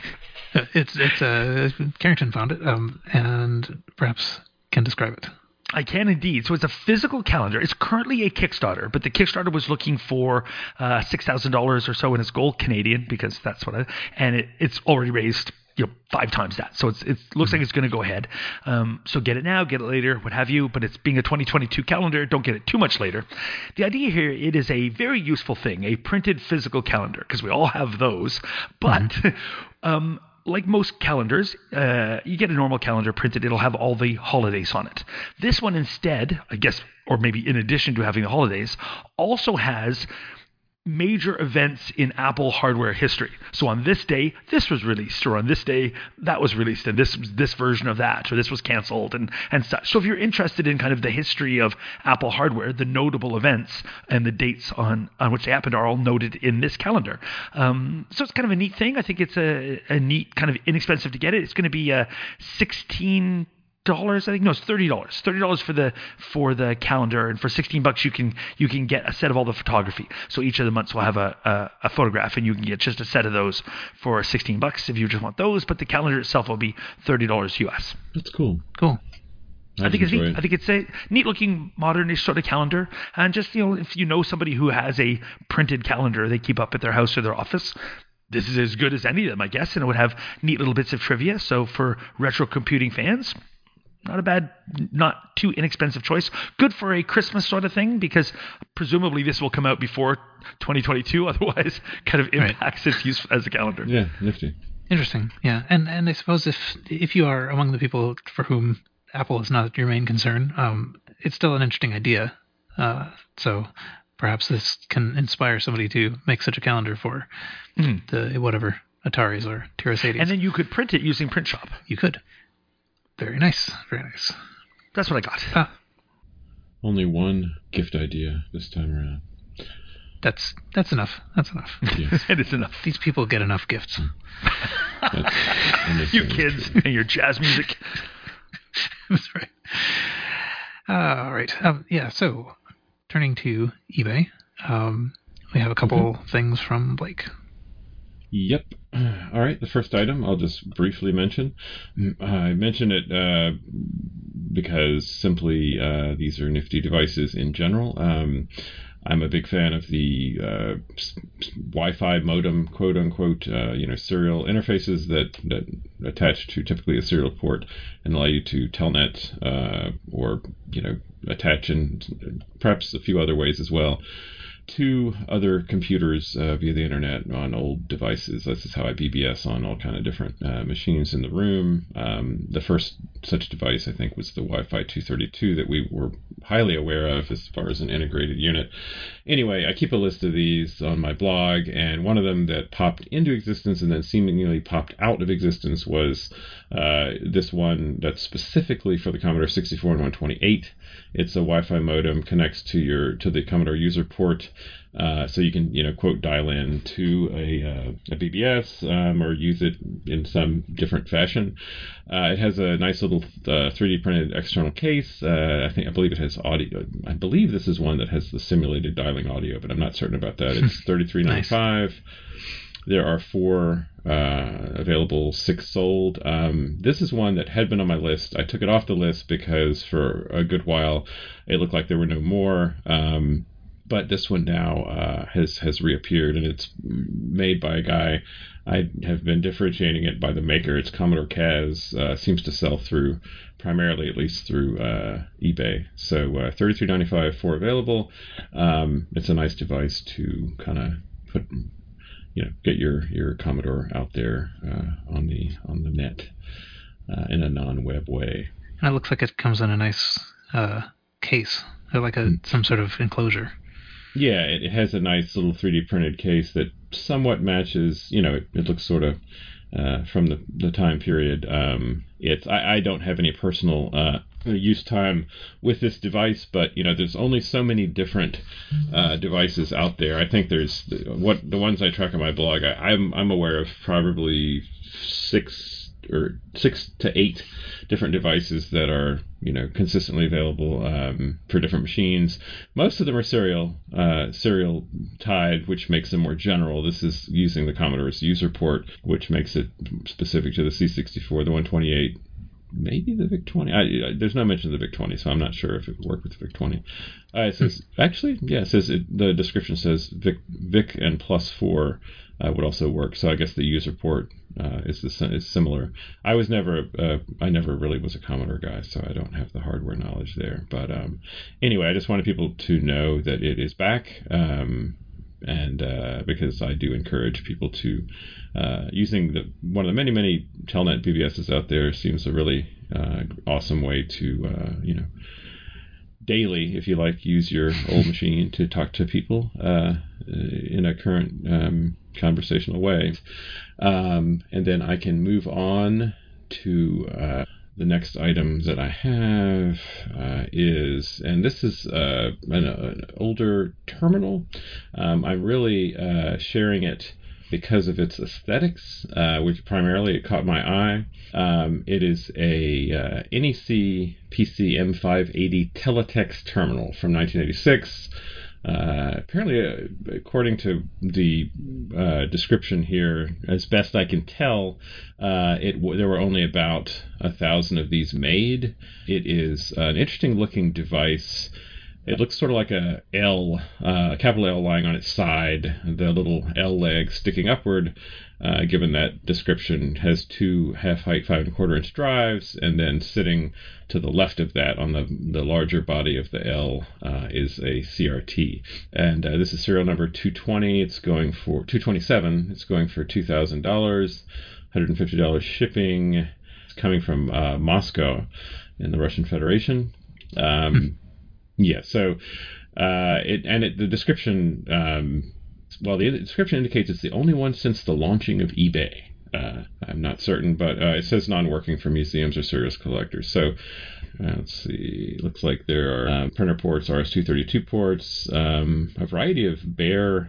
it's it's uh, Carrington found it um, and perhaps can describe it. I can indeed. So it's a physical calendar. It's currently a Kickstarter, but the Kickstarter was looking for uh, six thousand dollars or so in its goal Canadian, because that's what I, and it, it's already raised, you know, five times that. So it's it looks like it's going to go ahead. Um, so get it now, get it later, what have you. But it's being a twenty twenty-two calendar, don't get it too much later. The idea here, it is a very useful thing, a printed physical calendar, because we all have those. But mm-hmm. um, like most calendars, uh, you get a normal calendar printed, it'll have all the holidays on it. This one instead, I guess, or maybe in addition to having the holidays, also has major events in Apple hardware history. So on this day, this was released, or on this day, that was released, and this this version of that, or this was canceled, and, and such. So if you're interested in kind of the history of Apple hardware, the notable events and the dates on, on which they happened are all noted in this calendar. Um, so it's kind of a neat thing. I think it's a, a neat, kind of inexpensive to get it. It's going to be a sixteen dollars, I think. No, it's thirty dollars. Thirty dollars for the for the calendar, and for sixteen bucks you can you can get a set of all the photography. So each of the months will have a, a a photograph, and you can get just a set of those for sixteen bucks if you just want those. But the calendar itself will be thirty dollars U S. That's cool. Cool. I think it's neat. It. I think it's a neat looking modernish sort of calendar, and just, you know, if you know somebody who has a printed calendar they keep up at their house or their office, this is as good as any of them, I guess, and it would have neat little bits of trivia. So for retro computing fans, not a bad, not too inexpensive choice. Good for a Christmas sort of thing, because presumably this will come out before twenty twenty-two. Otherwise, kind of impacts right. its use as a calendar. Yeah, nifty. Interesting. Yeah, and and I suppose if if you are among the people for whom Apple is not your main concern, um, it's still an interesting idea. Uh, so perhaps this can inspire somebody to make such a calendar for mm. the whatever Ataris or Tirasades. And then you could print it using Print Shop. You could. Very nice. Very nice. That's what I got. Ah. Only one gift idea this time around. That's that's enough. That's enough. Yes. It is enough. These people get enough gifts. You kids and your jazz music. That's right. Uh, all right. Um, yeah, so turning to eBay, um, we have a couple mm-hmm. things from Blake. Yep. All right. The first item I'll just briefly mention. I mention it uh, because simply uh, these are nifty devices in general. Um, I'm a big fan of the uh, Wi-Fi modem, quote unquote, uh, you know, serial interfaces that, that attach to typically a serial port and allow you to telnet uh, or, you know, attach in perhaps a few other ways as well to other computers uh, via the internet on old devices. This is how I B B S on all kind of different uh, machines in the room. Um, the first such device, I think, was the Wi-Fi two thirty-two that we were highly aware of as far as an integrated unit. Anyway, I keep a list of these on my blog, and one of them that popped into existence and then seemingly popped out of existence was uh, this one that's specifically for the Commodore sixty-four and one twenty-eight. It's a Wi-Fi modem, connects to your to the Commodore user port, uh, so you can, you know, quote, dial in to a, uh, a B B S um, or use it in some different fashion. Uh, it has a nice little uh, three D printed external case. Uh, I think I believe it has audio. I believe this is one that has the simulated dialing audio, but I'm not certain about that. It's thirty-three ninety-five. Nice. There are four uh, available, six sold. Um, this is one that had been on my list. I took it off the list because for a good while it looked like there were no more. Um, but this one now uh, has has reappeared, and it's made by a guy. I have been differentiating it by the maker. It's Commodore Kaz. Uh, seems to sell through primarily, at least through uh, eBay. So uh, thirty-three ninety-five for available. Um, it's a nice device to kind of put. You know, get your, your Commodore out there uh, on the on the net uh, in a non-web way. And it looks like it comes in a nice uh, case, or like a mm. some sort of enclosure. Yeah, it, it has a nice little three D printed case that somewhat matches. You know, it, it looks sort of uh, from the the time period. Um, it's I, I don't have any personal uh, use time with this device, but you know, there's only so many different uh, devices out there. I think there's what the ones I track on my blog. I, I'm I'm aware of probably six or six to eight different devices that are, you know, consistently available um, for different machines. Most of them are serial uh, serial tied, which makes them more general. This is using the Commodore's user port, which makes it specific to the C sixty-four, the one twenty-eight. Maybe the VIC twenty. I, I, there's no mention of the VIC twenty, so I'm not sure if it would work with the VIC twenty. Uh, it says actually, yeah, it says it, the description says VIC, VIC and plus four uh, would also work. So I guess the user port uh, is the, is similar. I was never, uh, I never really was a Commodore guy, so I don't have the hardware knowledge there. But um, anyway, I just wanted people to know that it is back. Um, And uh, because I do encourage people to uh, using the one of the many many Telnet B B Ss out there seems a really uh, awesome way to uh, you know daily, if you like, use your old machine to talk to people uh, in a current um, conversational way, um, and then I can move on to. Uh, The next item that I have uh, is, and this is uh, an, an older terminal. Um, I'm really uh, sharing it because of its aesthetics, uh, which primarily it caught my eye. Um, it is a uh, N E C P C M five eighty Teletext terminal from nineteen eighty-six. Uh, apparently, uh, according to the uh, description here, as best I can tell, uh, it w- there were only about a thousand of these made. It is an interesting-looking device. It looks sort of like a L, uh, a capital L lying on its side, the little L leg sticking upward. Uh, given that description, has two half-height five and a quarter inch drives, and then sitting to the left of that on the the larger body of the L uh, is a C R T. And uh, this is serial number two twenty. It's going for two twenty-seven. It's going for two thousand dollars, one hundred fifty dollars shipping. It's coming from uh, Moscow in the Russian Federation. Um, Yeah. So, uh, it and it, the description, um, well, the description indicates it's the only one since the launching of eBay. Uh, I'm not certain, but uh, it says non-working for museums or serious collectors. So, uh, let's see. Looks like there are uh, printer ports, R S two thirty-two ports, um, a variety of bare,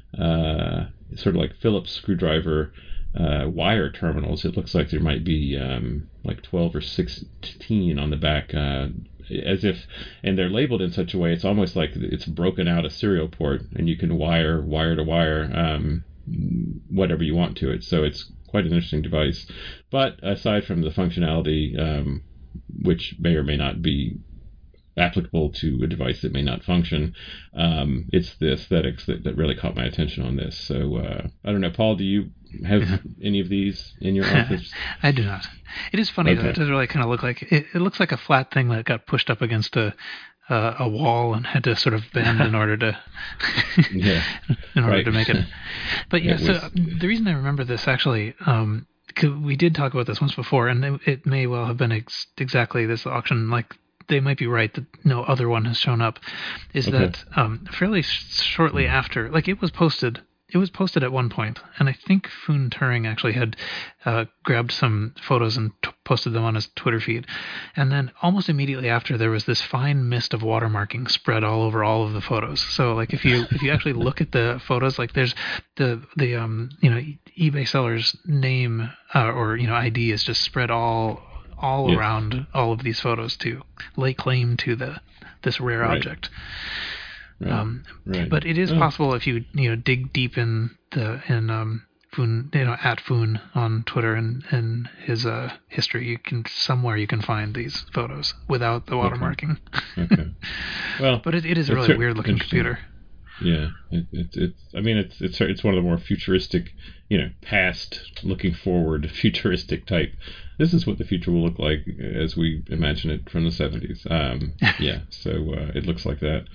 uh, sort of like Phillips screwdriver uh, wire terminals. It looks like there might be um, like twelve or sixteen on the back, uh, as if, and they're labeled in such a way it's almost like it's broken out a serial port, and you can wire wire to wire um, whatever you want to it. So it's quite an interesting device. But aside from the functionality, um, which may or may not be applicable to a device that may not function, um, it's the aesthetics that, that really caught my attention on this. So uh, I don't know, Paul, do you have any of these in your office? I do not. It is funny Okay. though. It does really kind of look like it, it looks like a flat thing that got pushed up against a uh, a wall and had to sort of bend in order to Yeah. in order Right. to make it. But yeah, It so was- the reason I remember this actually, um, 'cause we did talk about this once before, and it, it may well have been ex- exactly this auction. Like they might be right that no other one has shown up. Is Okay. that um, fairly sh- shortly after? Like it was posted. It was posted at one point, and I think Foon Turing actually had uh, grabbed some photos and t- posted them on his Twitter feed. And then almost immediately after, there was this fine mist of watermarking spread all over all of the photos. So, like, if you if you actually look at the photos, like, there's the the um you know eBay seller's name uh, or you know I D is just spread all all Yeah. around all of these photos to lay claim to the this rare Right. object. Right. Um, Right. But it is Oh. possible if you you know dig deep in the in um Foon you know at Foon on Twitter and and his uh history, you can somewhere you can find these photos without the watermarking. Okay. Well, But it, it is a it's really cer- weird looking interesting. computer. Yeah, it, it, it's. I mean, it's it's it's one of the more futuristic, you know, past looking forward, futuristic type. This is what the future will look like as we imagine it from the seventies. Um, yeah, so uh, it looks like that.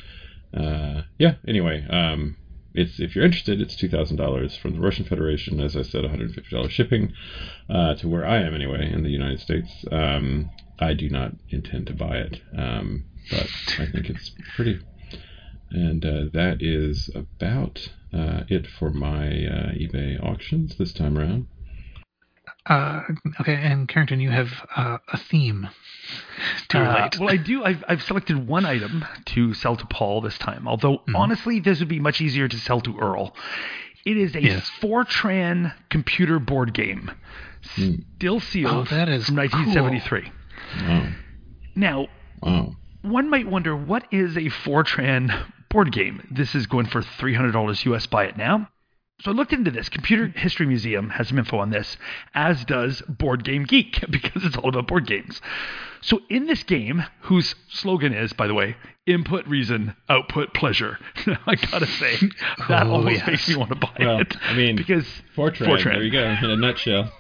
Uh, yeah. Anyway, um, it's if you're interested, it's two thousand dollars from the Russian Federation. As I said, one hundred fifty dollars shipping uh, to where I am anyway in the United States. Um, I do not intend to buy it, um, but I think it's pretty. And uh, that is about uh, it for my uh, eBay auctions this time around. Uh, okay, and Carrington, you have uh, a theme to Uh, relate. well, I do. I've, I've selected one item to sell to Paul this time. Although, Mhm. honestly, this would be much easier to sell to Earl. It is a Yes. Fortran computer board game, Mm. still sealed Oh, that is from nineteen seventy-three. Wow. Now, Wow. one might wonder, what is a Fortran board game? This is going for three hundred dollars U S. Buy it now. So I looked into this. Computer History Museum has some info on this, as does Board Game Geek, because it's all about board games. So in this game, whose slogan is, by the way, input reason, output pleasure. I gotta say, that Oh, almost yes. makes me want to buy Well, it. I mean, because Fortran, Fortran. There you go. In a nutshell.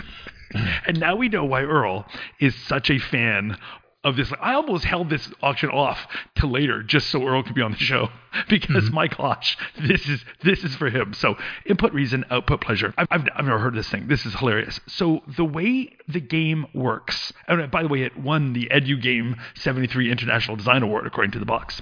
And now we know why Earl is such a fan of this. I almost held this auction off to later just so Earl could be on the show, because my gosh, this is this is for him. So input reason, output pleasure. I've, I've, I've never heard of this thing. This is hilarious. So the way the game works, and by the way, it won the EduGame seventy-three International Design Award according to the box.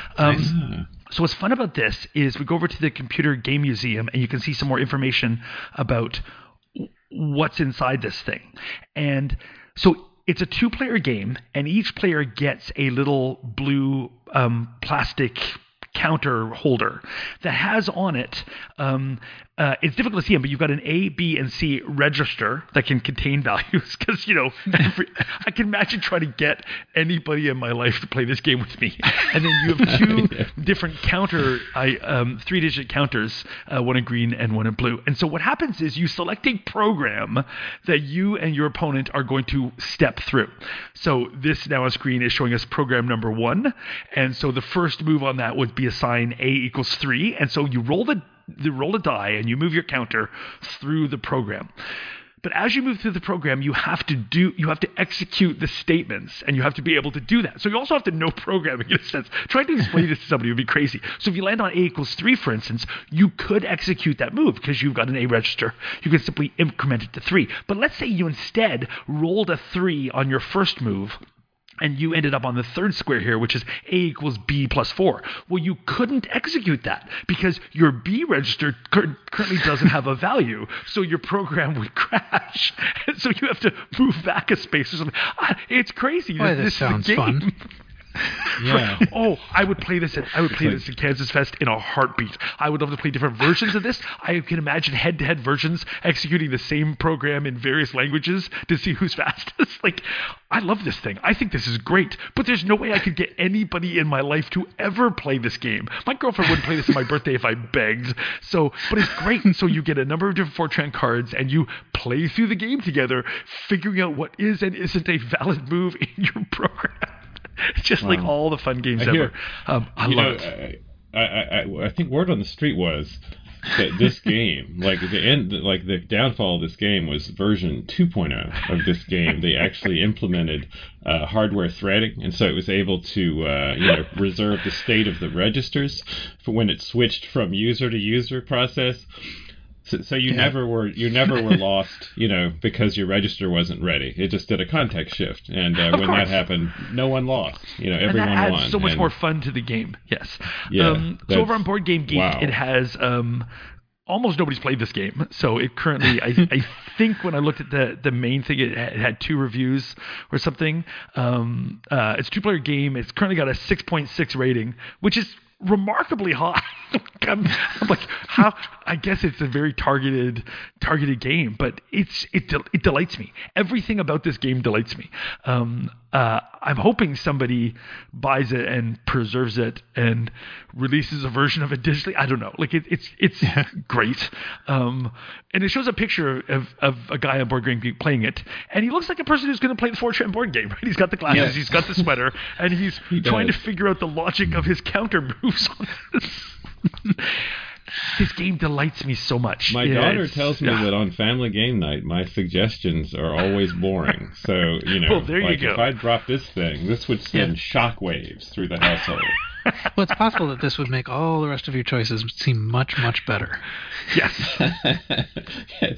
Um, So what's fun about this is we go over to the Computer Game Museum and you can see some more information about what's inside this thing. And so it's a two-player game, and each player gets a little blue um, plastic counter holder that has on it, um, uh, it's difficult to see them, but you've got an A, B, and C register that can contain values, because, you know, every, I can imagine trying to get anybody in my life to play this game with me. And then you have two different counter, I, um, three-digit counters, uh, one in green and one in blue. And so what happens is you select a program that you and your opponent are going to step through. So this now on screen is showing us program number one. And so the first move on that would be assign A equals three. And so you roll the, the roll a die and you move your counter through the program. But as you move through the program, you have to do, you have to execute the statements, and you have to be able to do that. So you also have to know programming in a sense. Trying to explain this to somebody would be crazy. So if you land on A equals three, for instance, you could execute that move because you've got an A register. You could simply increment it to three. But let's say you instead rolled a three on your first move, and you ended up on the third square here, which is A equals B plus four. Well, you couldn't execute that because your B register cur- currently doesn't have a value, so your program would crash. So you have to move back a space or something. Ah, it's crazy. Boy, this this is sounds the game. fun. Yeah. Oh, I would play this. At, I would play this in Kansas Fest in a heartbeat. I would love to play different versions of this. I can imagine head-to-head versions executing the same program in various languages to see who's fastest. Like, I love this thing. I think this is great. But there's no way I could get anybody in my life to ever play this game. My girlfriend wouldn't play this on my birthday if I begged. So, but it's great. So you get a number of different Fortran cards, and you play through the game together, figuring out what is and isn't a valid move in your program. It's just wow. like all the fun games I hear, ever. Um, I you love know, it. I, I, I, I think word on the street was that this game, like the end, like the downfall of this game was version two point oh of this game. They actually implemented uh, hardware threading, and so it was able to, uh, you know, reserve the state of the registers for when it switched from user to user process. So, so you yeah. never were you never were lost, you know, because your register wasn't ready. It just did a context shift, and uh, when course. that happened, no one lost. You know, everyone and that adds won. so much and, more fun to the game. Yes. Yeah. Um, so over on Board Game Geek, wow. it has um, almost nobody's played this game. So it currently, I, I think when I looked at the the main thing, it had, it had two reviews or something. Um, uh, it's a two player game. It's currently got a six point six rating, which is remarkably high. I'm, I'm like, how? I guess it's a very targeted, targeted game, but it's it de- it delights me. Everything about this game delights me. Um, uh, I'm hoping somebody buys it and preserves it and releases a version of it digitally. I don't know. Like it, it's it's great. Um, and it shows a picture of, of a guy on Board Game Geek playing it, and he looks like a person who's going to play the Fortran board game. Right? He's got the glasses, yes. he's got the sweater, and he's he trying does. to figure out the logic of his counter moves on this. This game delights me so much. My yeah, daughter tells me uh, that on family game night, my suggestions are always boring. So, you know, well, there like you go. if I drop this thing, this would send yeah. shockwaves through the household. Well, it's possible that this would make all the rest of your choices seem much, much better. Yes. Yes.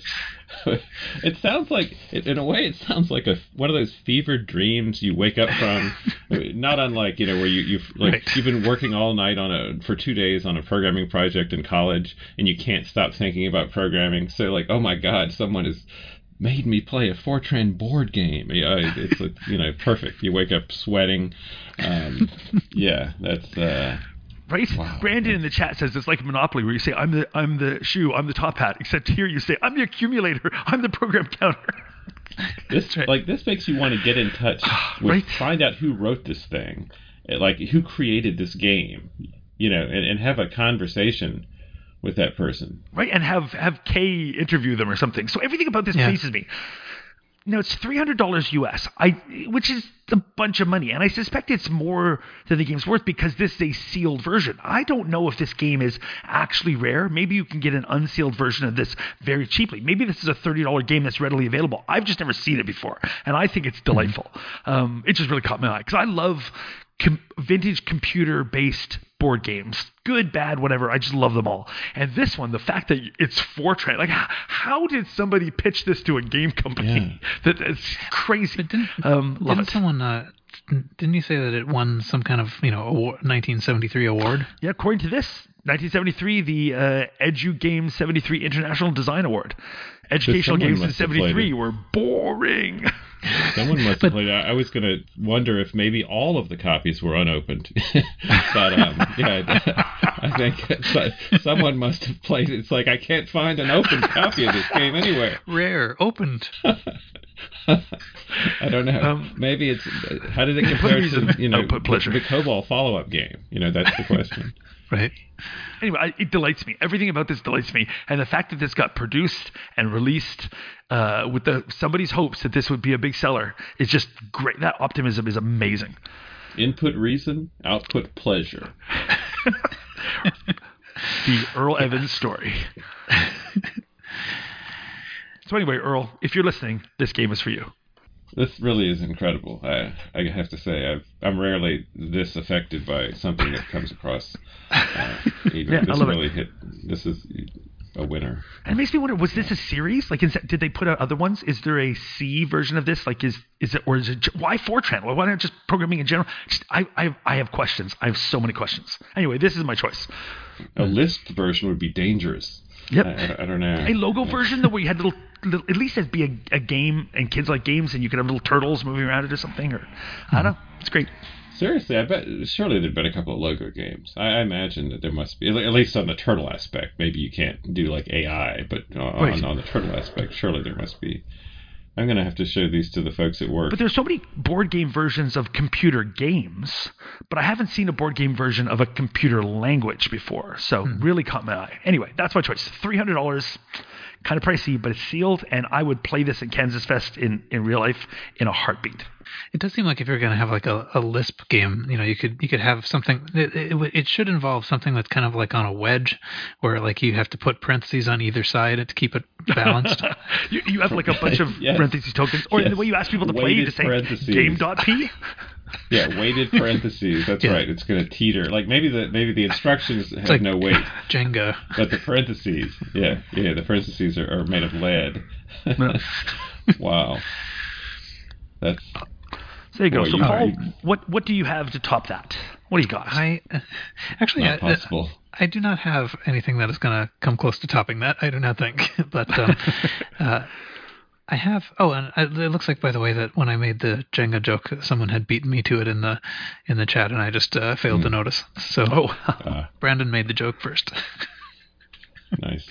It sounds like, in a way, it sounds like a one of those fevered dreams you wake up from. Not unlike, you know, where you you've like right. you've been working all night on a for two days on a programming project in college, and you can't stop thinking about programming. So, like, oh my God, someone has made me play a Fortran board game. Yeah, it's like, you know, perfect. You wake up sweating. Um, yeah, that's. Uh, Right? Wow. Brandon in the chat says it's like Monopoly where you say, I'm the I'm the shoe, I'm the top hat, except here you say, I'm the accumulator, I'm the program counter. This right. like this makes you want to get in touch with, right? find out who wrote this thing, like who created this game, you know, and, and have a conversation with that person. Right, and have, have Kay interview them or something. So everything about this yeah. pleases me. Now, it's three hundred dollars U S, I, which is a bunch of money. And I suspect it's more than the game's worth because this is a sealed version. I don't know if this game is actually rare. Maybe you can get an unsealed version of this very cheaply. Maybe this is a thirty dollars game that's readily available. I've just never seen it before. And I think it's delightful. Um, it just really caught my eye because I love com- vintage computer-based board games. Good, bad, whatever. I just love them all. And this one, the fact that it's Fortran, like how, how did somebody pitch this to a game company? Yeah. That it's crazy. But didn't, um, love didn't it. someone, uh, didn't you say that it won some kind of, you know, award, nineteen seventy-three award? Yeah, according to this, nineteen seventy-three, the uh, Edu Games seventy-three International Design Award. Educational games in seventy-three were boring. Someone must have played it. I was going to wonder if maybe all of the copies were unopened. But, um, yeah, I think so, someone must have played it. It's like, I can't find an open copy of this game anywhere. Rare, opened. I don't know. Um, maybe it's, how did it compare to, you know, the, the COBOL follow-up game? You know, that's the question. Right. Anyway, I, it delights me. Everything about this delights me. And the fact that this got produced and released uh, with the somebody's hopes that this would be a big seller is just great. That optimism is amazing. Input reason, output pleasure. The Earl Evans story. So anyway, Earl, if you're listening, this game is for you. This really is incredible. I I have to say, I've, I'm rarely this affected by something that comes across. Uh, yeah, this I love really it. hit. This is a winner. And it makes me wonder: was this a series? Like, is that, did they put out other ones? Is there a C version of this? Like, is is it or is it why Fortran? Why not just programming in general? Just, I I I have questions. I have so many questions. Anyway, this is my choice. A Lisp version would be dangerous. Yep. I, I, I don't know. A logo version, though, where you had little, little at least it'd be a, a game, and kids like games, and you could have little turtles moving around it or something. Or mm-hmm. I don't know. It's great. Seriously, I bet surely there've been a couple of logo games. I, I imagine that there must be, at least on the turtle aspect. Maybe you can't do like A I, but on, right. on the turtle aspect, surely there must be. I'm going to have to show these to the folks at work. But there's so many board game versions of computer games, but I haven't seen a board game version of a computer language before. So hmm. really caught my eye. Anyway, that's my choice. three hundred dollars, kind of pricey, but it's sealed, and I would play this at Kansas Fest in, in real life in a heartbeat. It does seem like if you're going to have like a, a Lisp game, you know, you could you could have something. It, it, it should involve something that's kind of like on a wedge, where like you have to put parentheses on either side to keep it balanced. you, you have like a bunch of yes. parentheses tokens, or yes. the way you ask people to weighted play, you just say game.p. Yeah, weighted parentheses. That's yeah. right. It's going to teeter. Like maybe the maybe the instructions have like no weight. Jenga. But the parentheses, yeah, yeah, the parentheses are, are made of lead. Wow. That's. So there you go. Boy, so you Paul, are, what what do you have to top that? What do you got? I uh, actually not I, possible. I do not have anything that is going to come close to topping that. I do not think. But um, uh, I have. Oh, and it looks like, by the way, that when I made the Jenga joke, someone had beaten me to it in the in the chat, and I just uh, failed mm. to notice. So oh. uh, Brandon made the joke first. Nice.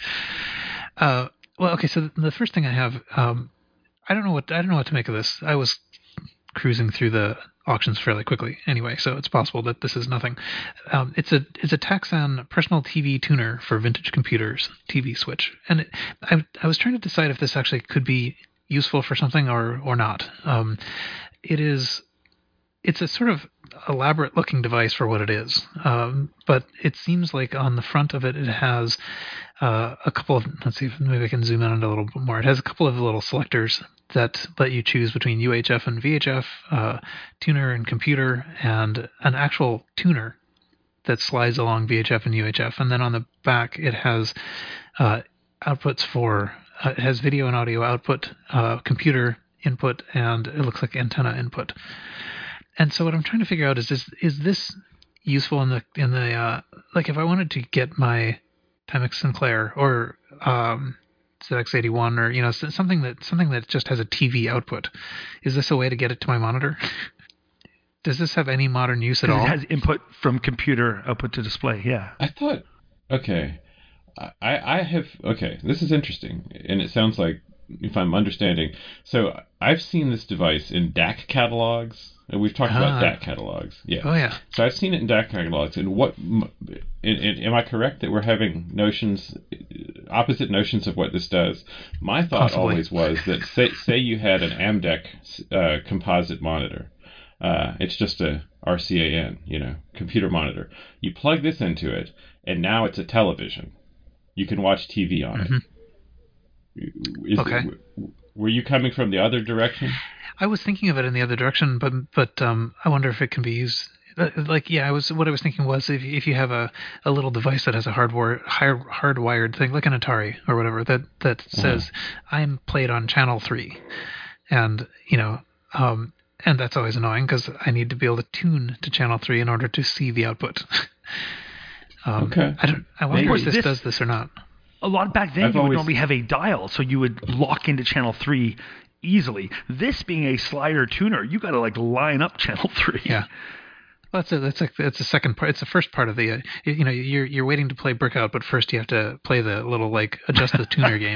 Uh, well, okay. So the first thing I have, um, I don't know what I don't know what to make of this. I was cruising through the auctions fairly quickly anyway, so it's possible that this is nothing. Um, it's a it's a Taxan personal T V tuner for vintage computers, T V switch. And it, I I was trying to decide if this actually could be useful for something or or not. Um, it is it's a sort of elaborate looking device for what it is, um, but it seems like on the front of it it has uh, a couple of, let's see if maybe I can zoom in on it a little bit more. It has a couple of little selectors that let you choose between U H F and V H F, uh, tuner and computer, and an actual tuner that slides along V H F and U H F. And then on the back it has uh, outputs for, uh, it has video and audio output, uh, computer input, and it looks like antenna input. And so what I'm trying to figure out is, is, is this useful in the, in the uh, like if I wanted to get my Timex Sinclair or um, Z X eighty-one or, you know, something that something that just has a T V output, is this a way to get it to my monitor? Does this have any modern use at all? It has input from computer output to display, yeah. I thought, okay, I, I have, okay, this is interesting, and it sounds like, if I'm understanding, so I've seen this device in D A C catalogs. We've talked ah. about D A C catalogs. Yeah. Oh, yeah. So I've seen it in D A C catalogs. And what, in, in, am I correct that we're having notions, opposite notions of what this does? My thought Possibly. always was that, say, say you had an Amdec uh, composite monitor. Uh, it's just a R C A N, you know, computer monitor. You plug this into it, and now it's a television. You can watch T V on mm-hmm. it. Is okay. It, were you coming from the other direction? I was thinking of it in the other direction, but but um, I wonder if it can be used. Like, yeah, I was. What I was thinking was if if you have a, a little device that has a hardware hard, hardwired thing, like an Atari or whatever, that that says uh-huh. I'm played on channel three, and you know, um, and that's always annoying because I need to be able to tune to channel three in order to see the output. um, okay. I don't. I wonder Maybe. if this, this does this or not. A lot back then, I've you always... would normally have a dial, so you would lock into channel three easily. This being a slider tuner, you got to like line up channel three. Yeah, well, that's a that's like that's the second part. It's the first part of the uh, you know you're you're waiting to play Brick Out, but first you have to play the little like adjust the tuner game.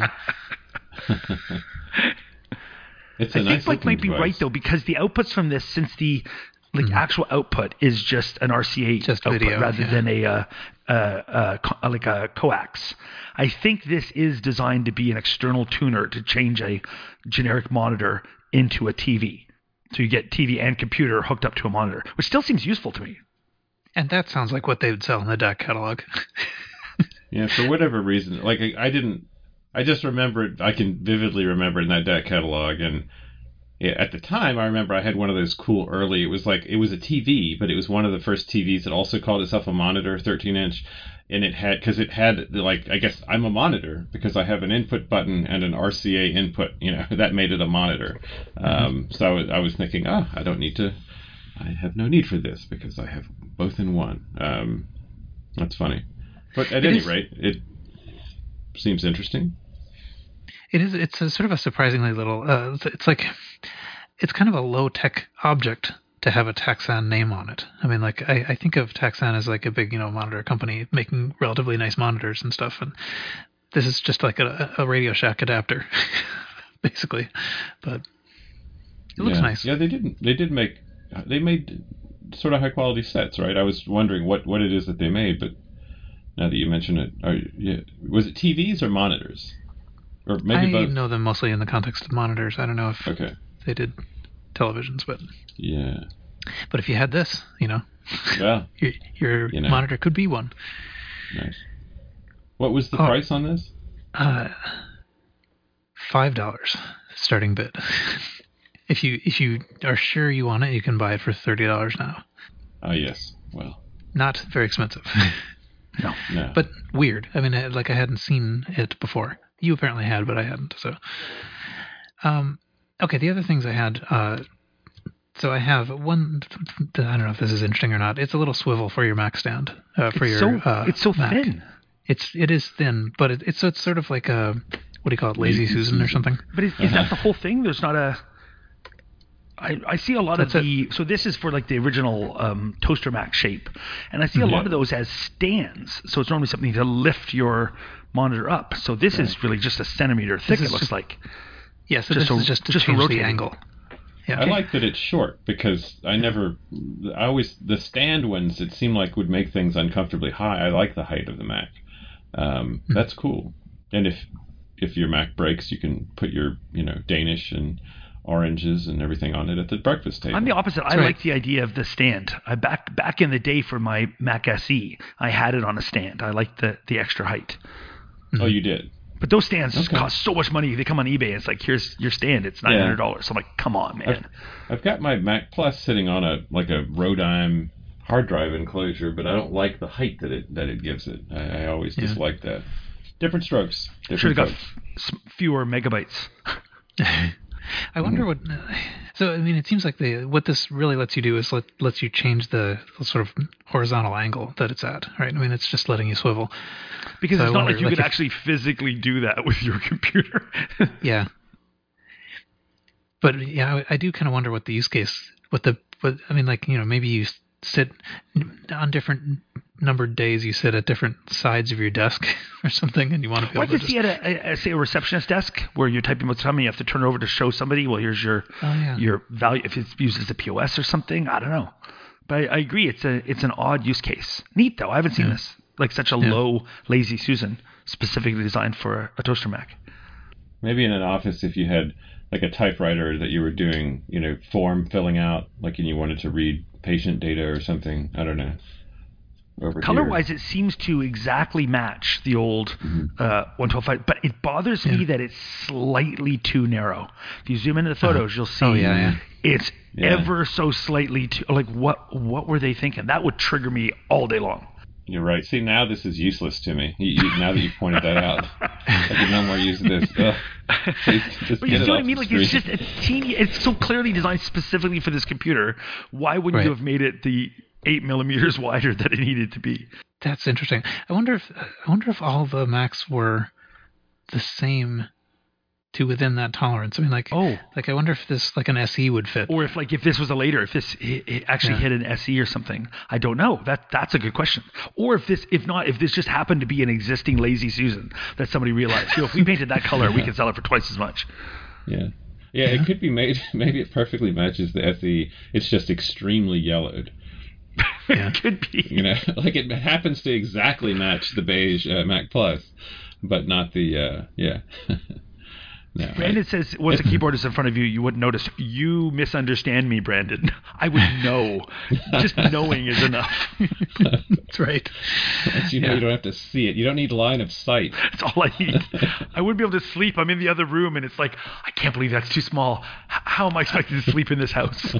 It's a I nice think Mike might be device. right though, because the outputs from this, since the like mm-hmm. actual output is just an R C A just output video, rather yeah. than a uh, uh, uh, co- like a coax. I think this is designed to be an external tuner to change a generic monitor into a T V. So you get T V and computer hooked up to a monitor, which still seems useful to me. And that sounds like what they would sell in the D A C catalog. Yeah, for whatever reason, like I, I didn't, I just remembered, I can vividly remember in that D A C catalog, and Yeah, at the time, I remember I had one of those cool early. It was like it was a T V, but it was one of the first T Vs that also called itself a monitor, thirteen inch, and it had because it had like I guess I'm a monitor because I have an input button and an R C A input. You know that made it a monitor. Um, so I was, I was thinking, oh, I don't need to. I have no need for this because I have both in one. Um, that's funny, but at It any is- rate, it seems interesting. It is. It's a sort of a surprisingly little. Uh, it's, it's like, it's kind of a low tech object to have a Taxan name on it. I mean, like I, I think of Taxan as like a big, you know, monitor company making relatively nice monitors and stuff, and this is just like a, a Radio Shack adapter, basically. But it looks yeah. nice. Yeah, they did. They did make. They made sort of high quality sets, right? I was wondering what, what it is that they made, but now that you mention it, are, yeah, was it T Vs or monitors? Or maybe I both. know them mostly in the context of monitors. I don't know if Okay. they did televisions, but Yeah. but if you had this, you know, Well, your, your You know. monitor could be one. nice. What was the Oh. price on this? Uh, five dollars starting bid. If you if you are sure you want it, you can buy it for thirty dollars now. Ah, yes. Well, Not very expensive, No. no. but weird. I mean, I- like I hadn't seen it before. You apparently had, but I hadn't. So, um, okay. The other things I had. Uh, so I have one. I don't know if this is interesting or not. It's a little swivel for your Mac stand. Uh, for it's your. so uh, it's so Mac. thin. It's it is thin, but it, it's it's sort of like a what do you call it, Lazy Lazy Susan or Susan. something. But is, is that the whole thing? There's not a. I, I see a lot That's of the. So this is for like the original um, Toaster Mac shape, and I see a Yeah. lot of those as stands. So it's normally something to lift your monitor up. So this is really just a centimeter thick. is It looks just- like. Yeah, so Just this a- is just to just a change the rotating. angle. Yeah. I like that it's short because I never, I always, the stand ones, it seemed like would make things uncomfortably high. I like the height of the Mac. Um, Hmm. That's cool. And if, if your Mac breaks, you can put your, you know, Danish and oranges and everything on it at the breakfast table. I'm the opposite. I right. like the idea of the stand. I back back in the day for my Mac S E, I had it on a stand. I liked the the extra height. Oh, you did? But those stands Okay. cost so much money. They come on eBay. It's like, here's your stand. It's nine hundred dollars. So I'm like, come on, man. I've, I've got my Mac Plus sitting on a, like a Rodime hard drive enclosure, but I don't like the height that it, that it gives it. I, I always Yeah. dislike that. Different strokes. Different Should have got folks. f- s- fewer megabytes. I wonder what. So I mean, it seems like the what this really lets you do is let lets you change the sort of horizontal angle that it's at, right? I mean, it's just letting you swivel. Because So it's I not wonder, like you like, could if- actually physically do that with your computer. Yeah. But yeah, I, I do kind of wonder what the use case, what the, what I mean, like you know, maybe you sit on different numbered days, you sit at different sides of your desk or something, and you want to be Or I able to could just. see at a, a, say a receptionist desk where you're typing what's coming, you have to turn it over to show somebody. Well, here's your Oh, yeah. your value if it's used as a P O S or something. I don't know, but I, I agree. It's a it's an odd use case. Neat though. I haven't seen Yeah. this like such a Yeah. low Lazy Susan specifically designed for a, a toaster Mac. Maybe in an office if you had like a typewriter that you were doing, you know, form filling out, like and you wanted to read patient data or something. I don't know. Over Color here. wise, it seems to exactly match the old uh, one twelve five, but it bothers me Yeah. that it's slightly too narrow. If you zoom into the photos, you'll see Oh, yeah, yeah. it's Yeah. ever so slightly too. Like what? What were they thinking? That would trigger me all day long. You're right. See, now this is useless to me. You, you, now that you've pointed that out, I can no more use this. Ugh. Please, just But get you it see what I off mean? the Like it's screen. just it's teeny. It's so clearly designed specifically for this computer. Why wouldn't you Right. have made it the eight millimeters wider that it needed to be? That's interesting. I wonder if I wonder if all the Macs were the same to within that tolerance. I mean, like, Oh. like I wonder if this like an S E would fit. Or if like if this was a later, if this it, it actually Yeah. hit an S E or something, I don't know. That that's a good question. Or if this, if not, if this just happened to be an existing Lazy Susan that somebody realized, you know, if we painted that color, we could sell it for twice as much. Yeah. yeah, it could be made. Maybe it perfectly matches the S E. It's just extremely yellowed. Yeah. It could be. You know, like it happens to exactly match the beige uh, Mac Plus, but not the uh, yeah. No, Brandon I, says, once a keyboard is in front of you, you wouldn't notice. You misunderstand me, Brandon. I would know. Just knowing is enough. That's right. As you know, Yeah. you don't have to see it. You don't need line of sight. That's all I need. I wouldn't be able to sleep. I'm in the other room, and it's like, I can't believe that's too small. H- how am I expected to sleep in this house?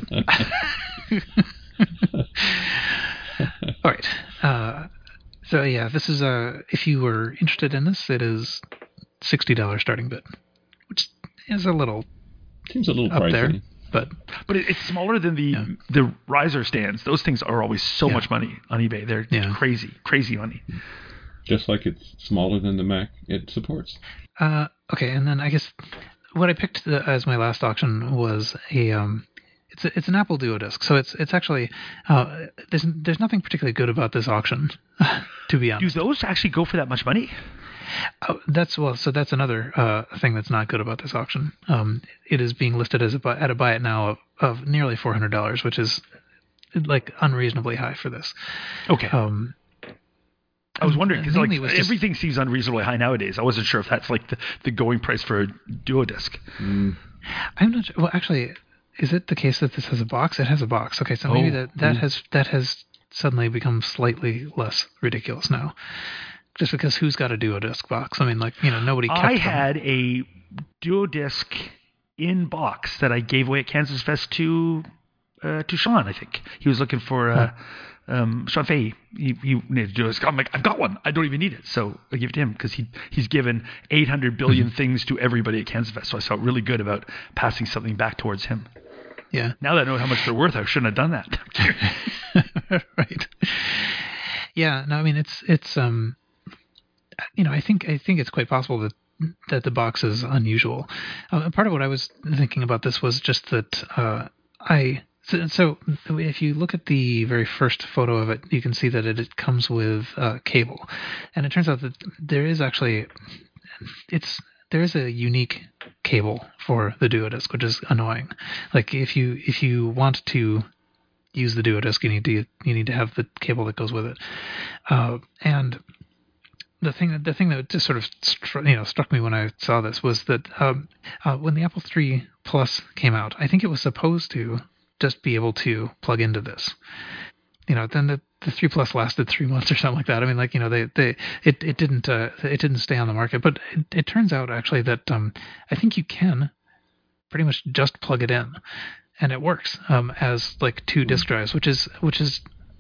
All right. Uh, so yeah, this is uh, if you were interested in this, it is sixty dollars starting bid, which is a little Seems a little up pricey. there, but But it, it's smaller than the Yeah. the riser stands. Those things are always so Yeah. much money on eBay. They're Yeah. crazy, crazy money. Just like it's smaller than the Mac it supports. uh, okay. And then I guess what I picked the, as my last auction was a um, it's a, it's an Apple Duo Disc. So it's it's actually uh, there's there's nothing particularly good about this auction, to be Do honest. those actually go for that much money? Oh, that's well. So that's another uh, thing that's not good about this auction. Um, it is being listed as a buy, at a buy it now of, of nearly four hundred dollars, which is like unreasonably high for this. Okay. Um, I was wondering because like mainly it was just- everything seems unreasonably high nowadays. I wasn't sure if that's like the, the going price for a Duo Disc. Mm. I'm not sure. Well, actually, is it the case that this has a box? It has a box. Okay, so maybe Oh, that that mm. has that has suddenly become slightly less ridiculous now. Just because who's got a Duo Disc box? I mean, like you know, nobody kept I them. had a Duo Disc in box that I gave away at Kansas Fest to uh, to Sean. I think he was looking for uh, um, Sean Fahey. He, he needed a Duo Disc. I'm like, I've got one. I don't even need it, so I give it to him because he he's given eight hundred billion things to everybody at Kansas Fest. So I felt really good about passing something back towards him. Yeah. Now that I know how much they're worth, I shouldn't have done that. Right. Yeah. No, I mean it's it's um, you know, I think I think it's quite possible that that the box is unusual. Uh, part of what I was thinking about this was just that uh, I so, so if you look at the very first photo of it, you can see that it, it comes with uh, cable, and it turns out that there is actually it's there is a unique cable for the Duo Disc, which is annoying. Like if you if you want to use the Duo Disc, you need to you need to have the cable that goes with it, uh, and the thing the thing that just sort of stru- you know struck me when I saw this was that um, uh, when the Apple three Plus came out, I think it was supposed to just be able to plug into this. You know, then the the three Plus lasted three months or something like that. I mean, like you know, they they it it didn't uh, it didn't stay on the market, but it, it turns out actually that um, I think you can pretty much just plug it in, and it works um, as like two disk drives, which is which is.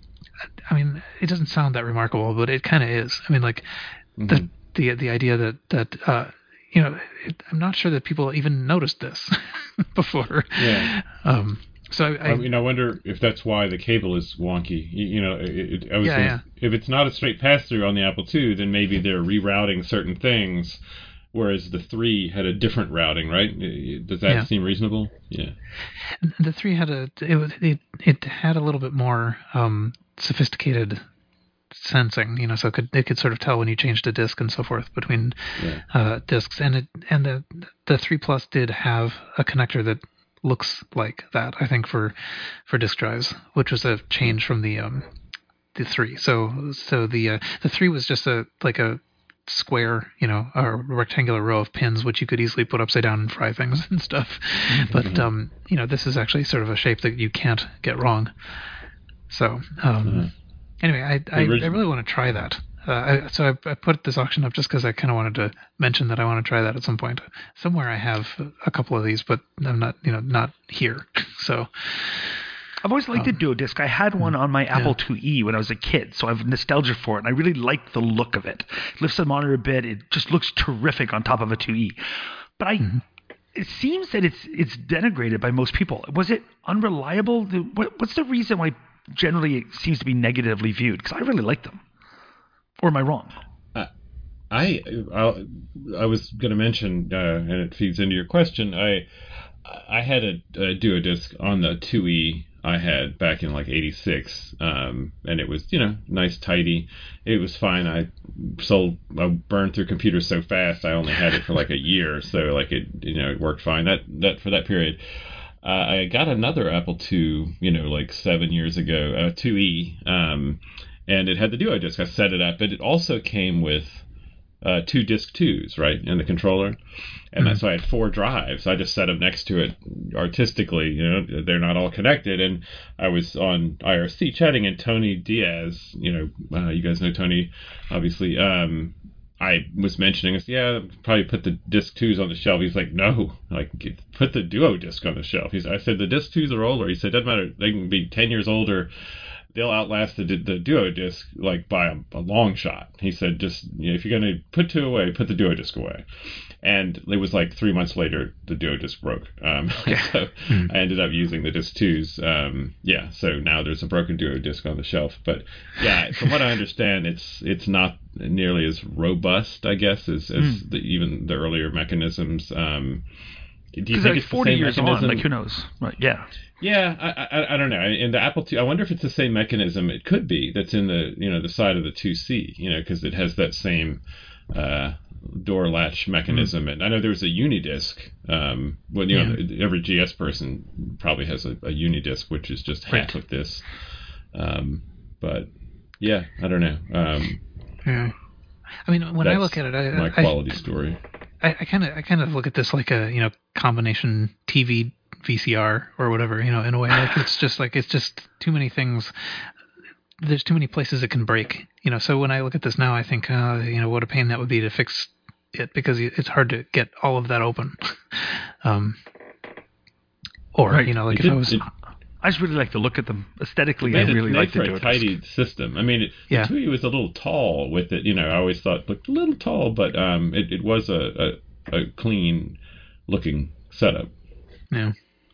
I mean, it doesn't sound that remarkable, but it kind of is. I mean, like Mm-hmm. the the the idea that that uh, you know, it, I'm not sure that people even noticed this before. Yeah. Um. So I, I, I mean, I wonder if that's why the cable is wonky. You, you know, it, it, I was Yeah, gonna, yeah. if it's not a straight pass through on the Apple two, then maybe they're rerouting certain things, whereas the three had a different routing, right? Does that Yeah. seem reasonable? Yeah. the three had a it was it it had a little bit more um sophisticated sensing, you know, so it could it could sort of tell when you changed a disk and so forth between Yeah. uh, disks, and it and the the three Plus did have a connector that looks like that, I think, for for disk drives, which was a change from the um the three. So so the uh, the three was just a like a square, you know, a rectangular row of pins which you could easily put upside down and fry things and stuff. But um, you know, this is actually sort of a shape that you can't get wrong. So um, Mhm. anyway, I I, I original- really want to try that. Uh, I, so I, I put this auction up just because I kind of wanted to mention that I want to try that at some point. Somewhere I have a couple of these, but I'm not, you know, not here. So I've always liked the Um, Duo Disc. I had one on my Apple two E when I was a kid, so I have nostalgia for it, and I really like the look of it. It lifts the monitor a bit. It just looks terrific on top of a two E. But I, Mm-hmm. it seems that it's it's denigrated by most people. Was it unreliable? The- What, what's the reason why generally it seems to be negatively viewed? Because I really like them. Or am I wrong? I I, I was going to mention, uh, and it feeds into your question. I I had a, a Duo Disc on the two E I had back in like eighty-six, um, and it was, you know, nice, tidy. It was fine. I sold, I burned through computers so fast. I only had it for like a year, so like it, you know, it worked fine. That that for that period. Uh, I got another Apple two, you know, like seven years ago, uh, two E, um, and it had the Duo Disc. I set it up, but it also came with uh, two disc twos, right, in the controller. And mm-hmm. so I had four drives. I just set them next to it artistically. You know, they're not all connected. And I was on I R C chatting, and Tony Diaz, you know, uh, you guys know Tony, obviously. Um, I was mentioning, yeah, probably put the disc twos on the shelf. He's like, no, like put the Duo disc on the shelf. He's, I said, the disc twos are older. He said, doesn't matter. They can be ten years older. They'll outlast the, the Duo disc like by a, a long shot. He said, just you know, if you're going to put two away, put the Duo disc away. And it was like three months later, the Duo disc broke. Um, so mm. I ended up using the disc twos. Um, yeah, so now there's a broken Duo disc on the shelf. But yeah, from what I understand, it's it's not nearly as robust, I guess, as, as mm. the, even the earlier mechanisms. Um, do you think like it's forty the same years mechanism? On, like who knows? Right, yeah. Yeah, I, I I don't know. In the Apple two, I wonder if it's the same mechanism. It could be that's in the you know the side of the two C, you know, because it has that same uh, door latch mechanism. Mm. And I know there's a Unidisc. Um, well, you yeah. know, every G S person probably has a, a Unidisc, which is just half right. of this. Um, but yeah, I don't know. Um, yeah, I mean, when I look at it, I, my I, quality I, story. I kind of I kind of look at this like a you know combination T V. V C R or whatever, you know, in a way. Like it's just like it's just too many things. There's too many places it can break, you know. So when I look at this now, I think, uh, you know, what a pain that would be to fix it because it's hard to get all of that open. um, or right. you know, like it if did, I was. It, I just really like to look at them aesthetically. I it really like to do it. Tidy system. I mean, it, yeah. the T V was a little tall with it. You know, I always thought it looked a little tall, but um, it, it was a, a, a clean looking setup. Yeah.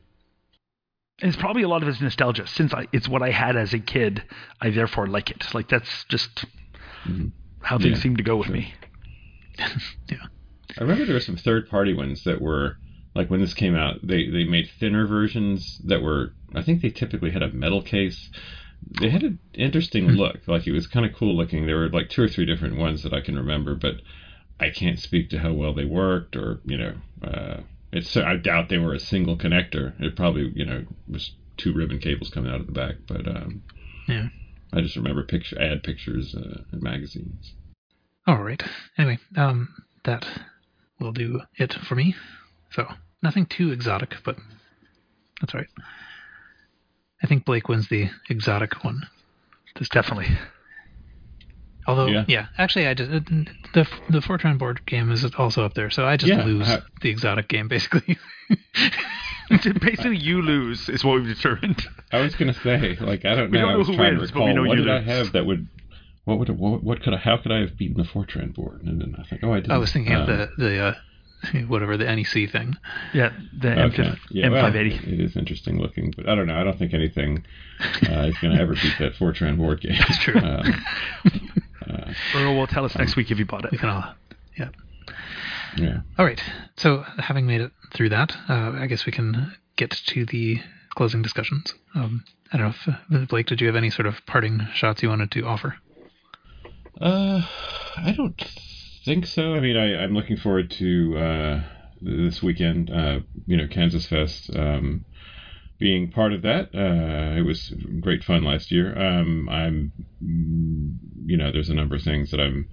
And it's probably a lot of it's nostalgia. Since I, it's what I had as a kid, I therefore like it. Like that's just mm-hmm. how things yeah, seem to go with sure. me. yeah. I remember there were some third-party ones that were like when this came out. They they made thinner versions that were. I think they typically had a metal case. They had an interesting mm-hmm. look. Like it was kind of cool looking. There were like two or three different ones that I can remember, but I can't speak to how well they worked or you know. Uh, It's. I doubt they were a single connector. It probably, you know, was two ribbon cables coming out of the back. But um, yeah, I just remember picture ad pictures uh, in magazines. All right. Anyway, um, that will do it for me. So nothing too exotic, but that's all right. I think Blake wins the exotic one. This definitely. Although, yeah. yeah, actually, I just the the Fortran board game is also up there, so I just yeah, lose I, the exotic game basically. Basically, you lose is what we've determined. I was gonna say, like, I don't know. We don't know I was who trying wins, to but we recall know what you did lose. I have that would, what would, what, what could I, how could I have beaten the Fortran board? And then I think, oh, I did. I was thinking um, of the the uh, whatever the N E C thing. Yeah, the okay. yeah, M five eighty. Well, it is interesting looking, but I don't know. I don't think anything uh, is going to ever beat that Fortran board game. That's true. Um, Uh, Earl will tell us next week if you bought it. We can all, yeah. Yeah. All right. So having made it through that, uh, I guess we can get to the closing discussions. Um, I don't know if, Blake, did you have any sort of parting shots you wanted to offer? Uh, I don't think so. I mean, I, I'm looking forward to uh, this weekend, uh, you know, Kansas Fest. Um, being part of that. Uh, it was great fun last year. Um, I'm, you know, there's a number of things that I'm,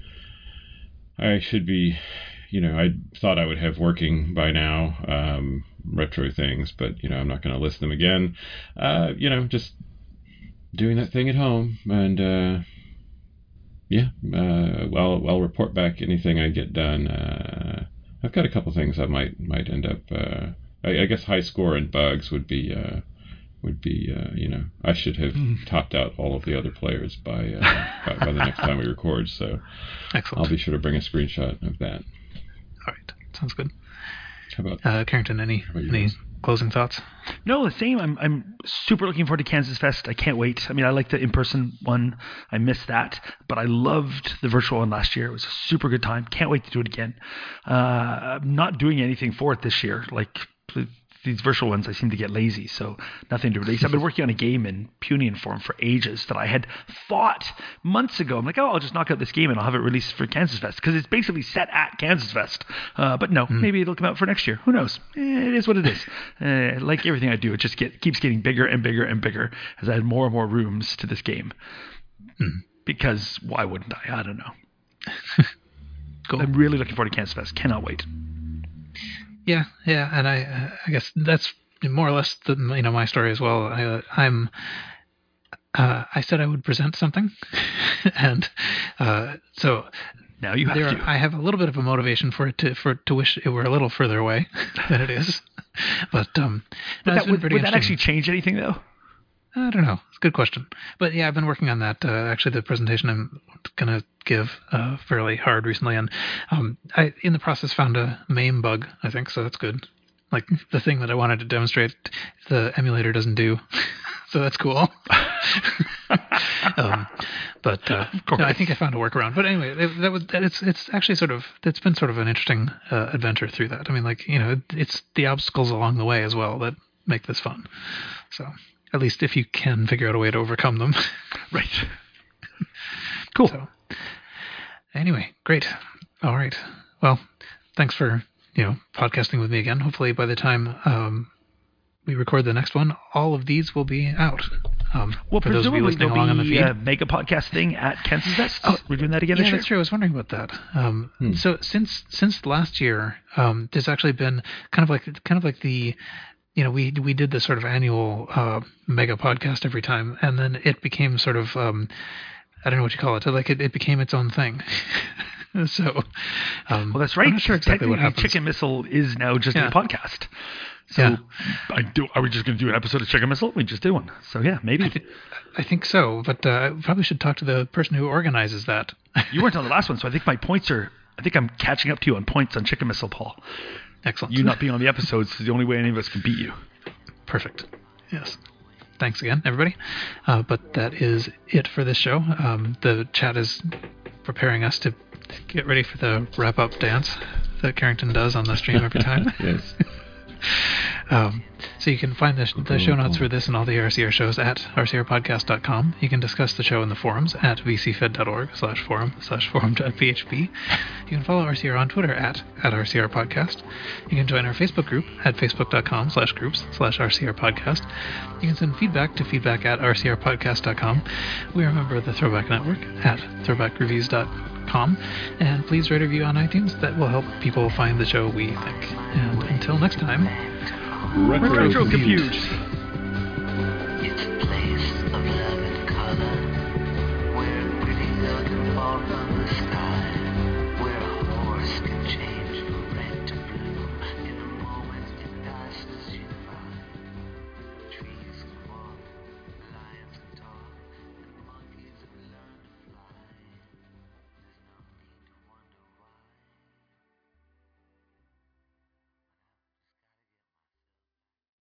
I should be, you know, I thought I would have working by now, um, retro things, but, you know, I'm not going to list them again. Uh, you know, just doing that thing at home and, uh, yeah, uh, well, I'll report back anything I get done. Uh, I've got a couple things I might, might end up, uh, I, I guess high score and bugs would be, uh, would be, uh, you know, I should have mm. topped out all of the other players by, uh, by by the next time we record. So excellent. I'll be sure to bring a screenshot of that. All right, sounds good. How about uh, Carrington? Any any guys? Closing thoughts? No, the same. I'm I'm super looking forward to Kansas Fest. I can't wait. I mean, I like the in-person one. I missed that, but I loved the virtual one last year. It was a super good time. Can't wait to do it again. Uh, I'm not doing anything for it this year. Like these virtual ones, I seem to get lazy, so nothing to release. I've been working on a game in Punion form for ages that I had thought months ago. I'm like, oh, I'll just knock out this game and I'll have it released for Kansas Fest because it's basically set at Kansas Fest. Uh, but no, mm. maybe it'll come out for next year. Who knows? Eh, it is what it is. Uh, like everything I do, it just get, keeps getting bigger and bigger and bigger as I add more and more rooms to this game. Mm. Because why wouldn't I? I don't know. Cool. I'm really looking forward to Kansas Fest. Cannot wait. Yeah, yeah, and I I guess that's more or less the, you know my story as well. I, uh, I'm uh, I said I would present something, and uh, so now you have there, to. I have a little bit of a motivation for it to for to wish it were a little further away than it is, but um, But no, that, it's been would, pretty would that interesting. actually change anything, though? I don't know. It's a good question. But yeah, I've been working on that. Uh, actually, the presentation I'm going to give uh, fairly hard recently. And um, I, in the process, found a MAME bug, I think, so that's good. Like the thing that I wanted to demonstrate, the emulator doesn't do. So that's cool. um, but uh, no, I think I found a workaround. But anyway, it, that was it's it's actually sort of it's been sort of an interesting uh, adventure through that. I mean, like you know, it's the obstacles along the way as well that make this fun. So. At least if you can figure out a way to overcome them. Right. Cool. So, anyway, great. All right. Well, thanks for, you know, podcasting with me again. Hopefully by the time um, we record the next one, all of these will be out. Um, well, for those of you presumably listening there'll along on the be feed. a mega podcast thing at Kansas Fest. Oh, we're doing that again yeah, this year? that's true. I was wondering about that. Um, Hmm. So since since last year, um, there's actually been kind of like kind of like the you know, we we did this sort of annual uh, mega podcast every time, and then it became sort of um, I don't know what you call it. Like it, it became its own thing. so, um, well, that's right. I'm not sure exactly what happens. Chicken Missile is now just Yeah. a podcast. So, Yeah. I do. Are we just going to do an episode of Chicken Missile? We just did one. So yeah, maybe. I, th- I think so, but uh, I probably should talk to the person who organizes that. You weren't on the last one, so I think my points are. I think I'm catching up to you on points on Chicken Missile, Paul. Excellent. You not being on the episodes is the only way any of us can beat you. Perfect. Yes. Thanks again, everybody. Uh, but that is it for this show. Um, the chat is preparing us to get ready for the wrap-up dance that Carrington does on the stream every time. Yes. Um, so you can find the, the show notes for this and all the R C R shows at r c r podcast dot com. You can discuss the show in the forums at v c fed dot org slash forum slash forum dot p h p. You can follow R C R on Twitter at, at R C R podcast. You can join our Facebook group at facebook dot com slash groups slash R C R podcast. You can send feedback to feedback at r c r podcast dot com. We are a member of the Throwback Network at throwback reviews dot com. And please rate a review on iTunes. That will help people find the show, we think. And until next time, Retro, Retro compute. Compute.